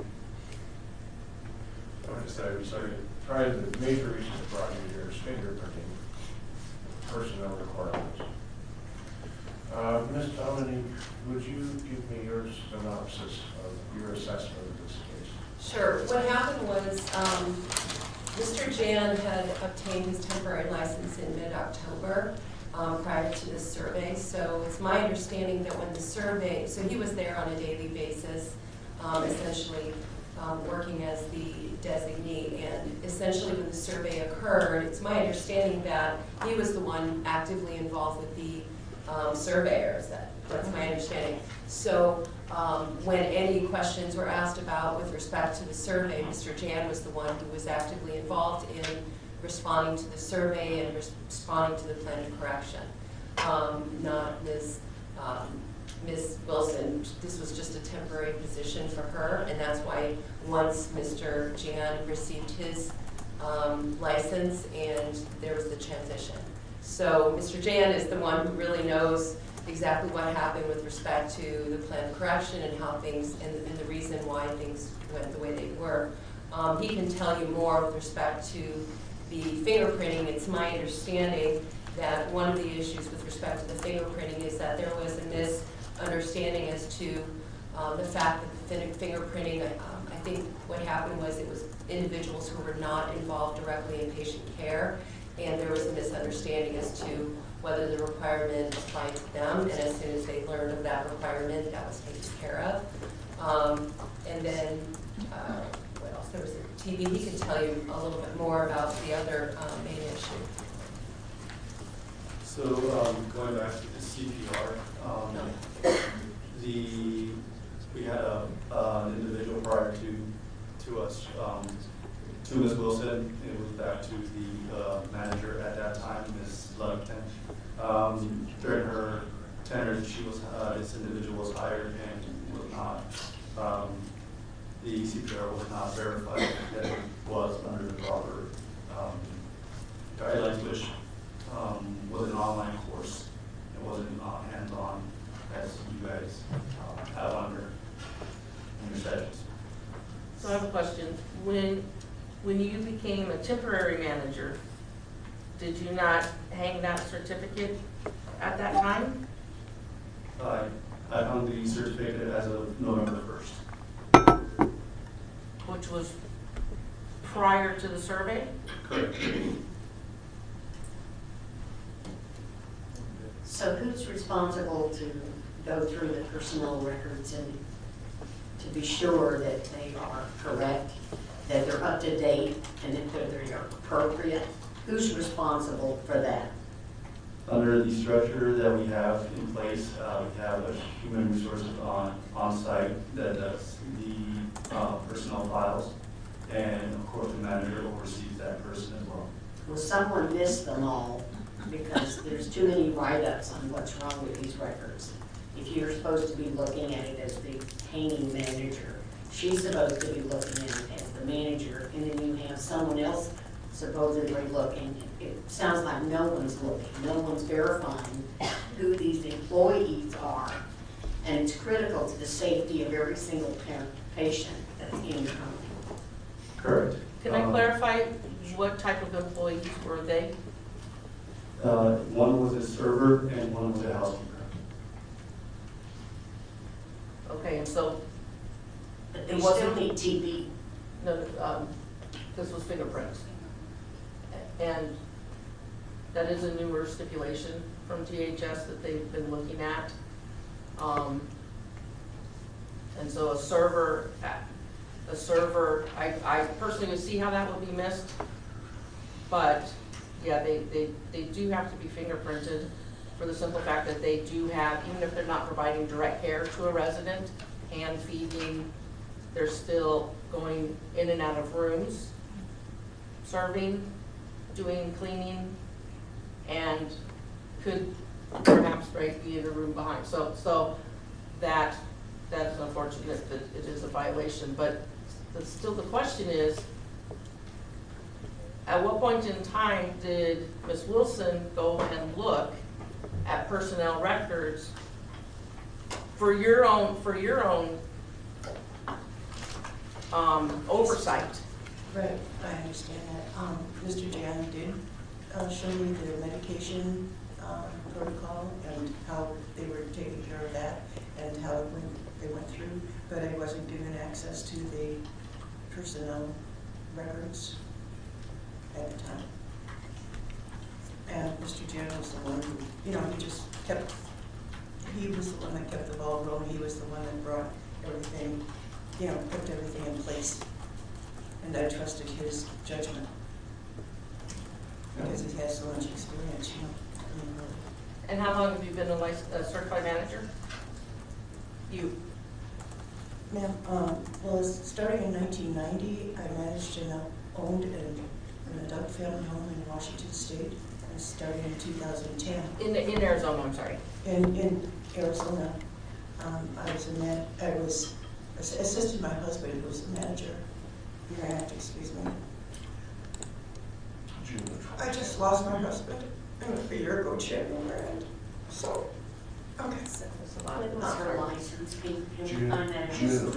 Okay, so, so probably the major reason that brought you here is fingerprinting, personnel requirements. Uh, Miz Dominique, would you give me your synopsis of your assessment of this case? Sure. What happened was um, Mister Jan had obtained his temporary license in mid-October. um, prior to this survey. So it's my understanding that when the survey, so he was there on a daily basis, um, essentially um, working as the designee. And essentially when the survey occurred, it's my understanding that he was the one actively involved with the um, surveyors. That, that's my understanding. So um, when any questions were asked about with respect to the survey, Mister Jan was the one who was actively involved in responding to the survey and res responding to the plan of correction, um, not Miz Um, Miz Wilson. This was just a temporary position for her, and that's why once Mister Jan received his um, license, and there was the transition. So Mister Jan is the one who really knows exactly what happened with respect to the plan of correction and how things, and, and the reason why things went the way they were. Um, he can tell you more with respect to the fingerprinting. It's my understanding that one of the issues with respect to the fingerprinting is that there was a misunderstanding as to um, the fact that the fingerprinting, um, I think what happened was it was individuals who were not involved directly in patient care, and there was a misunderstanding as to whether the requirement applied to them, and as soon as they learned of that requirement, that was taken care of. Um, and then, uh, what else? There was a T V. He can tell you a little bit more about the other um, main issue. So um, going back to the C P R, um, the we had a, uh, an individual prior to to us, um, to Miz Wilson. It was back to the uh, manager at that time, Miz Ludington. Um, during her tenure, she was uh, this individual was hired and was not. Um, the C P R was not verified that it was under the proper um, guidelines, which um, was an online course. It wasn't uh, hands-on as you guys uh, have under in your sessions. So I have a question. When, when you became a temporary manager, did you not hang that certificate at that time? I, I hung the certificate as of November first. Which was prior to the survey? Correct. So who's responsible to go through the personnel records and to be sure that they are correct, that they're up to date, and that they are appropriate? Who's responsible for that? Under the structure that we have in place, uh, we have a human resources on, on site that does the uh, personnel files, and of course the manager oversees that person as well. Will someone miss them all because there's too many write-ups on what's wrong with these records? If you're supposed to be looking at it as the painting manager, she's supposed to be looking at it as the manager, and then you have someone else supposedly looking. It sounds like no one's looking, no one's verifying who these employees are, and it's critical to the safety of every single parent, patient that's in your home. Correct. Can I Um, clarify what type of employees were they? Uh, one was a server and one was a housekeeper. Okay, and so But it they still wasn't, need T B. no, um, this was fingerprints. And that is a newer stipulation from T H S that they've been looking at. Um, and so a server, a server, I, I personally would see how that would be missed. But yeah, they, they, they do have to be fingerprinted for the simple fact that they do have, even if they're not providing direct care to a resident, hand feeding, they're still going in and out of rooms, serving, doing cleaning, and could perhaps right, be in a room behind. So, so that that's unfortunate that it is a violation. But the, still, the question is, at what point in time did Miz Wilson go and look at personnel records for your own for your own um, oversight? Right, I understand that. Um, Mister Jan did uh, show me the medication um, protocol and how they were taking care of that and how it went, they went through, but I wasn't given access to the personnel records at the time. and Mister Jan was the one who, you know, he just kept, he was the one that kept the ball rolling, he was the one that brought everything, you know, kept everything in place. And I trusted his judgment, because he has so much experience, you know. I mean, really. And how long have you been a lic- a certified manager? You? Ma'am, um, well, starting in nineteen ninety, I managed and owned an, an adult family home in Washington State. I started in two thousand ten. In, in Arizona, I'm sorry. In, in Arizona, um, I was a man, I was, assisted my husband, who was a manager, year after, excuse me. I just lost my husband a year ago, January, and so, okay. When was her license being June. unmanaged? June.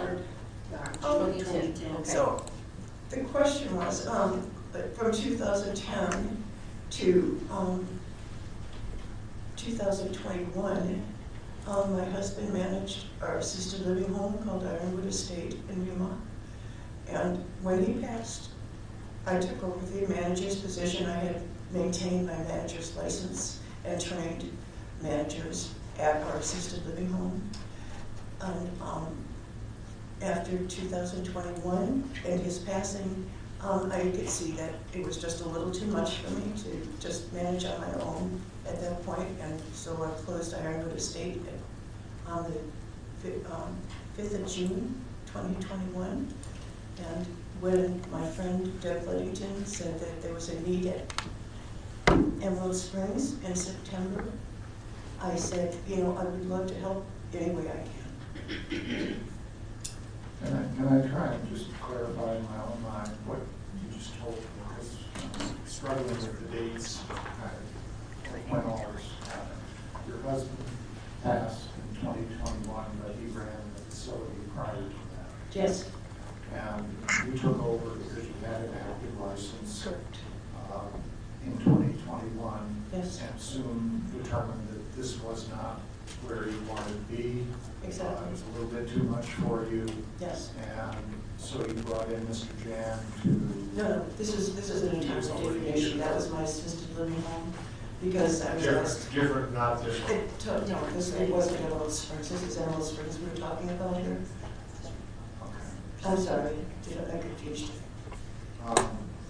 Oh, twenty ten. So, the question was, um, but from two thousand ten to, um, two thousand twenty-one, um, my husband managed our assisted living home called Ironwood Estate in Yuma. And when he passed, I took over the manager's position. I had maintained my manager's license and trained managers at our assisted living home. And um, after two thousand twenty-one and his passing, um, I could see that it was just a little too much for me to just manage on my own at that point, and so I closed Ironwood Estate at, on the um, fifth of June, twenty twenty-one. And when my friend Deb Ludington said that there was a need at Emerald Springs in September, I said, you know, I would love to help any way I can. Can I, can I try and just clarify in my own mind what you just told me? Because I'm struggling with the dates, uh, when all this happened. Your husband passed in twenty twenty-one, but he ran the facility prior to that. Yes. And you took over because you had an active license um, in twenty twenty-one. Yes. And soon determined that this was not where you wanted to be. Exactly. Uh, it was a little bit too much for you. Yes. And so you brought in Mister Jan to. No, no, this is, this is an entirely different issue. That was my assisted living home, because I was Different, asked. different, not this one. It, to- no, this, it wasn't Emerald Springs, this is Emerald Springs we were talking about here. I'm sorry, did I I confused you? Um,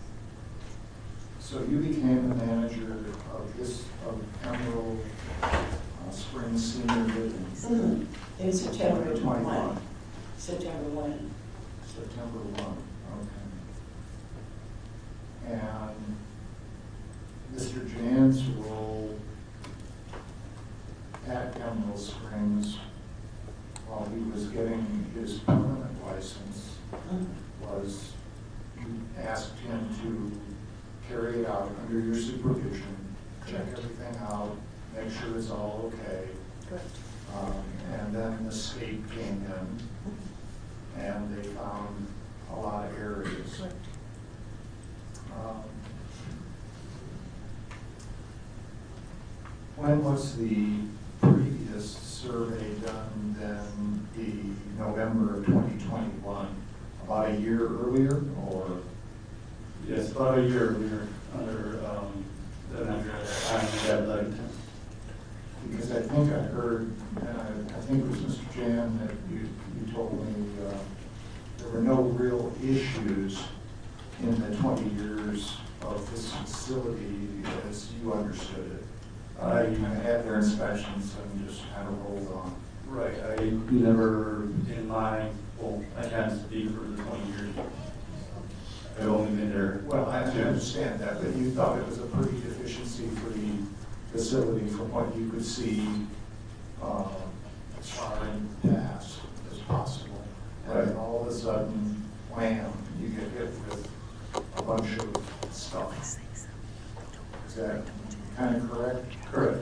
So you became the manager of this, of Emerald uh, Springs Senior Living. Mm-hmm. In September of twenty-one. twenty-one. September one. September one, okay. And Mister Jan's role at Emerald Springs while he was getting his permanent license was you asked him to carry it out under your supervision, check everything out, make sure it's all okay. Correct. Um, and then the state came in and they found a lot of areas. Um, when was the previous survey done than the November of twenty twenty-one? About a year earlier, or? Yes, about a year earlier, under um, the manager at Deb Ludington. Because I think I heard, and I, I think it was Mister Jan that you, you told me uh, there were no real issues in the twenty years of this facility as you understood it. Uh, you kind of had their inspections and just kind of rolled on. Right, I never, in my, well, I can't speak for the twenty years. I've only been there. Well, I I understand that, but you thought it was a pretty deficiency-free facility from what you could see uh, as far in the past as possible. And then all of a sudden, wham, you get hit with a bunch of stuff. Is that kind of correct? Correct.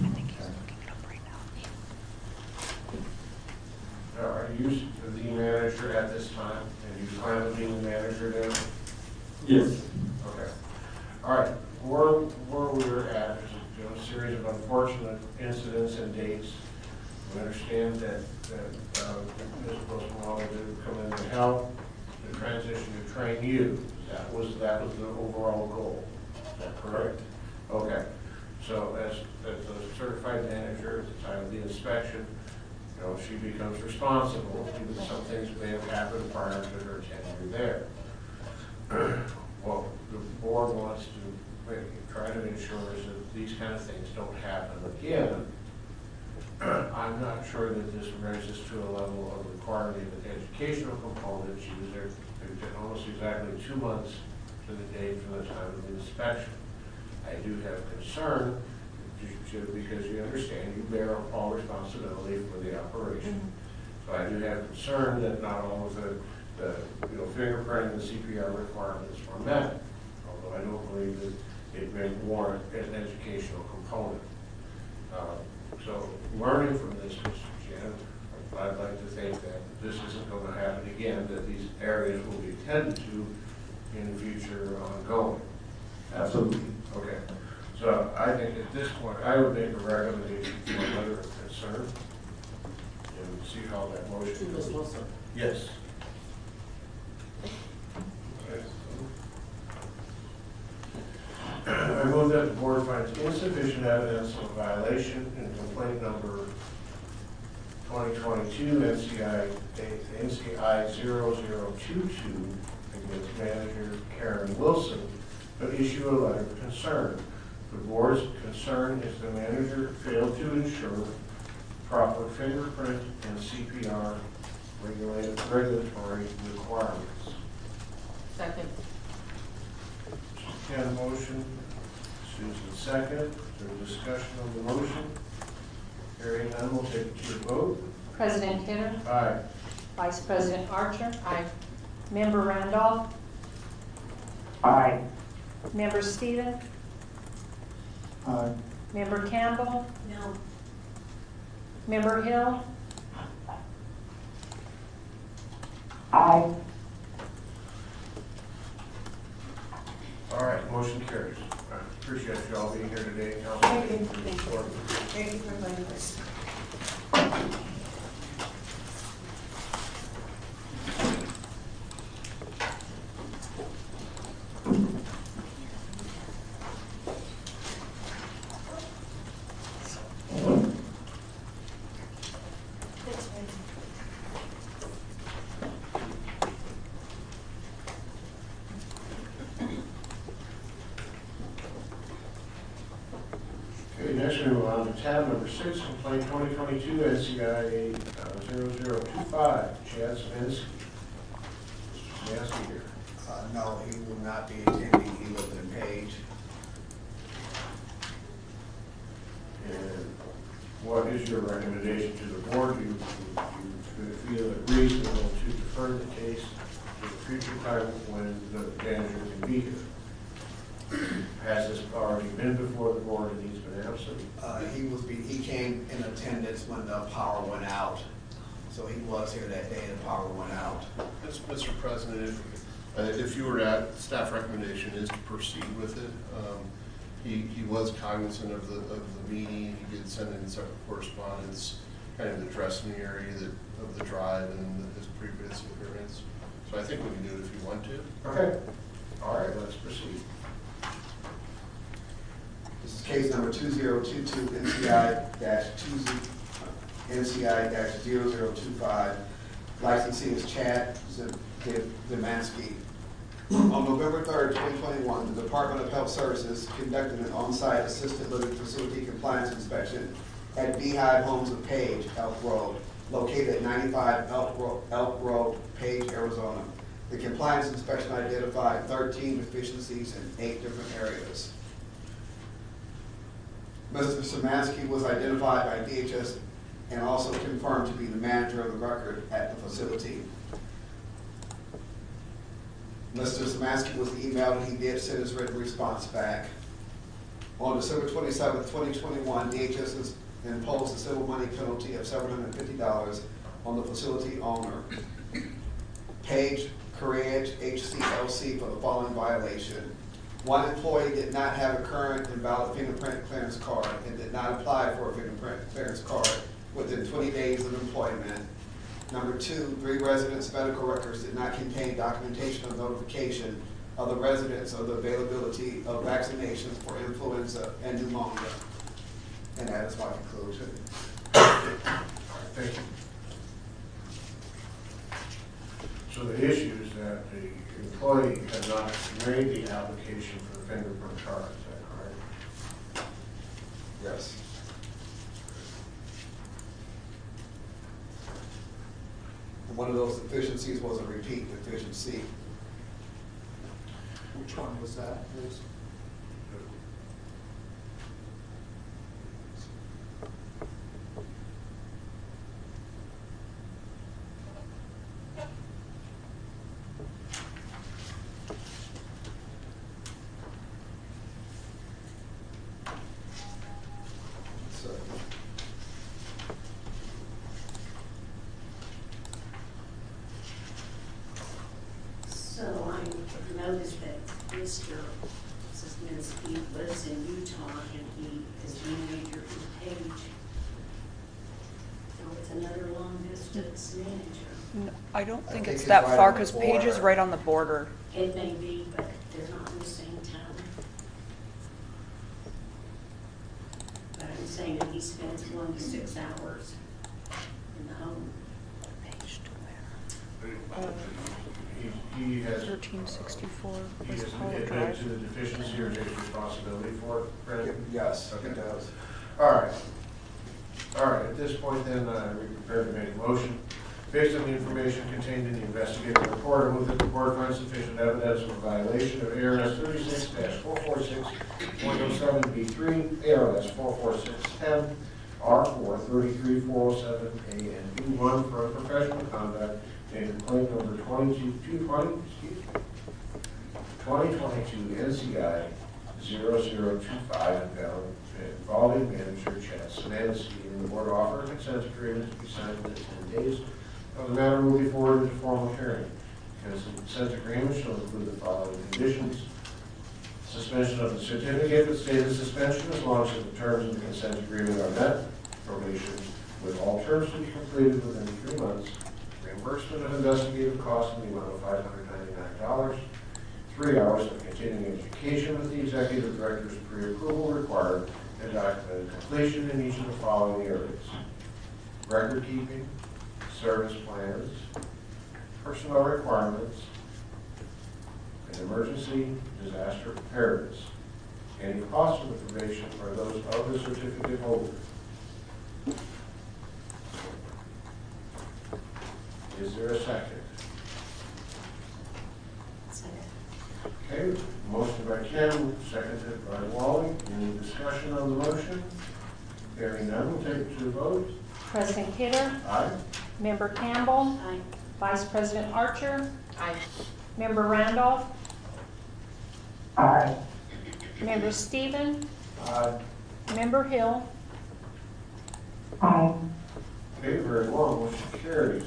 Now, are you the manager at this time, and you plan on being the manager there? Yes. Okay. All right, where, where we're at is a you know, series of unfortunate incidents and dates. We understand that, that uh, Miz Postmalone did come in to help the transition to train you. That was, that was the overall goal. Is that correct? Okay, so as, as a certified manager at the time of the inspection, you know, she becomes responsible, even some things may have happened prior to her tenure there. Well, the board wants to make, try to ensure that these kind of things don't happen again. I'm not sure that this raises to a level of requiring an educational component. She was there almost exactly two months to the date from the time of the inspection. I do have concern because you understand you bear all responsibility for the operation. Mm-hmm. So I do have concern that not all of the, the you know, fingerprint and C P R requirements were met, although I don't believe that it may warrant an educational component. Uh, so learning from this, Mister Chen, I'd like to think that this isn't going to happen again, that these areas will be tended to in the future ongoing. Absolutely. Okay. So I think at this point, I would make a recommendation for a letter of concern and see how that motion goes. Wilson. Yes. I move that the board finds insufficient evidence of violation in complaint number twenty twenty-two N C I N C I zero zero two two against manager Karen Wilson, but issue a letter of concern. The board's concern is the manager failed to ensure proper fingerprint and C P R regulated regulatory requirements. Second. Ken motion, Susan second. Is there discussion on the motion? Hearing none, we'll take it to the vote. President Kidder? Aye. Vice President Archer? Aye. Member Randolph? Aye. Member Stevens? Aye. Member Campbell? No. Member Hill? Aye. All right, motion carries. I appreciate you all being here today. Council. Thank you. Thank you for inviting us. Okay, next we move on to tab number six, complaint twenty twenty-two N C I A zero zero two five, Chad Samansky. Mister Samansky here. Uh, no, he will not be attending. He lives in Page. And what is your recommendation to the board? Do you, do you feel it reasonable to defer the case to a future time when the manager can be here? Has this already been before the board and he's been absent? Uh, he was be, he came in attendance when the power went out. So he was here that day the power went out. Mister President, if, uh, if you were at, staff recommendation is to proceed with it. Um, he, he was cognizant of the, of the meeting. He did send in several correspondence, kind of addressing the area that, of the drive and his previous appearance. So I think we can do it if you want to. Okay. All right, let's proceed. This is case number two zero two two N C I dash two N C I dash zero zero two five. Licensee is Chad Zamansky. On November third, twenty twenty-one, the Department of Health Services conducted an on-site assisted living facility compliance inspection at Beehive Homes of Page, Elk Road, located at ninety-five Elk Road, Elk Road, Page, Arizona. The compliance inspection identified thirteen deficiencies in eight different areas. Mister Samansky was identified by D H S and also confirmed to be the manager of the record at the facility. Mister Samansky was emailed and he did send his written response back. On December twenty-seventh, twenty twenty-one, D H S has imposed a civil money penalty of seven hundred fifty dollars on the facility owner, Page Courage H C L C, for the following violation. One employee did not have a current and valid fingerprint clearance card and did not apply for a fingerprint clearance card within twenty days of employment. Number two, three residents' medical records did not contain documentation of notification of the residents of the availability of vaccinations for influenza and pneumonia. And that is my conclusion. Thank you. So the issue is that the employee had not made the application for the fingerprint card, is that correct? Yes. One of those deficiencies was a repeat deficiency. Which one was that, please? So, So I noticed that Mister Sisminski lives in Utah and he is manager in Page. So it's another long distance manager. No, I don't think think it's it's that right far on the because Page is border. right on the border. It may be, but they're not in the same town. But I'm saying that he spends one to six hours in the home. Page to where? He, he has. thirteen sixty-four He West has Hollow admitted Drive. to the deficiency or takes responsibility for it, Brandon? yes, Okay. it does. All right. All right, at this point then, uh, we're prepared to make a motion. Based on the information contained in the investigative report, I move that the board find sufficient evidence of a violation of A R S thirty-six four forty-six point oh seven B three, A R S four forty-six ten, R four thirty-three four oh seven, A and B one for unprofessional conduct, named claim number twenty-two twenty, excuse me, twenty twenty-two N C I zero zero two five involving manager Chad Szymanski, and the board offer a consent agreement to be signed within ten days. Of the matter will be forwarded to formal hearing. Because the consent agreement shall include the following conditions: suspension of the certificate with state of suspension as long as the terms of the consent agreement are met, probation with all terms to be completed within three months, reimbursement of investigative costs in the amount of five hundred ninety-nine dollars, three hours of continuing education with the executive director's pre-approval required, and documented completion in each of the following areas: record keeping, service plans, personnel requirements, and emergency disaster preparedness. Any costs of the probation are those of the certificate holder. Is there a second? Second. Okay, motion by Kim, seconded by Wally. Any discussion on the motion? Hearing none, we'll take it to the vote. President Kidder, Aye. Member Campbell, Aye. Vice President Archer, Aye. Member Randolph, Aye. Member Stephen, Aye. Member Hill, Aye. Okay, very well, motion carries.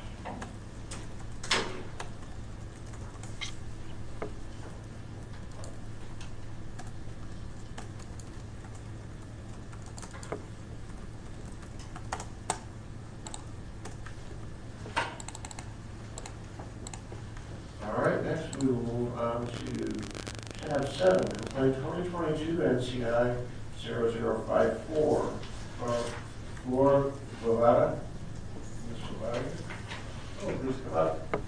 All right, next we will move on to tab seven, complaint twenty twenty-two N C I zero zero five four. Flor Bovada. Miz Bovada. Oh, please come up.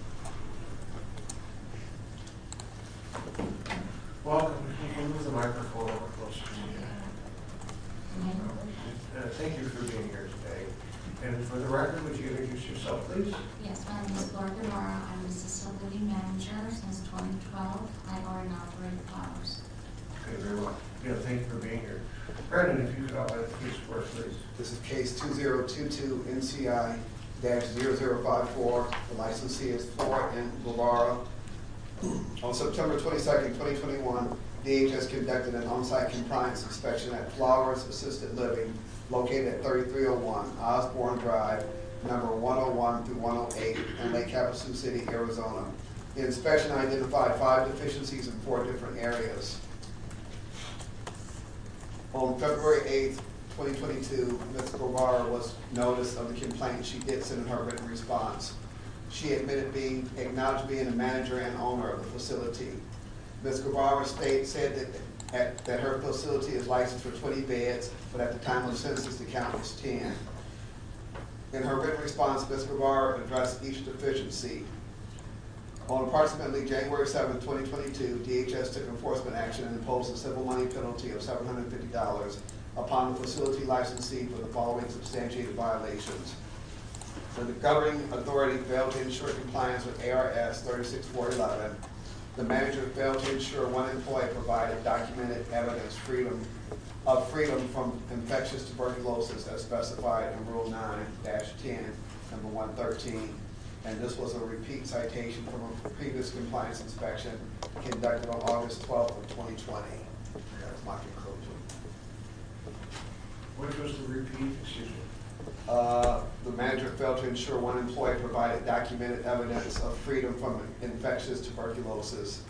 Welcome, if you can move the microphone over closer to you. Uh, Thank you for being here today. And for the record, would you introduce yourself, please? Yes, my name is Laura Guevara. I'm assistant living manager since twenty twelve. I own and operate Flowers. Okay, very well. Yeah, thank you for being here. Brandon, if you could outline the case for us, please. This is case two zero two two N C I zero zero five four. The licensee is Flora N. Guevara. On September twenty-second, twenty twenty-one, D H S conducted an on-site compliance inspection at Flowers Assisted Living located at thirty-three oh one Osborne Drive, number one oh one through one oh eight in Lake Havasu City, Arizona. The inspection identified five deficiencies in four different areas. On February eighth, twenty twenty-two, Miz Guevara was noticed of the complaint. She did send in her written response. She admitted being, acknowledged being a manager and owner of the facility. Miz Guevara state, said that, at, that her facility is licensed for twenty beds, but at the time of the census, the count was ten. In her written response, Miz Guevara addressed each deficiency. On approximately January seventh, twenty twenty-two, D H S took enforcement action and imposed a civil money penalty of seven hundred fifty dollars upon the facility licensee for the following substantiated violations. So the governing authority failed to ensure compliance with A R S thirty-six four eleven. The manager failed to ensure one employee provided documented evidence freedom of freedom from infectious tuberculosis as specified in Rule nine dash ten, number one thirteen. And this was a repeat citation from a previous compliance inspection conducted on August twelfth of twenty twenty. That's my conclusion. Which was the repeat, excuse me? Uh, the manager failed to ensure one employee provided documented evidence of freedom from infectious tuberculosis.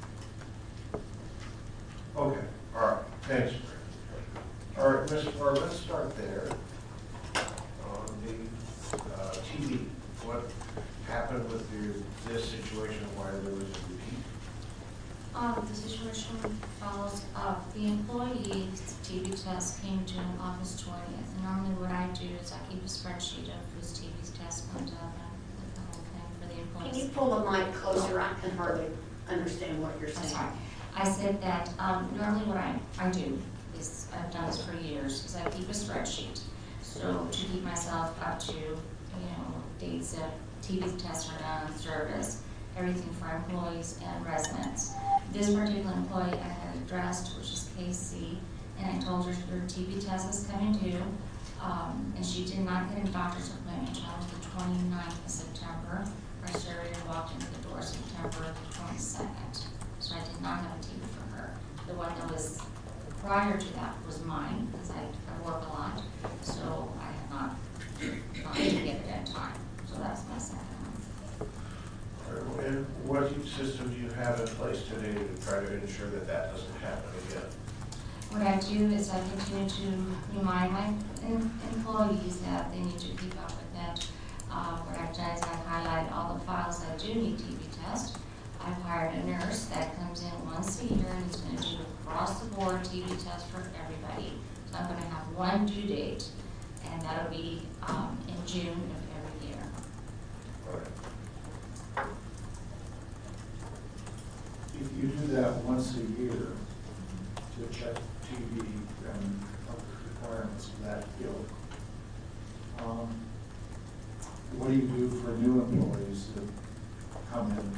Okay, all right, thanks. All right, Miz Farr, let's start there. On the uh, T V, what happened with the, this situation, why there was a repeat? Um, the situation follows up. The employee's T B test came due on August twentieth. And normally what I do is I keep a spreadsheet of whose T B's test comes up and the whole thing for the employees. Can you pull the mic closer? I can hardly understand what you're I'm saying. sorry. I said that um, normally what I, I do is, I've done this for years, is I keep a spreadsheet. So to keep myself up to, you know, dates that T B tests are done on service, everything for employees and residents. This particular employee I had addressed, which is K C, and I told her her T B test is coming due, um, and she did not get a doctor's appointment until the twenty-ninth of September. Her surgery walked into the door September twenty-second, so I did not have a T B for her. The one that was prior to that was mine, because I, I work a lot, so I had not gone to get it in time. So that's my second one. All right, and what system do you have in place today to try to ensure that that doesn't happen again? What I do is I continue to remind my em- employees that they need to keep up with that. Uh, what I've done is I've highlighted all the files that do need T B test. I've hired a nurse that comes in once a year and is going to do across the board T B test for everybody. So I'm going to have one due date, and that'll be um, in June of every year. All right. If you do that once a year to check T B and other requirements of that field, um, what do you do for new employees that come in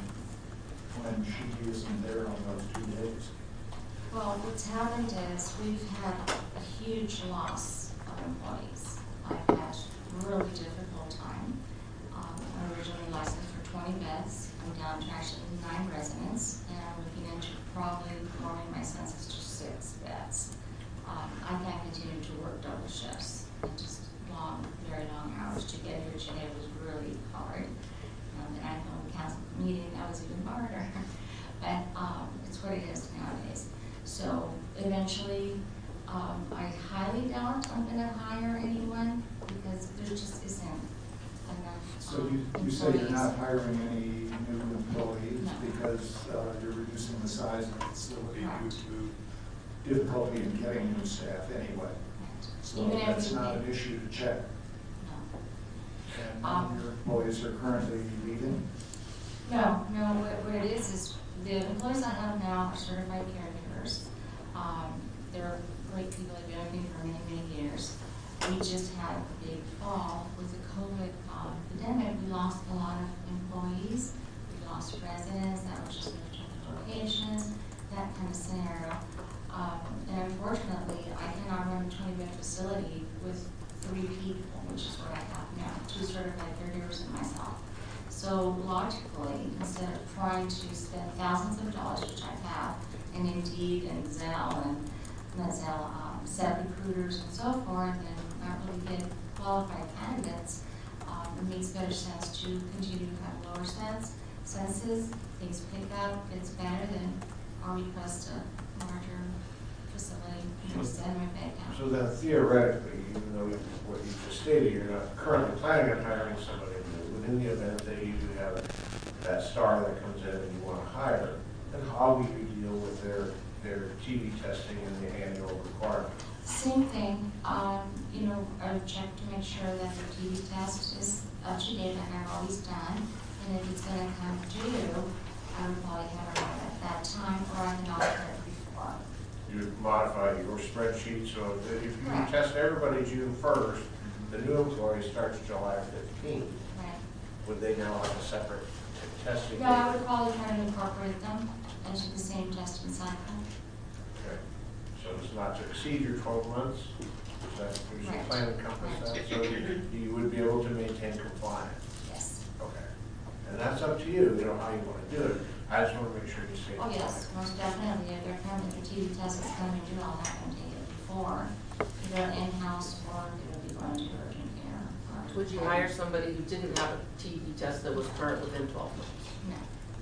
when she isn't there on those two days? Well, what's happened is we've had a huge loss of employees. I've had a really difficult time. Um, I'm originally licensed for twenty beds. I'm down to actually nine residents, and I'm looking into probably lowering my census to six beds. Um, I can't continue to work double shifts and just long, very long hours. To get here today was really hard. Um, and I know we canceled the meeting, that was even harder. But um, it's what it is nowadays. So eventually, um, I highly doubt I'm going to hire anyone because there just isn't enough. So um, you, you say you're employees. not hiring any new employees No. because uh, you're reducing the size of the facility Correct. due to difficulty in getting new staff anyway. So Even if that's we not did- an issue to check. No. And none Um, of your employees are currently leaving? No, no, what, what it is, is the employees I have now are certified caregivers. Um, they're great people, they've been with me for many, many years. We just had a big fall with the COVID um, epidemic. We lost a lot of employees. We lost residents that were just moved to different locations, that kind of scenario. Um, and unfortunately, I cannot run a twenty bed facility with three people, which is what I have now, two certified caregivers and myself. So logically, instead of trying to spend thousands of dollars, which I have, and Indeed and Zelle and Zelle, um, set recruiters and so forth, and not really get qualified candidates, um, it makes better sense to continue to have lower sense, census, things pick up, it's better than our request a larger facility, you know, send my bed count. So then theoretically, even though you- what you just stated, you're not currently planning on hiring somebody new, would in the event that you do have that star that comes in and you want to hire, then how will you deal with their, their T V testing and the annual requirement? Same thing, um, you know, I would check to make sure that the T V test is up to date like I've always done. And if it's gonna come due, I would probably have it on at that time, or I can offer it before. You would modify your spreadsheet so that if you Correct. test everybody June first, the new employee starts July fifteenth. Right. Would they now have a separate t- testing? No, I would probably try to incorporate them into the same testing cycle. Okay, so it's not to exceed your twelve months? Is that, does your Right. plan encompass Right. that? So you you would be able to maintain compliance? Yes. Okay. And that's up to you, you know, how you want to do it. I just want to make sure you stay. Oh, yes, most definitely. If they're coming, if the T V test is coming due, I'm not gonna take it before. Either an in-house or it'll be going to urgent care. or- Would you hire somebody who didn't have a T V test that was current within twelve months? No.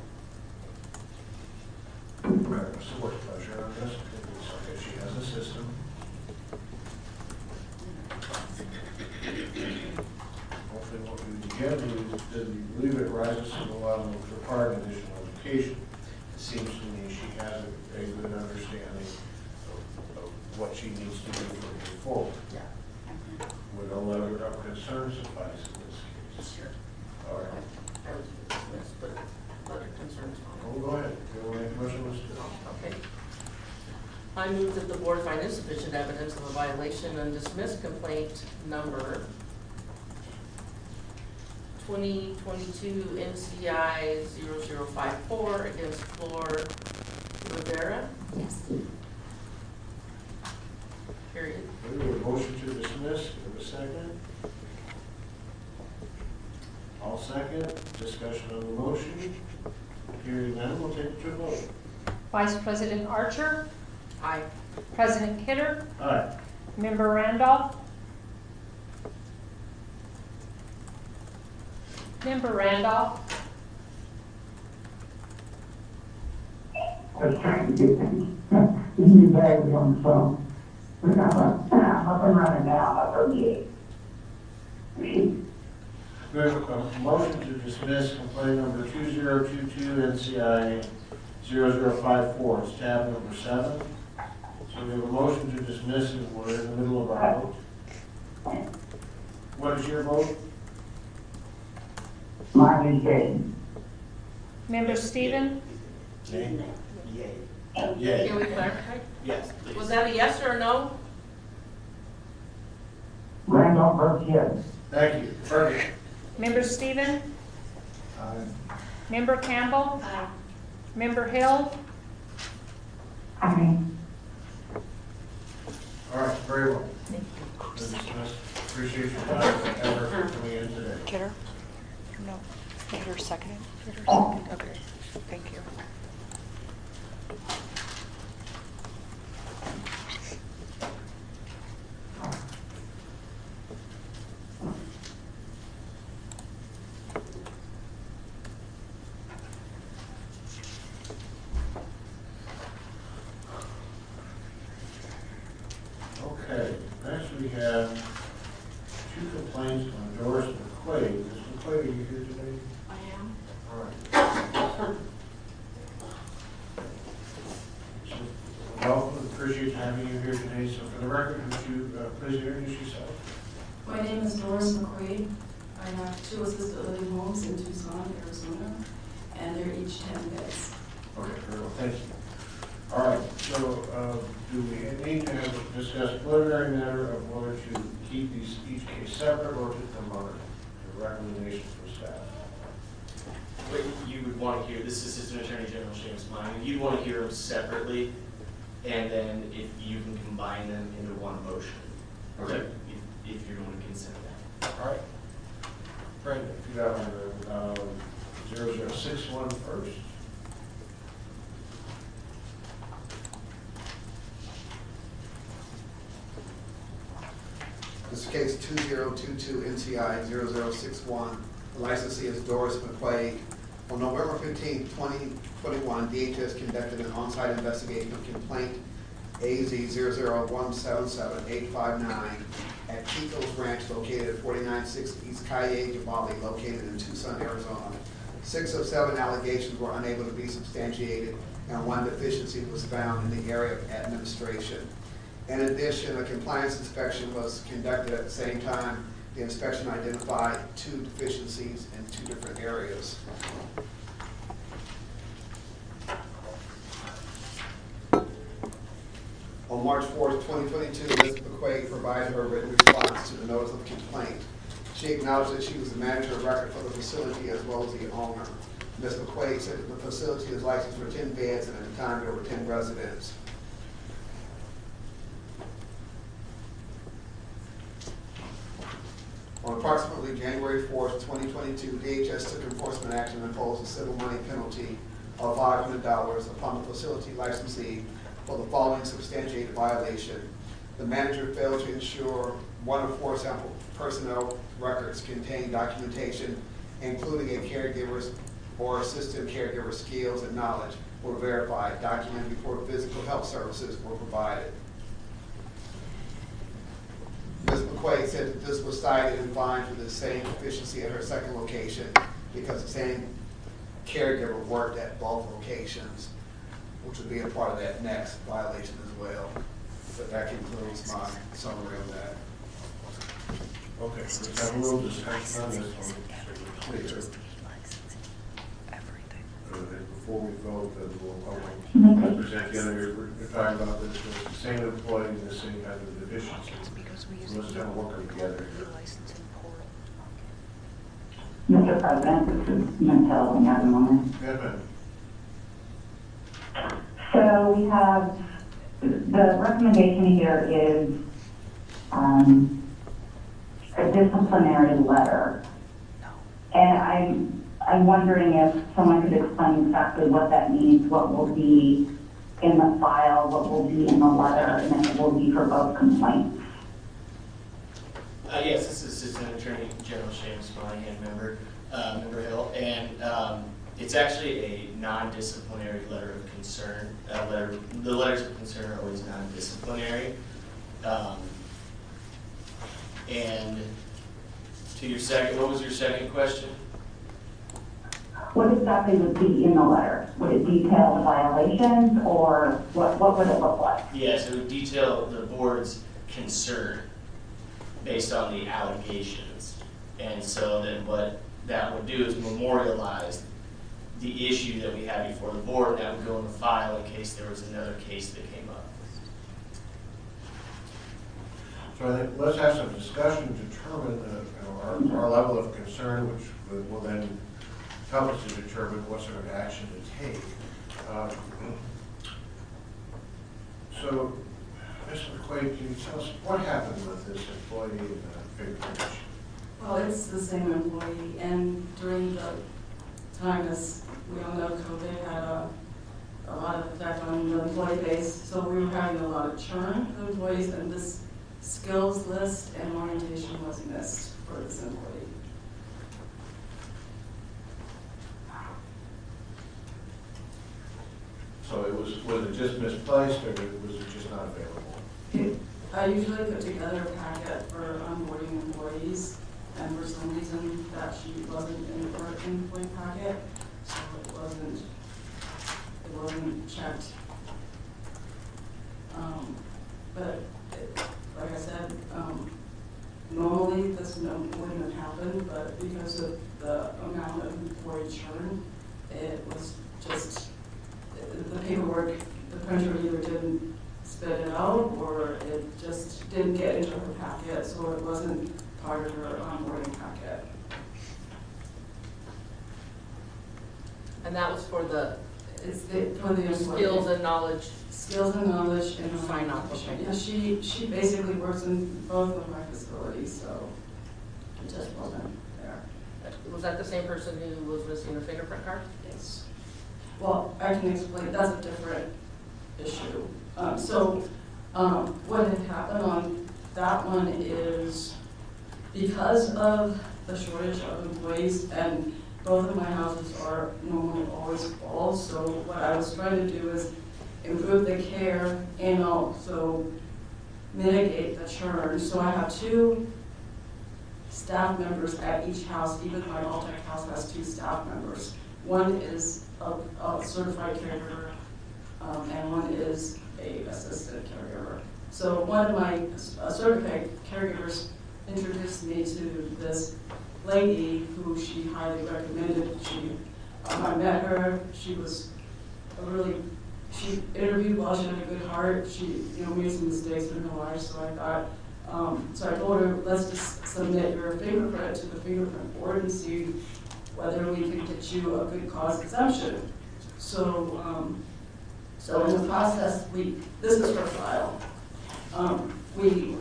Right, what's the work pleasure on this? It's okay, she has a system. Hopefully what we begin to do is, do we believe it rises to the level of requiring additional education? It seems to me she has a, a good understanding of, of what she needs to do for moving forward. Yeah. Would a letter of concern suffice in this case? Sure. All right. I was dismissed, but other concerns. Well, go ahead. If you want to make a motion, let's do it. Okay. I move that the board find insufficient evidence of a violation and dismiss complaint number twenty twenty-two N C I zero zero five four against Flor Rivera. Yes. Period. We have a motion to dismiss. Do we have a second? All second. Discussion on the motion. Hearing none, we'll take it to a vote. Vice President Archer, Aye. President Kidder, Aye. Member Randolph, Member Randolph, I was trying to get things, these new bags on the phone. But I'm up, I'm up and running now, I'm okay. We have a motion to dismiss complaint number two zero two two N C I zero zero five four. It's tab number seven. So we have a motion to dismiss and we're in the middle of our vote. What is your vote? Mine is yay. Member Stephen, Yay. Yay. Yay. Can we clarify? Yes, please. Was that a yes or a no? Randolph votes yes. Thank you. Further. Member Stephen, Aye. Member Campbell, Aye. Member Hill, Aye. All right, very well. You're dismissed. Appreciate your time and effort for coming in today. Kidder? No. Kidder seconded? Kidder seconded? Okay, thank you. Okay, next we have two complaints on Doris McQuaid. Miz McQuaid, are you here today? I am. All right. So, welcome, appreciate having you here today. So for the record, would you uh, please introduce yourself? My name is Doris McQuaid. I have two assisted living homes in Tucson, Arizona, and they're each ten beds. Okay, very well, thank you. All right, so uh, do we need to have discuss preliminary matter of whether to keep these each case separate or to combine? The recommendation from staff. What you would want to hear, this is Assistant Attorney General Seamus Minor, you'd want to hear them separately, and then if you can combine them into one motion. Okay. If, if you're going to consider that. All right. Brandon, if you got uh, zero zero six one first. This is case two zero two two N C I zero zero six one. The licensee is Doris McQuaid. On November fifteenth, twenty twenty-one, D H S conducted an on-site investigation of complaint A Z zero zero one seven seven eight five nine at Chico's Ranch located at forty-nine sixty East Calle Valley located in Tucson, Arizona. Six of seven allegations were unable to be substantiated, and one deficiency was found in the area of administration. In addition, a compliance inspection was conducted at the same time. The inspection identified two deficiencies in two different areas. On March fourth, twenty twenty-two, Miz McQuaid provided her written response to the notice of complaint. She acknowledged that she was the manager of record for the facility as well as the owner. Miz McQuaid said that the facility is licensed for ten beds, and at the time there were ten residents. On approximately January fourth, twenty twenty-two, D H S took enforcement action and imposed a civil money penalty of five hundred dollars upon the facility licensee for the following substantiated violation. The manager failed to ensure one of four sample personnel records contained documentation, including a caregiver's or assistant caregiver skills and knowledge, were verified, documented before physical health services were provided. Miz McQuaid said that this was cited and fined for the same deficiency at her second location because the same caregiver worked at both locations, which would be a part of that next violation as well. But that concludes my summary of that. Okay, let's have a little discussion on this one, so we're clear. Uh, Before we vote, uh, we'll, I will present the other, we're we're talking about this, the same employee and the same kind of deficiency. Let's have a working together here. Mister President, this is Montel Yagamono. Edmund. So we have, the recommendation here is um, a disciplinary letter. And I'm, I'm wondering if someone could explain exactly what that means, what will be in the file, what will be in the letter, and if it will be for both complaints. Uh, yes, this is Assistant Attorney General Seamus Monahan, member, uh, member Hill, and um, it's actually a non-disciplinary letter of concern. Uh, letter, the letters of concern are always non-disciplinary. Um, and to your second, what was your second question? What exactly would be in the letter? Would it detail the violations, or what, what would it look like? Yes, it would detail the board's concern based on the allegations. And so then what that would do is memorialize the issue that we had before the board, and that would go in the file in case there was another case that came up. So I think let's have some discussion to determine uh, you know, our, our level of concern, which will, will then help us to determine what sort of action to take. Um, so, Mister McQuaid, can you tell us what happened with this employee in the fingerprint? Well, it's the same employee, and during the time, as we all know, COVID had a, a lot of effect on the employee base, so we were having a lot of churn of employees, and this skills list and orientation was missed for this employee. So it was, was it just misplaced, or was it just not available? I usually put together a packet for onboarding employees, and for some reason that sheet wasn't in her employee packet, so it wasn't, it wasn't checked. Um, but it, like I said, um, normally this no, wouldn't have happened, but because of the amount of employee churn, it was just, the paperwork, the printer either didn't spit it out or it just didn't get into her packet, so it wasn't part of her onboarding packet. And that was for the, It's the, for the skills and knowledge. Skills and knowledge and Sign off, okay. Yeah, she, she basically works in both of my facilities, so it just wasn't there. Was that the same person who was missing her fingerprint card? Yes. Well, I can explain, that's a different issue. Um, so, um, what had happened on that one is because of the shortage of employees, and both of my houses are normally always full, so what I was trying to do is improve the care and also mitigate the churn. So I have two staff members at each house. Even my Altec house has two staff members. One is a, a certified caregiver, um, and one is a assistant caregiver. So one of my uh, certified caregivers introduced me to this lady who she highly recommended. She, um, I met her. She was a really, she interviewed well. She had a good heart. She, you know, made some mistakes in her life. So I thought, um, so I told her, let's just submit your fingerprint to the fingerprint board and see whether we can get you a good cause exemption. So, um, so in the process, we, this is her file. Um, we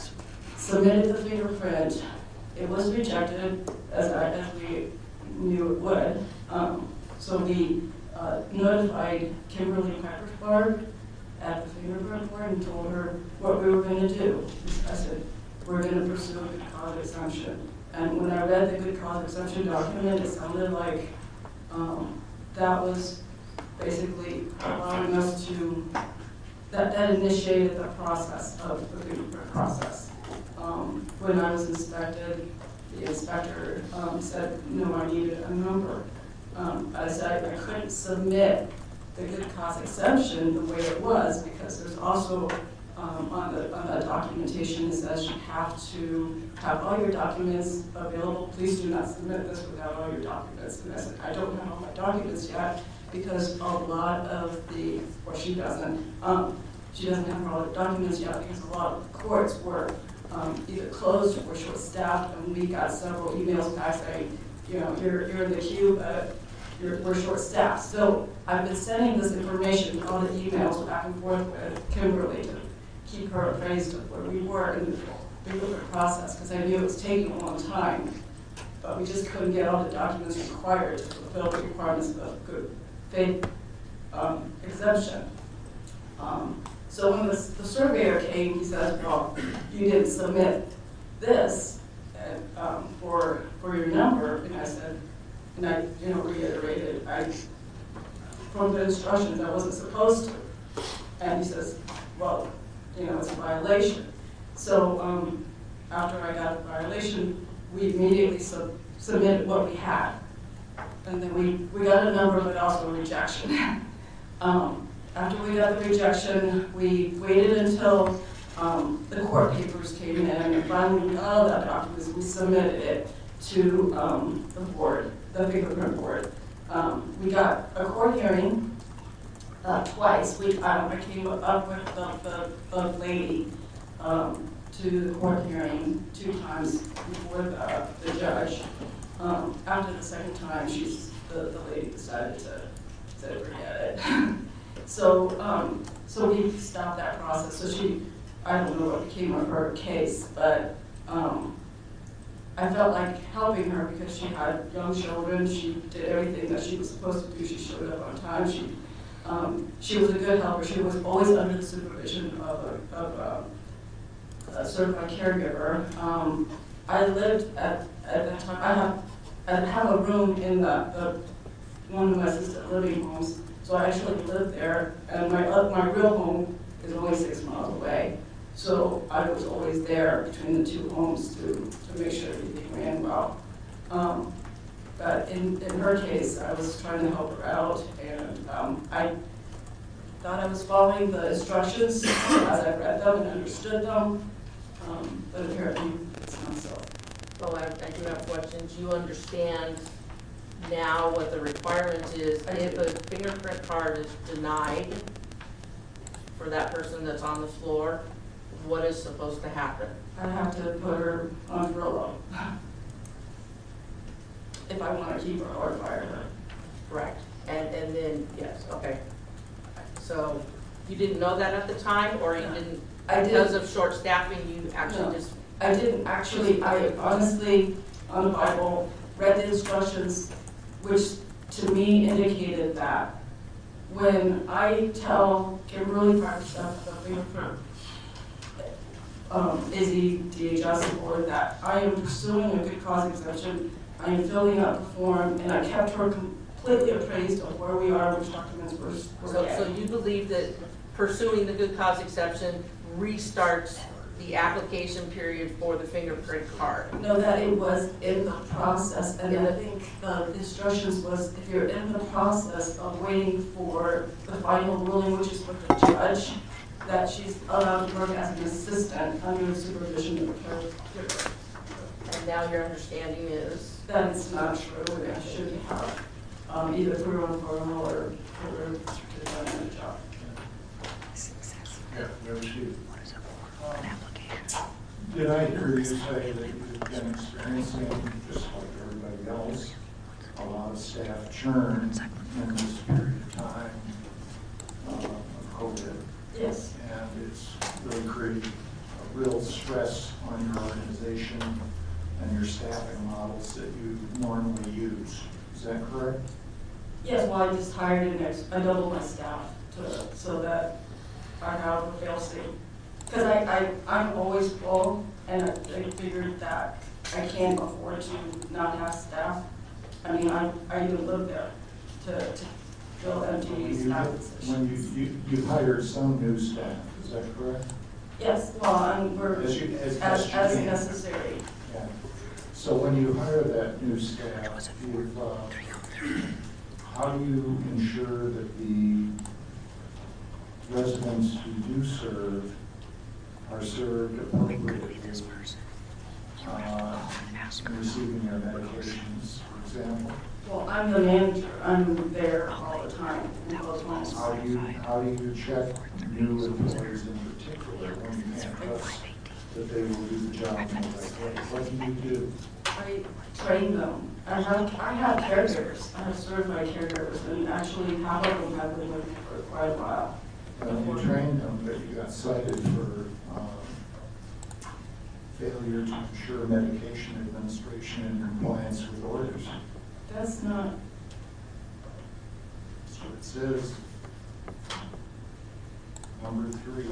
submitted the fingerprint. It was rejected, as, I, as we knew it would. Um, so we uh, notified Kimberly Peppersburg at the fingerprint board and told her what we were going to do. I said, we're going to pursue a good cause exemption. And when I read the good cause exemption document, it sounded like um, that was basically allowing us to, that, that initiated the process of the fingerprint process. Um, when I was inspected, the inspector um, said, no, I needed a number. Um, I said I couldn't submit the good cause exemption the way it was because there's also um, on, the, on the documentation it says you have to have all your documents available. Please do not submit this without all your documents. And I said, I don't have all my documents yet because a lot of the, or she doesn't, um, she doesn't have all the documents yet because a lot of courts were Um, either closed or short-staffed, and we got several emails back saying, you know, you're, you're in the queue, but you're, we're short-staffed. So I've been sending this information, all the emails back and forth with Kimberly to keep her appraised of where we were in the fingerprint process, because I knew it was taking a long time, but we just couldn't get all the documents required to fulfill the requirements of good faith um, exemption. Um, So when the, the surveyor came, he said, well, you didn't submit this and, um, for, for your number. And I said, and I, you know, reiterated, I, from the instructions, I wasn't supposed to. And he says, well, you know, it's a violation. So um, after I got the violation, we immediately sub submitted what we had. And then we, we got a number, but also a rejection. um, After we got the rejection, we waited until um, the court papers came in, and finally we got all that documents. We submitted it to um, the board, the fingerprint board. Um, we got a court hearing uh, twice. We um, I came up with the, the, the lady um, to the court hearing two times before the, the judge. Um, after the second time, she's the, the lady decided to, to forget it. So, um, so we stopped that process. So she, I don't know what became of her case, but um, I felt like helping her because she had young children. She did everything that she was supposed to do. She showed up on time. She, um, she was a good helper. She was always under the supervision of a, of a, a certified caregiver. Um, I lived at, at that time, I have, I have a room in the, the one of my assisted living homes. So I actually lived there, and my uh, my real home is only six miles away. So I was always there between the two homes to, to make sure everything ran well. Um, but in, in her case, I was trying to help her out, and um, I thought I was following the instructions as I read them and understood them, um, but apparently it's not so. Well, I, I do have questions. You understand now what the requirement is if a fingerprint card is denied for that person that's on the floor, what is supposed to happen? I have to put her on furlough if I want to keep her or fire her. Correct. And and then yes, okay. So you didn't know that at the time, or you didn't I because did. of short staffing? You actually No, just I didn't actually. I honestly on the Bible read the instructions, which to me indicated that when I tell Kimberly Parker stuff, the fingerprint, um, Izzy, D H S board, that I am pursuing a good cause exemption, I am filling out the form, and I kept her completely appraised of where we are, which documents we're, we're so, getting. so you believe that pursuing the good cause exception restarts the application period for the fingerprint card. No, that it was in the process, and I think the instructions was if you're in the process of waiting for the final ruling, which is with the judge, that she's allowed to work as an assistant under the supervision of a caregiver. And now your understanding is? That it's not true, and I should have, um, either through informal or through the job. Yeah, never see. Did I hear you say that you've been experiencing, just like everybody else, a lot of staff churn in this period of time uh, of COVID? Yes. And it's really created a real stress on your organization and your staffing models that you normally use. Is that correct? Yes, well, I just hired an ex, I doubled my staff to, so that I have a fail-safe. Because I, I, I'm always full, and I I figured that I can't afford to not have staff. I mean, I, I even live there to, to fill empty When you, staff when positions. you, you, you hired some new staff, is that correct? Yes, well, I'm, we're, As you- as as, best you as can. necessary. Yeah. So when you hire that new staff, you've, uh, how do you ensure that the residents who do serve are served appropriately, uh, in receiving their medications, for example? Well, I'm the manager, I'm there all the time, in both homes. How do you, how do you check new employees in particular when you can't trust that they will do the job in the right way? What do you do? I train them. I have, I have caregivers, I have certified caregivers, and actually half of them have been with me for quite a while. Well, you trained them, but you got cited for um, failure to ensure medication administration in compliance with orders. That's not, That's what it says. Number three.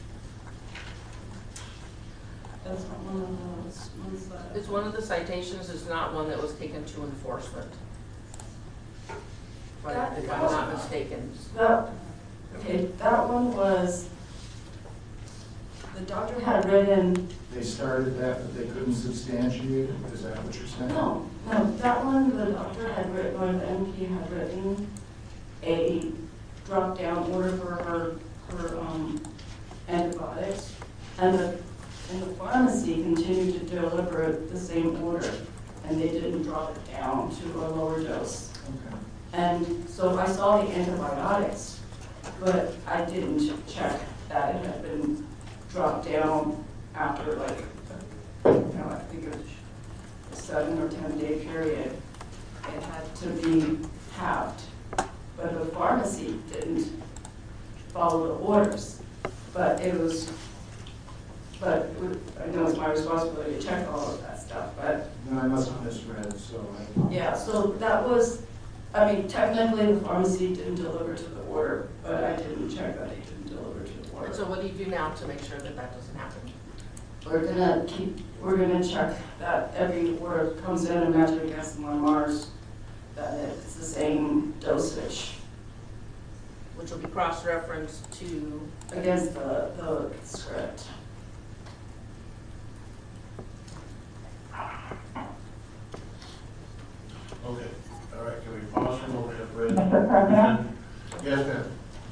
that's not one of those ones that. It's one of the citations, is not one that was taken to enforcement. If I- That- If I'm not mistaken. That, okay, that one was, the doctor had written, They started that, but they couldn't substantiate it? Is that what you're saying? no, no, that one, the doctor had written, or the M P had written a drop-down order for her, her, um, antibiotics. And the, and the pharmacy continued to deliver the same order, and they didn't drop it down to a lower dose. Okay. And so I saw the antibiotics, but I didn't check that it had been dropped down after like, you know, I think it was a seven or ten day period. It had to be halved, but the pharmacy didn't follow the orders. But it was, but it would- I know it's my responsibility to check all of that stuff, but No, I must have misread, so I. yeah, so that was, I mean, technically the pharmacy didn't deliver to the order, but I didn't check that they didn't deliver to the order. And so what do you do now to make sure that that doesn't happen? We're gonna keep, we're gonna check that every order comes in and match it against one Mars, that it's the same dosage Which will be cross-referenced to, against the, the script. Okay, all right, can we pause for a moment and read? Mister President? Yes, ma'am.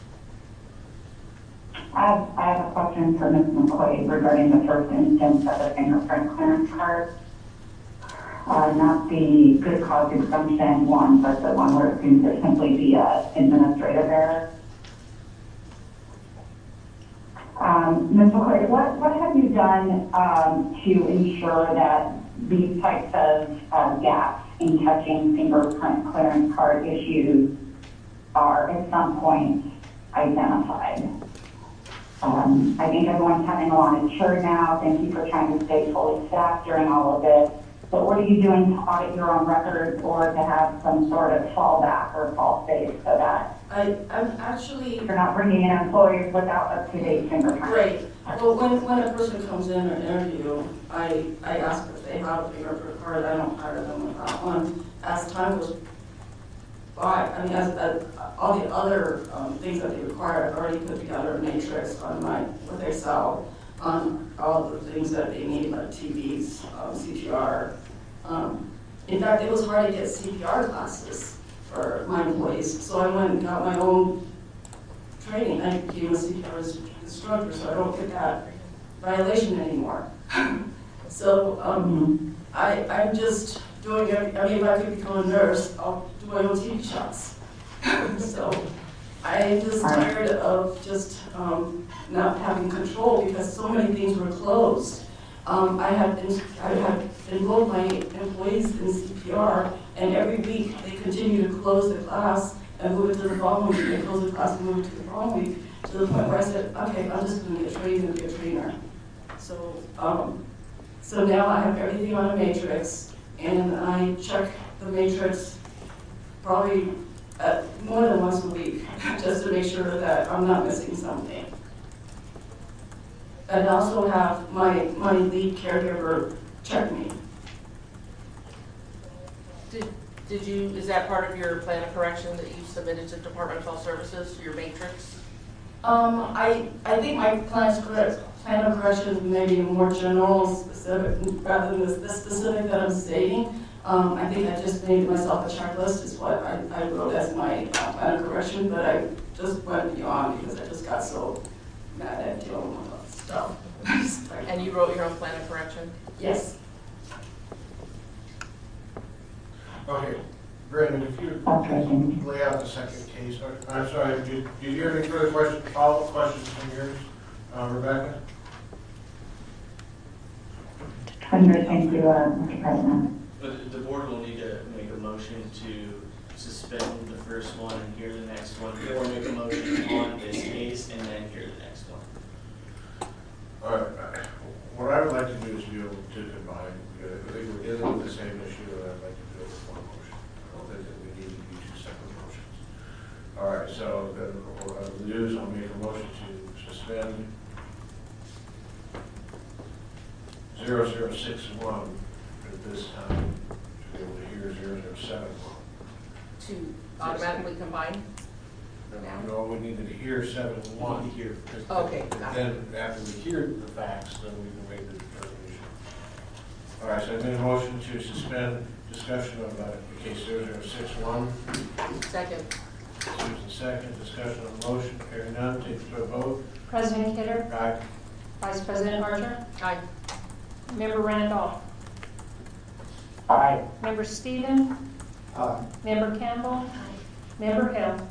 I have, I have a question for Miz McQuaid regarding the first instance of the fingerprint clearance card. Uh, not the good cause exemption one, but the one where it seems to simply be a administrative error. Um, Miz McQuaid, what, what have you done, um, to ensure that these types of, uh, gaps in catching fingerprint clearance card issues are at some point identified? Um, I think everyone's having a lot of churn now. Thank you for trying to stay fully staffed during all of this. But what are you doing to audit your own records or to have some sort of fallback or fall safe so that I, I'm actually. you're not bringing in employees without up-to-date fingerprints? Right. Well, when, when a person comes in or interview, I, I ask if they have a fingerprint card. I don't hire them without one. As time goes, But, I mean, as, as, all the other, um, things that they require, I've already put together a matrix on my, what they sell, on all the things that they need, like T Vs, um, C P R. Um, in fact, it was hard to get C P R classes for my employees, so I went and got my own training. I became a C P R instructor, so I don't get that violation anymore. So, um, I, I'm just doing, every, I mean, if I could become a nurse, I'll do my own T V shots. So, I'm just tired of just, um, not having control because so many things were closed. Um, I have been, I have enrolled my employees in C P R, and every week they continue to close the class and move it to the following week. They close the class and move it to the following week, to the point where I said, okay, I'm just going to get trained and be a trainer. So, um, so now I have everything on a matrix, and I check the matrix probably uh, more than once a week, just to make sure that I'm not missing something. And also have my, my lead caregiver check me. Did, did you, is that part of your plan of correction that you submitted to Department of Health Services, your matrix? Um, I, I think my plan, plan of correction may be more general, specific, rather than the specific that I'm stating. Um, I think I just made myself a checklist is what I, I wrote as my uh, plan of correction, but I just went beyond because I just got so mad at dealing with all this stuff. And you wrote your own plan of correction? Yes. Okay, Brandon, if you lay out the second case, I'm sorry, did, did you have any further questions, follow-up questions from yours, uh, Rebecca? Thank you, uh, Mister President. But the board will need to make a motion to suspend the first one and hear the next one, or make a motion on this case and then hear the next one. All right, what I would like to do is be able to combine, because I think we're dealing with the same issue, and I'd like to do it with one motion. I don't think that we need to do two separate motions. All right, so then what I will do is I'll make a motion to suspend zero zero six one at this time, to be able to hear zero zero seven one. To automatically combine? No, we needed to hear seven one. Here. Okay. Then after we hear the facts, then we can make the determination. All right, so I made a motion to suspend discussion of uh, case zero zero six one. Second. Susan second, discussion on the motion, hearing none, take it to a vote. President Kidder? Aye. Vice President Archer? Aye. Member Randolph? Aye. Member Stephen? Aye. Member Campbell? Member Hill?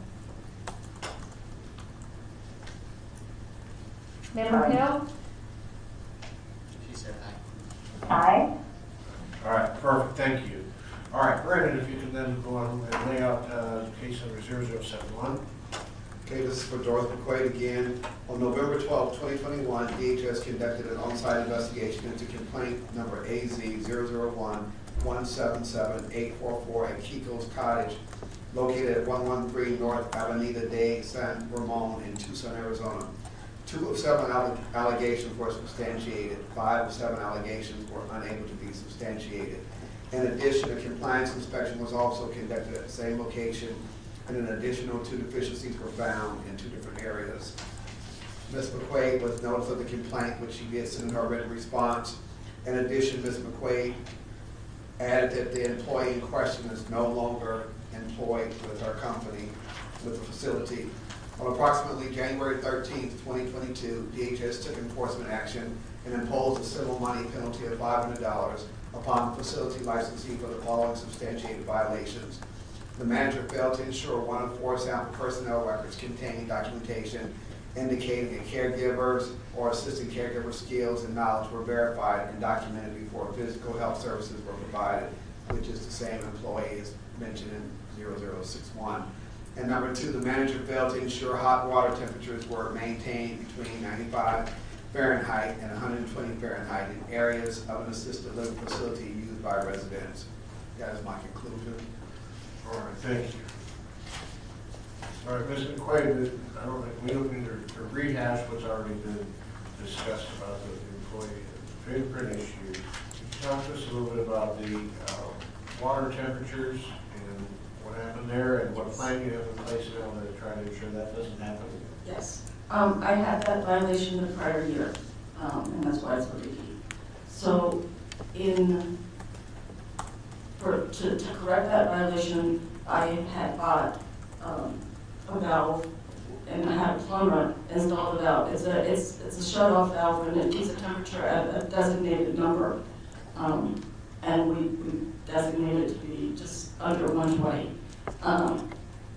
Member Hill? She said aye. Aye. All right, perfect, thank you. All right, Brandon, if you can then go on and lay out uh, case number zero zero seven one. Okay, this is for Dorothy McQuaid again. On November twelfth, twenty twenty-one, D H S conducted an on-site investigation into complaint number A Z zero zero one one seven seven eight four four at Kiko's Cottage, located at one one three North Avenida de San Ramon in Tucson, Arizona. Two of seven alle- allegations were substantiated. Five of seven allegations were unable to be substantiated. In addition, a compliance inspection was also conducted at the same location, and an additional two deficiencies were found in two different areas. Miz McQuaid was noticed of the complaint, which she did send her written response. In addition, Miz McQuaid added that the employee in question is no longer employed with our company, with the facility. On approximately January thirteenth, twenty twenty-two, D H S took enforcement action and imposed a civil money penalty of five hundred dollars upon the facility licensee for the following substantiated violations. The manager failed to ensure one of four sample personnel records containing documentation indicating a caregiver's or assistant caregiver skills and knowledge were verified and documented before physical health services were provided, which is the same employee as mentioned in zero zero six one. And number two, the manager failed to ensure hot water temperatures were maintained between ninety-five Fahrenheit and one hundred twenty Fahrenheit in areas of an assisted living facility used by residents. That is my conclusion. All right, thank you. All right, Miz McQuaid, I don't think we don't need to, to rehash what's already been discussed about the employee fingerprint issue. Can you talk to us a little bit about the uh, water temperatures and what what happened there and what plan you have in place to be able to try to ensure that doesn't happen? Yes. Um, I had that violation the prior year, um, and that's why it's a repeat. So in, for, to, to correct that violation, I had bought, um, a valve and I had a plumber install the valve. It's a, it's, it's a shut-off valve and it keeps the temperature at a designated number. Um, and we, we designated it to be just under one twenty. Um,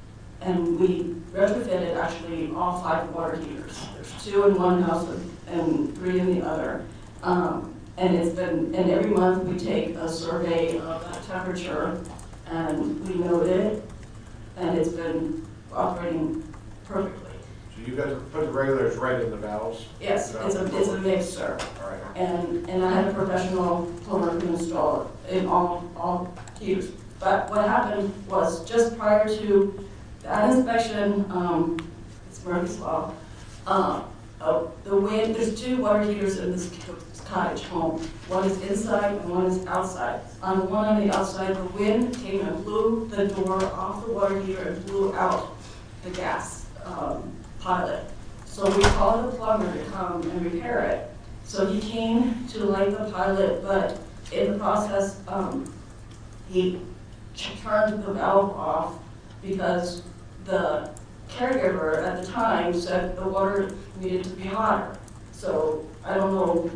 and we retrofitted actually all five water heaters. There's two in one house and three in the other. Um, and it's been, and every month we take a survey of that temperature and we note it, and it's been operating perfectly. So you got to put the regulators right in the valves? Yes, it's a, it's a mixer. All right. And, and I had a professional plumber who installed it in all, all heaters. But what happened was just prior to that inspection, um, it's Murphy's Law, uh, uh, the wind, there's two water heaters in this cottage home. One is inside and one is outside. On the one on the outside, the wind came and blew the door off the water heater and blew out the gas um, pilot. So we called the plumber to come and repair it. So he came to light the pilot, but in the process, um, he turned the valve off because the caregiver at the time said the water needed to be hotter. So I don't know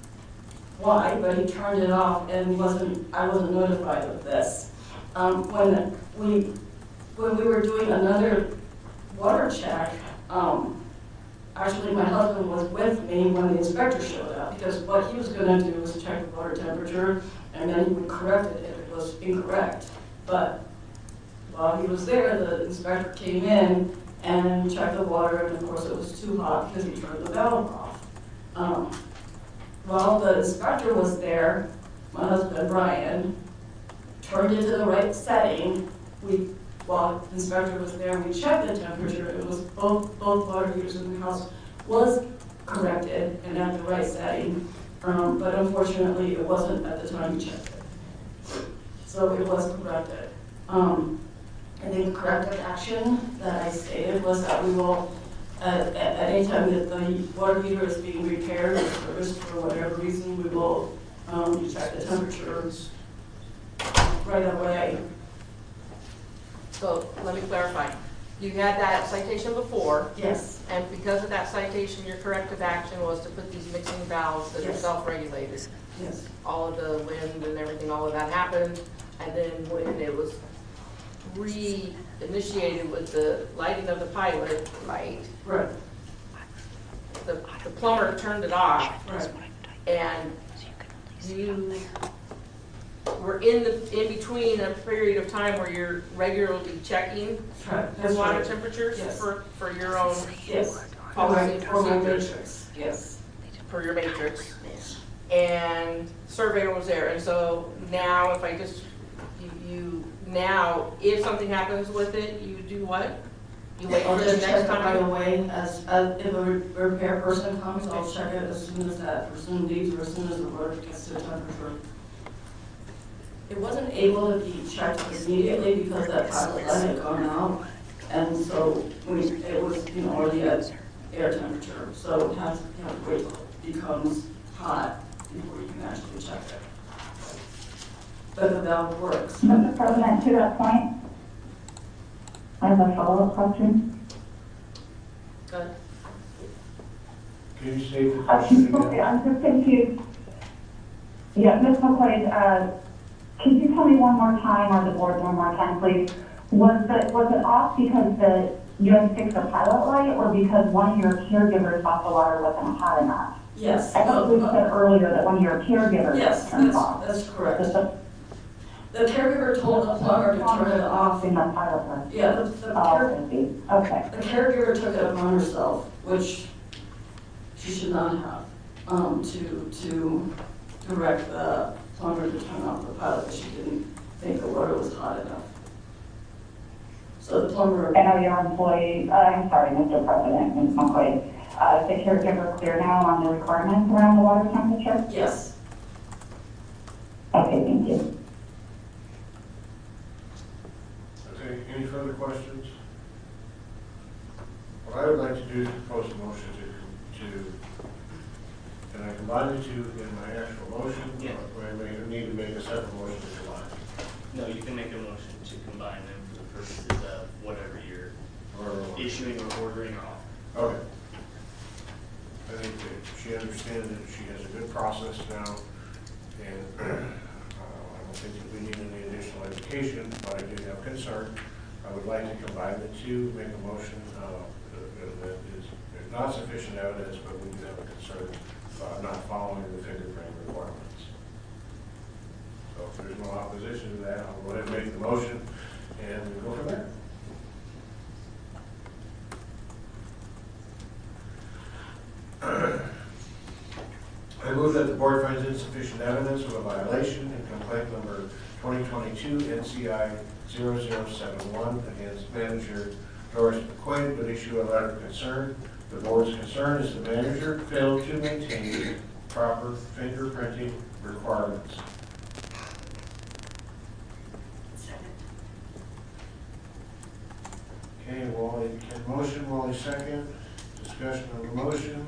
why, but he turned it off and wasn't, I wasn't notified of this. Um, when we when we were doing another water check, um, actually my husband was with me when the inspector showed up, because what he was going to do was check the water temperature and then he would correct it if it was incorrect. But while he was there, the inspector came in and checked the water, and of course it was too hot because he turned the valve off. Um, while the inspector was there, my husband Brian turned it to the right setting. We, while the inspector was there, we checked the temperature. It was both both water heaters in the house was corrected and at the right setting, um, but unfortunately it wasn't at the time we checked it. So it was corrected. Um, I think the corrective action that I stated was that we will, uh, at, at any time that the water heater is being repaired or serviced for whatever reason, we will um, check the temperatures right away. So let me clarify. You had that citation before. Yes. And because of that citation, your corrective action was to put these mixing valves that are Yes. self-regulated. Yes. All of the wind and everything, all of that happened. And then when it was re-initiated with the lighting of the pilot light, Right. the, the plumber turned it off. Right. And you were in the, in between a period of time where you're regularly checking Right. the That's water right. temperatures Yes. for, for your own Yes. policy and For my procedures, matrix. Yes. for your matrix. And surveyor was there, and so now if I just, you, you, now, if something happens with it, you do what? You wait I'll for the just check next it right time? away, as, as, if a re- repair person comes, I'll check it as soon as that person leaves or as soon as the water gets to temperature. It wasn't able to be checked immediately because that pilot light had gone out, and so we, it was, you know, already at air temperature, so it has, you have to wait till it becomes hot before you can actually check it. But the valve works. Mister President, to that point, I have a follow-up question. Good. Can you state the Uh, question Miz McQuaid, again? I'm just confused. Yeah, Miz McQuaid, uh, can you tell me one more time, or the board one more time, please? Was the, was it off because the, you had to fix the pilot light, or because one of your caregivers thought the water wasn't hot enough? Yes. I thought you said earlier that one of your caregivers Yes, turned that's, off. that's correct. Was the- The caregiver told the plumber to turn it off. In the pilot light? Yeah, the, the, Oh, care, I see. Okay. the caregiver took it upon herself, which she should not have, um, to, to direct the plumber to turn off the pilot, but she didn't think the water was hot enough. So the plumber. I know your employee, uh, I'm sorry, Mister President, Miz McQuaid, uh, is the caregiver clear now on the requirements around the water temperature? Yes. Okay, thank you. Okay, do is propose a motion to, to, can I combine the two in my actual motion? Yeah. Or do I may need to make a separate motion to combine? No, you can make a motion to combine them for the purposes of whatever you're Or- issuing or ordering or offering. Okay. I think that she understands that she has a good process now, and uh, I don't think that we need any additional education, but I do have concern. I would like to combine the two, make a motion uh, that is, there's not sufficient evidence, but we do have a concern about not following the fingerprint requirements. So if there's no opposition to that, I'll go ahead and make the motion, and we'll go from there. I move that the board finds insufficient evidence of a violation in complaint number twenty twenty-two N C I zero zero seven one against manager Doris McQuaid, but issue a letter of concern. The board's concern is the manager failed to maintain proper fingerprinting requirements. Okay, Wally, can motion, Wally second. Discussion on the motion.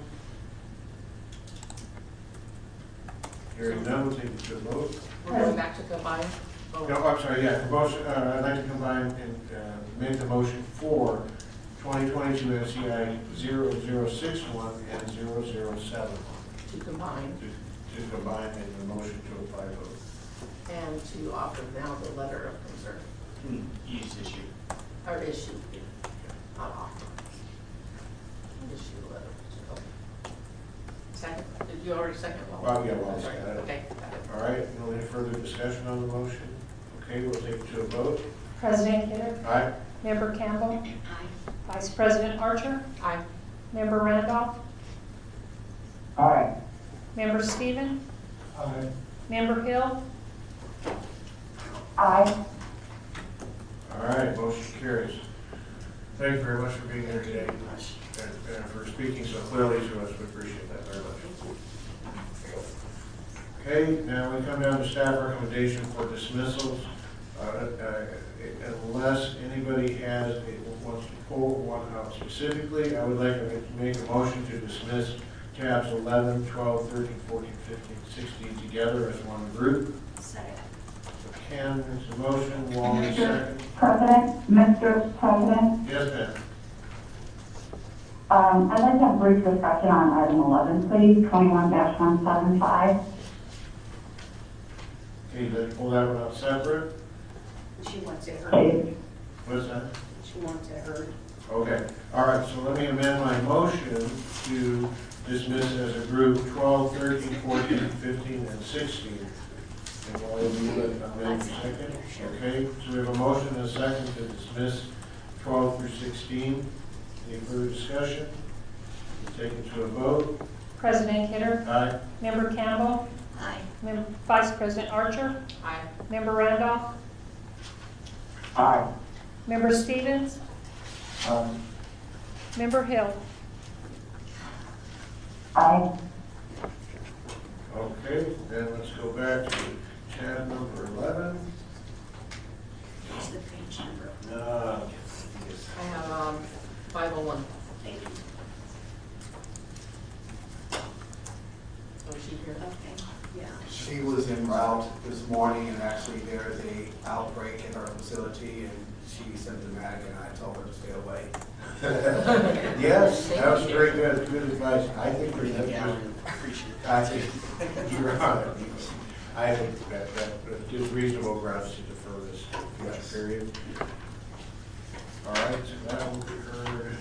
Hearing none, we'll take it to a vote. We're going back to combine. Oh. No, I'm sorry, yeah, the motion, uh, I'd like to combine and, uh, make the motion for twenty twenty-two N C I zero zero six one and zero zero seven. To combine To, to combine in the motion to apply both. and to offer now the letter of concern, Use issue. or issue, not offer. Issue the letter. Okay. Second, did you already second? Well, yeah, well, Sorry. I don't- Okay, got it. All right, no any further discussion on the motion? Okay, we'll take it to a vote. President Kidder, Aye. Member Campbell, Aye. Vice President Archer, Aye. Member Randolph, Aye. Member Stephen, Aye. Member Hill, Aye. All right, motion carries. Thank you very much for being here today and, and for speaking so clearly to us. We appreciate that very much. Okay, now we come down to staff recommendation for dismissals. Uh, uh, unless anybody has, a- wants to pull one out specifically, I would like to make a motion to dismiss tabs eleven, twelve, thirteen, fourteen, fifteen, sixteen together as one group. Second. So Ken makes a motion, Wally second. President, Mister President, Yes, ma'am. um, I'd like to have a brief discussion on item eleven, please, twenty-one dash one seven five. Okay, let's pull that one out separate. She wants it heard. Please. What's that? She wants it heard. Okay, all right, so let me amend my motion to dismiss as a group twelve, thirteen, fourteen, fifteen, and sixteen. And while you do that, I'll make a second. Okay, so we have a motion and a second to dismiss twelve through sixteen. Any further discussion? We'll take it to a vote. President Kidder, Aye. Member Campbell, Aye. Mem- Vice President Archer, Aye. Member Randolph, Aye. Member Stevens, Aye. Member Hill. Aye. Okay, then let's go back to tab number eleven. Here's the page number. Uh, I have, um, five oh one. Thank you. Oh, is she here? Okay, yeah. She was en route this morning, and actually there is a outbreak in her facility, and she symptomatic, and I told her to stay away. Yes, that was very good, good advice. I think we're, Yeah, appreciate it. I think you're on it. I think that, that that gives reasonable grounds to defer this to a future period. All right, so that will be heard.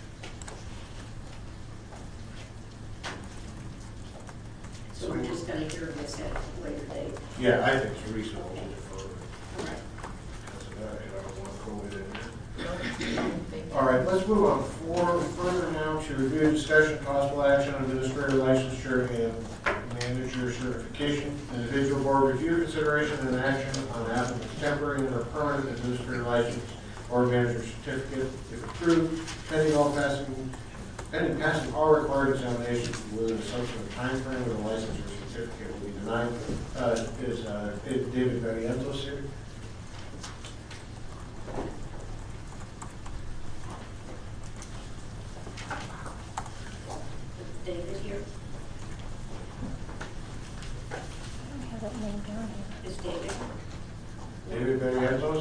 So we're just gonna hear this at a later date. Yeah, I think it's reasonable to defer. All right. Because of that, and I don't want COVID in here. All right, let's move on for further now to review, discussion, possible action on administrator licensure and manager certification. Individual board review, consideration, and action on applicant's temporary and or permanent administrator license or manager certificate, if approved, pending all passing, pending passing all required examinations within a subsequent timeframe, or the license or certificate will be denied. Uh, is, uh, David Barrientos here? David Barrientos.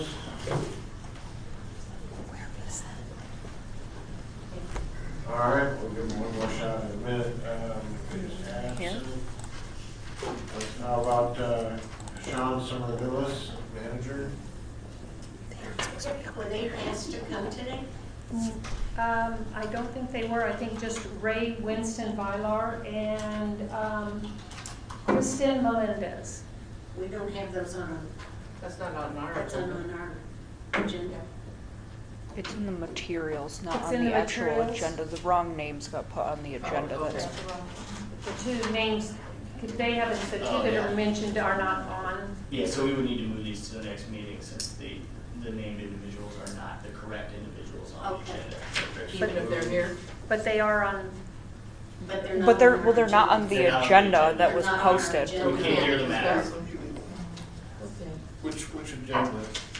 All right, we'll give him one more shot in a minute. Um, he's absent. How about uh, Sean Summervillis, manager? Were they asked to come today? Um, I don't think they were. I think just Ray Winston Vilar and um, Kristen Melendez. We don't have those on our, That's not on our that's on agenda. on our agenda. It's in the materials, not It's on in the the actual materials? agenda. The wrong names got put on the agenda. Oh, okay. That's The two names, they haven't, the two Oh, that yeah. are mentioned are not on. Yeah, so we would need to move these to the next meeting since the, the named individuals are not the correct individuals on the Okay. agenda. Even if they're here? But they are on, But they're not. But they're, on well, our they're not on the They're not on the agenda agenda. that was They're not on our posted. agenda. We can't hear the matter. Okay. Which, which agenda?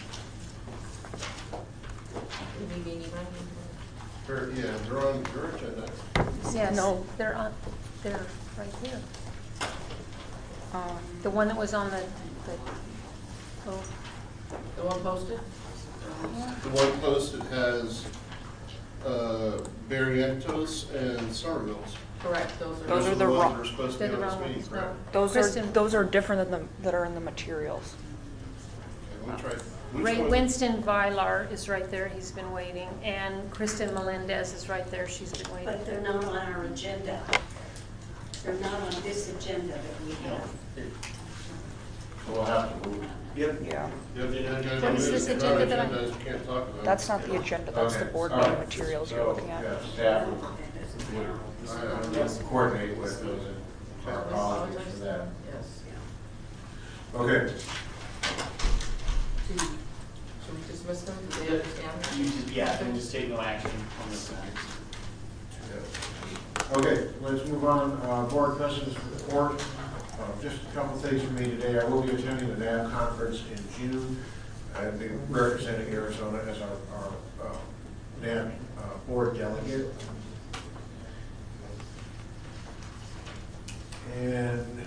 Or, yeah, they're on your agenda. yes, No. they're on, they're right here. Um, The one that was on the, the, oh, The one posted? The one posted has uh, Barrientos and Somerville's. Correct, those are. Those are are the ones wrong- that are supposed to they're be the on wrong this meeting, ones, no. correct? Those are, Kristen- those are different than the, that are in the materials. Okay, let me try. Which Ray one? Winston Vilar is right there, he's been waiting, and Kristen Melendez is right there, she's been waiting. But they're not on our agenda. They're not on this agenda that we have. We'll have to move. Yep. Yeah. Yep, the agenda What is is- this it's not agenda that I- agenda, you can't talk about. That's not the agenda, that's the Okay, board all meeting right. materials you're So, looking at. yeah, staff would, would uh, coordinate with those and our apologies for that. Yes. Okay. Should we dismiss them? Do they understand? You just, yeah, then just take no action on this side. Okay, let's move on. Uh, Board President's report. Uh, just a couple things for me today. I will be attending the N A B conference in June. I'll be representing Arizona as our, our uh, N A B uh, board delegate. And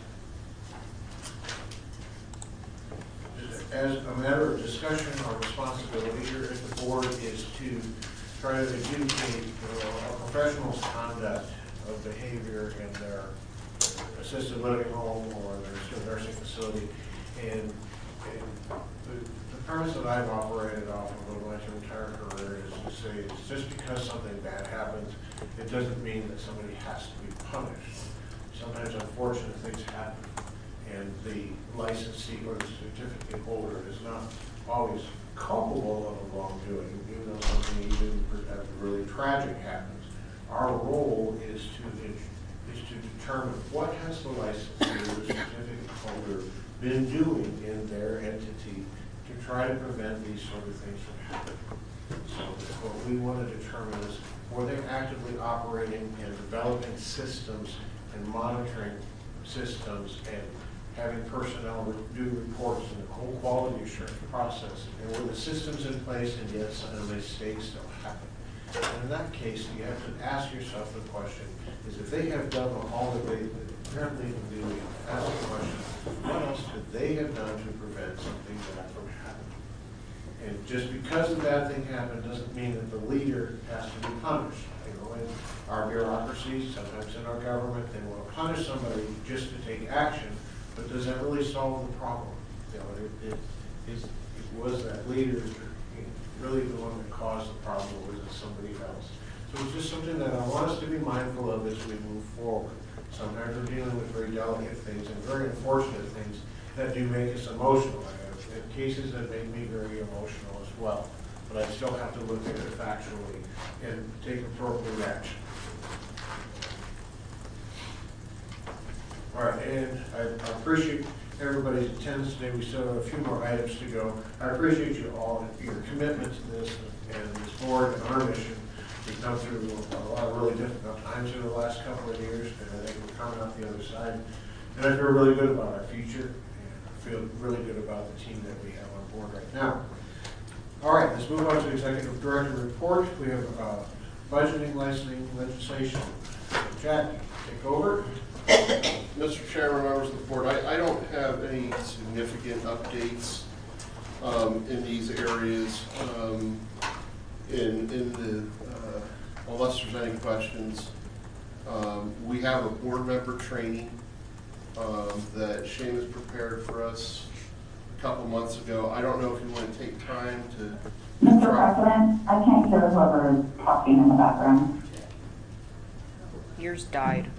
as a matter of discussion, our responsibility here at the board is to try to adjudicate you know, a professional's conduct of behavior in their assisted living home or their skilled nursing facility. And, and the, the premise that I've operated off of over my entire career is to say it's just because something bad happens, it doesn't mean that somebody has to be punished. Sometimes unfortunate things happen, and the licensee or the certificate holder is not always culpable of a wrongdoing, even though something even really tragic happens. Our role is to is to determine what has the licensee or the certificate holder been doing in their entity to try to prevent these sort of things from happening. So what we want to determine is were they actively operating and developing systems and monitoring systems and having personnel do reports and the whole quality assurance process. And were the systems in place and yet some mistakes still happen? And in that case, you have to ask yourself the question, is if they have done all that they apparently can do, ask the question, what else could they have done to prevent something bad from happening? And just because the bad thing happened doesn't mean that the leader has to be punished. You know, in our bureaucracies, sometimes in our government, they want to punish somebody just to take action, but does that really solve the problem? You know, it, it, is, it was that leader really the one that caused the problem, or was it somebody else? So it's just something that I want us to be mindful of as we move forward. Sometimes we're dealing with very delicate things and very unfortunate things that do make us emotional. I have had cases that make me very emotional as well, but I still have to look at it factually and take appropriate action. All right, and I, I appreciate everybody's attendance today. We still have a few more items to go. I appreciate you all and your commitment to this and this board and our mission. We've come through a lot of really difficult times in the last couple of years, and I think we're coming out the other side. And I feel really good about our future, and I feel really good about the team that we have on board right now. All right, let's move on to Executive Director report. We have uh, budgeting, licensing, legislation. Jackie, take over. Mister Chairman, members of the board, I, I don't have any significant updates um, in these areas. Um, in, in the, uh, unless there's any questions, um, we have a board member training um, that Seamus prepared for us a couple months ago. I don't know if you want to take time to. Mister President, I can't hear whoever is talking in the background. Yours died.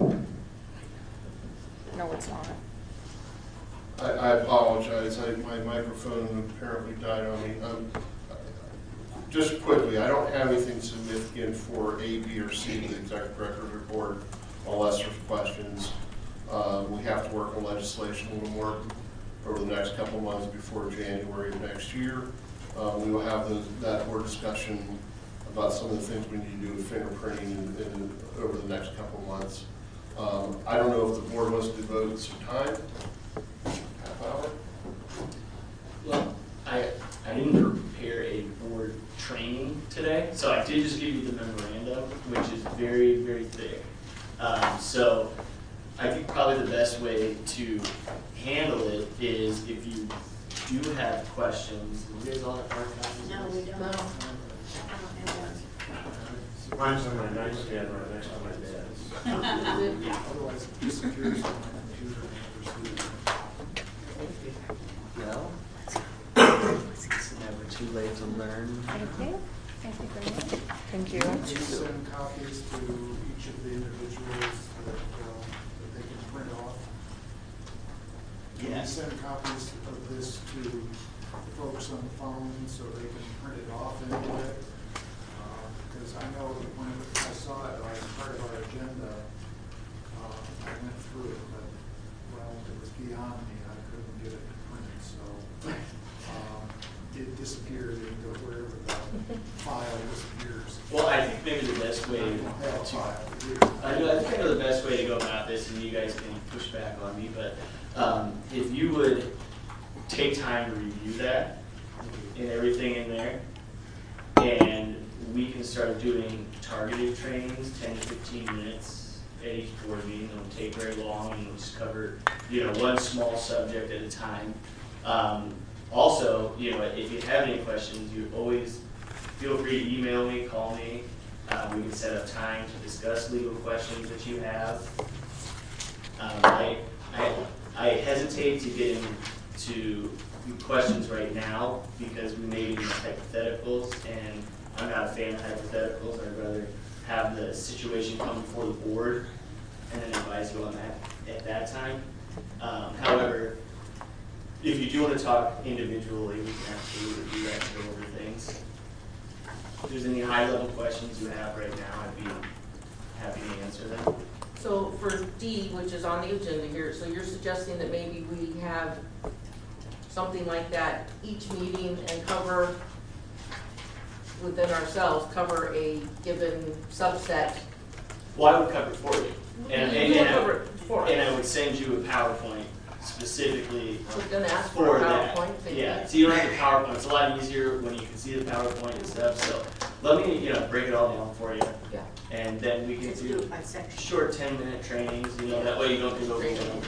No, it's not. I, I apologize. I, my microphone apparently died on me. Um, just quickly, I don't have anything significant for A, B, or C, the executive director's report, unless there's questions. Uh, we have to work on legislation a little more over the next couple of months before January of next year. Uh, we will have those, that board discussion about some of the things we need to do with fingerprinting in, in, over the next couple of months. Um, I don't know if the board wants to devote some time. Half hour? Well, I, I didn't prepare a board training today, so I did just give you the memorandum, which is very, very thick. Um, so I think probably the best way to handle it is if you do have questions. You guys all have hard copies? No, we don't. No. Mine's on my nightstand right next to my desk. Otherwise it disappears on my computer. No. It's never too late to learn. Thank you. Thank you very much. Thank you. Did you send copies to each of the individuals that, uh, that they can print off? Can you send copies of this to the folks on the phone so they can print it off anyway? Because I know that when I saw it as part of our agenda, uh, I went through it, but, well, it was beyond me. I couldn't get it printed, so um, it disappeared into wherever the file disappears. Well, I think maybe the best way I don't have a to, file. I know, I think I know the best way to go about this, and you guys can push back on me, but um, if you would take time to review that and everything in there, and we can start doing targeted trainings, ten to fifteen minutes at each board meeting. It won't take very long, and we'll just cover, you know, one small subject at a time. Um, also, you know, if you have any questions, you always feel free to email me, call me. Uh, we can set up time to discuss legal questions that you have. Um, I, I, I hesitate to get into questions right now because we may be hypotheticals, and I'm not a fan of hypotheticals. I'd rather have the situation come before the board and then advise you on that at that time. Um, however, if you do want to talk individually, we can absolutely do that to go over things. If there's any high-level questions you have right now, I'd be happy to answer them. So for D, which is on the agenda here, so you're suggesting that maybe we have something like that each meeting and cover within ourselves, cover a given subset. Well, I would cover it for you. And, and, You would and, cover I, it for us. and I would send you a PowerPoint specifically I was gonna ask for a that. PowerPoint. Thank you. Yeah, so you don't have the PowerPoint. It's a lot easier when you can see the PowerPoint and stuff. So let me, you know, break it all down for you. Yeah. And then we can Let's do do it by section. short ten minute trainings, you know, that way you don't get overwhelmed.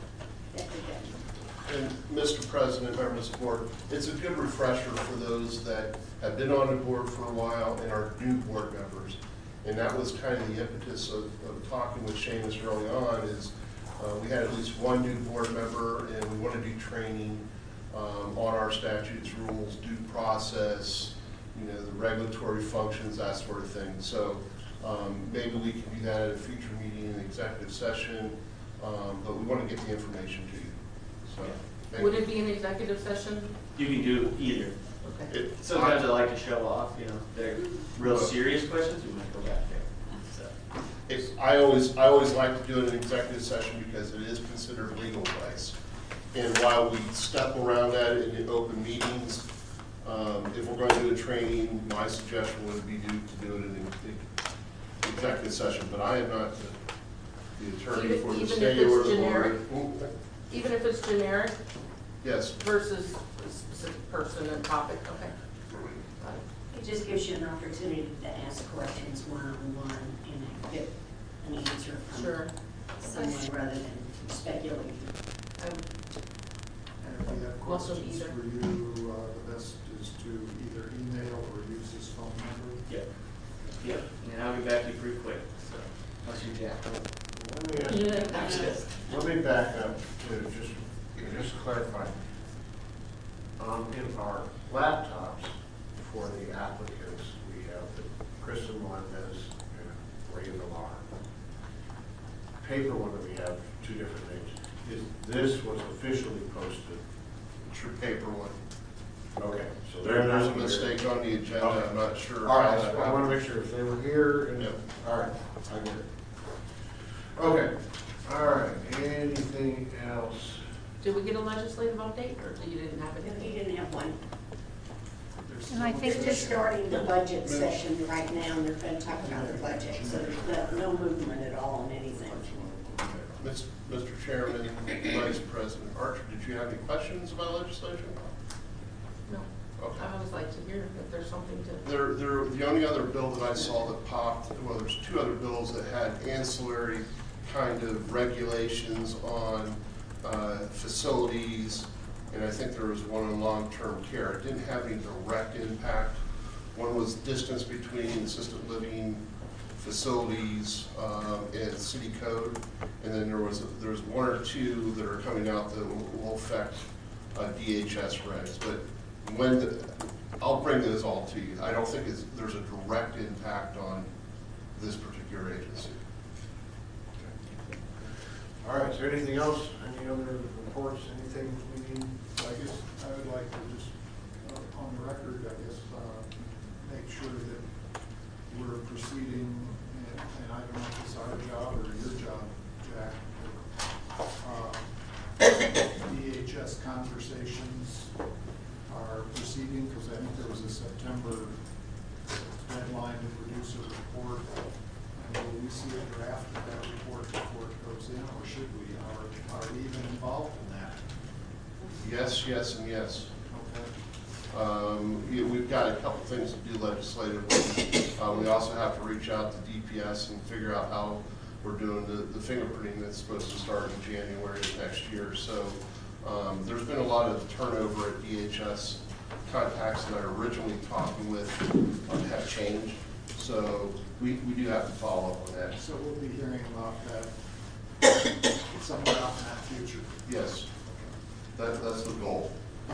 And Mister President, members of the board, it's a good refresher for those that have been on the board for a while and are new board members. And that was kind of the impetus of, of talking with Seamus early on is uh, we had at least one new board member and we want to do training um, on our statutes, rules, due process, you know, the regulatory functions, that sort of thing. So um, maybe we can do that at a future meeting in the executive session, um, but we want to get the information to you. So, thank Would you. it be an executive session? You can do either. Okay. It- Sometimes I like to show off, you know, if they're real serious questions, we might go back there. So. It's, I always, I always like to do it in executive session because it is considered legal advice. And while we step around that in the open meetings, um, if we're going to do a training, my suggestion would be to, to do it in the executive session. But I am not the, the attorney Even- for the even if state it's or the generic? board. Even if it's generic Yes. versus a specific person and topic, okay. Got it. It just gives you an opportunity to ask questions one-on-one and get an answer from Sure. someone rather than speculating. I would- And if we have Welcome questions either. for you, uh, the best is to either email or use his phone number. Yep. Yep, and I'll get back to you pretty quick, so, unless you jack. Let me, let me back up to just, just to clarify. Um, in our laptops for the applicants, we have the Kristen Melendez and Ray Millar. Paper one that we have two different things. Is this was officially posted? True paper one. Okay, so There, they're not there's a here. mistake on the agenda, Okay. I'm not sure. All how right, that so I want to happened. make sure if they were here and, Yep. all right, I get it. Okay, all right, anything else? Did we get a legislative update, or you didn't have He anything? didn't have one. And I think They're this, starting the budget session right now, and they're going to talk about the budget, so there's no, no movement at all on anything. Miz- Mister Chairman, Vice President Archer, did you have any questions about legislation? No. Okay. I always like to hear if there's something to. There, there, the only other bill that I saw that popped, well, there's two other bills that had ancillary kind of regulations on uh, facilities, and I think there was one on long-term care. It didn't have any direct impact. One was distance between assisted living facilities um, and city code, and then there was, there was one or two that are coming out that will will affect uh, D H S regs. But when, the, I'll bring those all to you. I don't think it's, there's a direct impact on this particular agency. All right, is there anything else? Any other reports, anything we need? I guess I would like to just, uh, on the record, I guess, uh, make sure that we're proceeding, and, and I don't know if it's our job or your job, Jack, but, uh, D H S conversations are proceeding, because I think there was a September deadline to produce a report. And will we see a draft of that report before it goes in, or should we? Are, are we even involved in that? Yes, yes, and yes. Okay. Um, yeah, we've got a couple things to do legislatively. Uh, we also have to reach out to D P S and figure out how we're doing the, the fingerprinting that's supposed to start in January of next year. So um, there's been a lot of turnover at D H S. Contacts that I originally talking with um, have changed. So we, we do have to follow up on that. So we'll be hearing about that somewhere out in that future. Yes, that, that's the goal.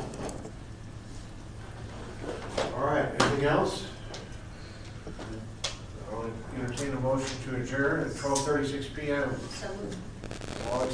All right, anything else? I'll entertain a motion to adjourn at twelve thirty-six p m So moved. All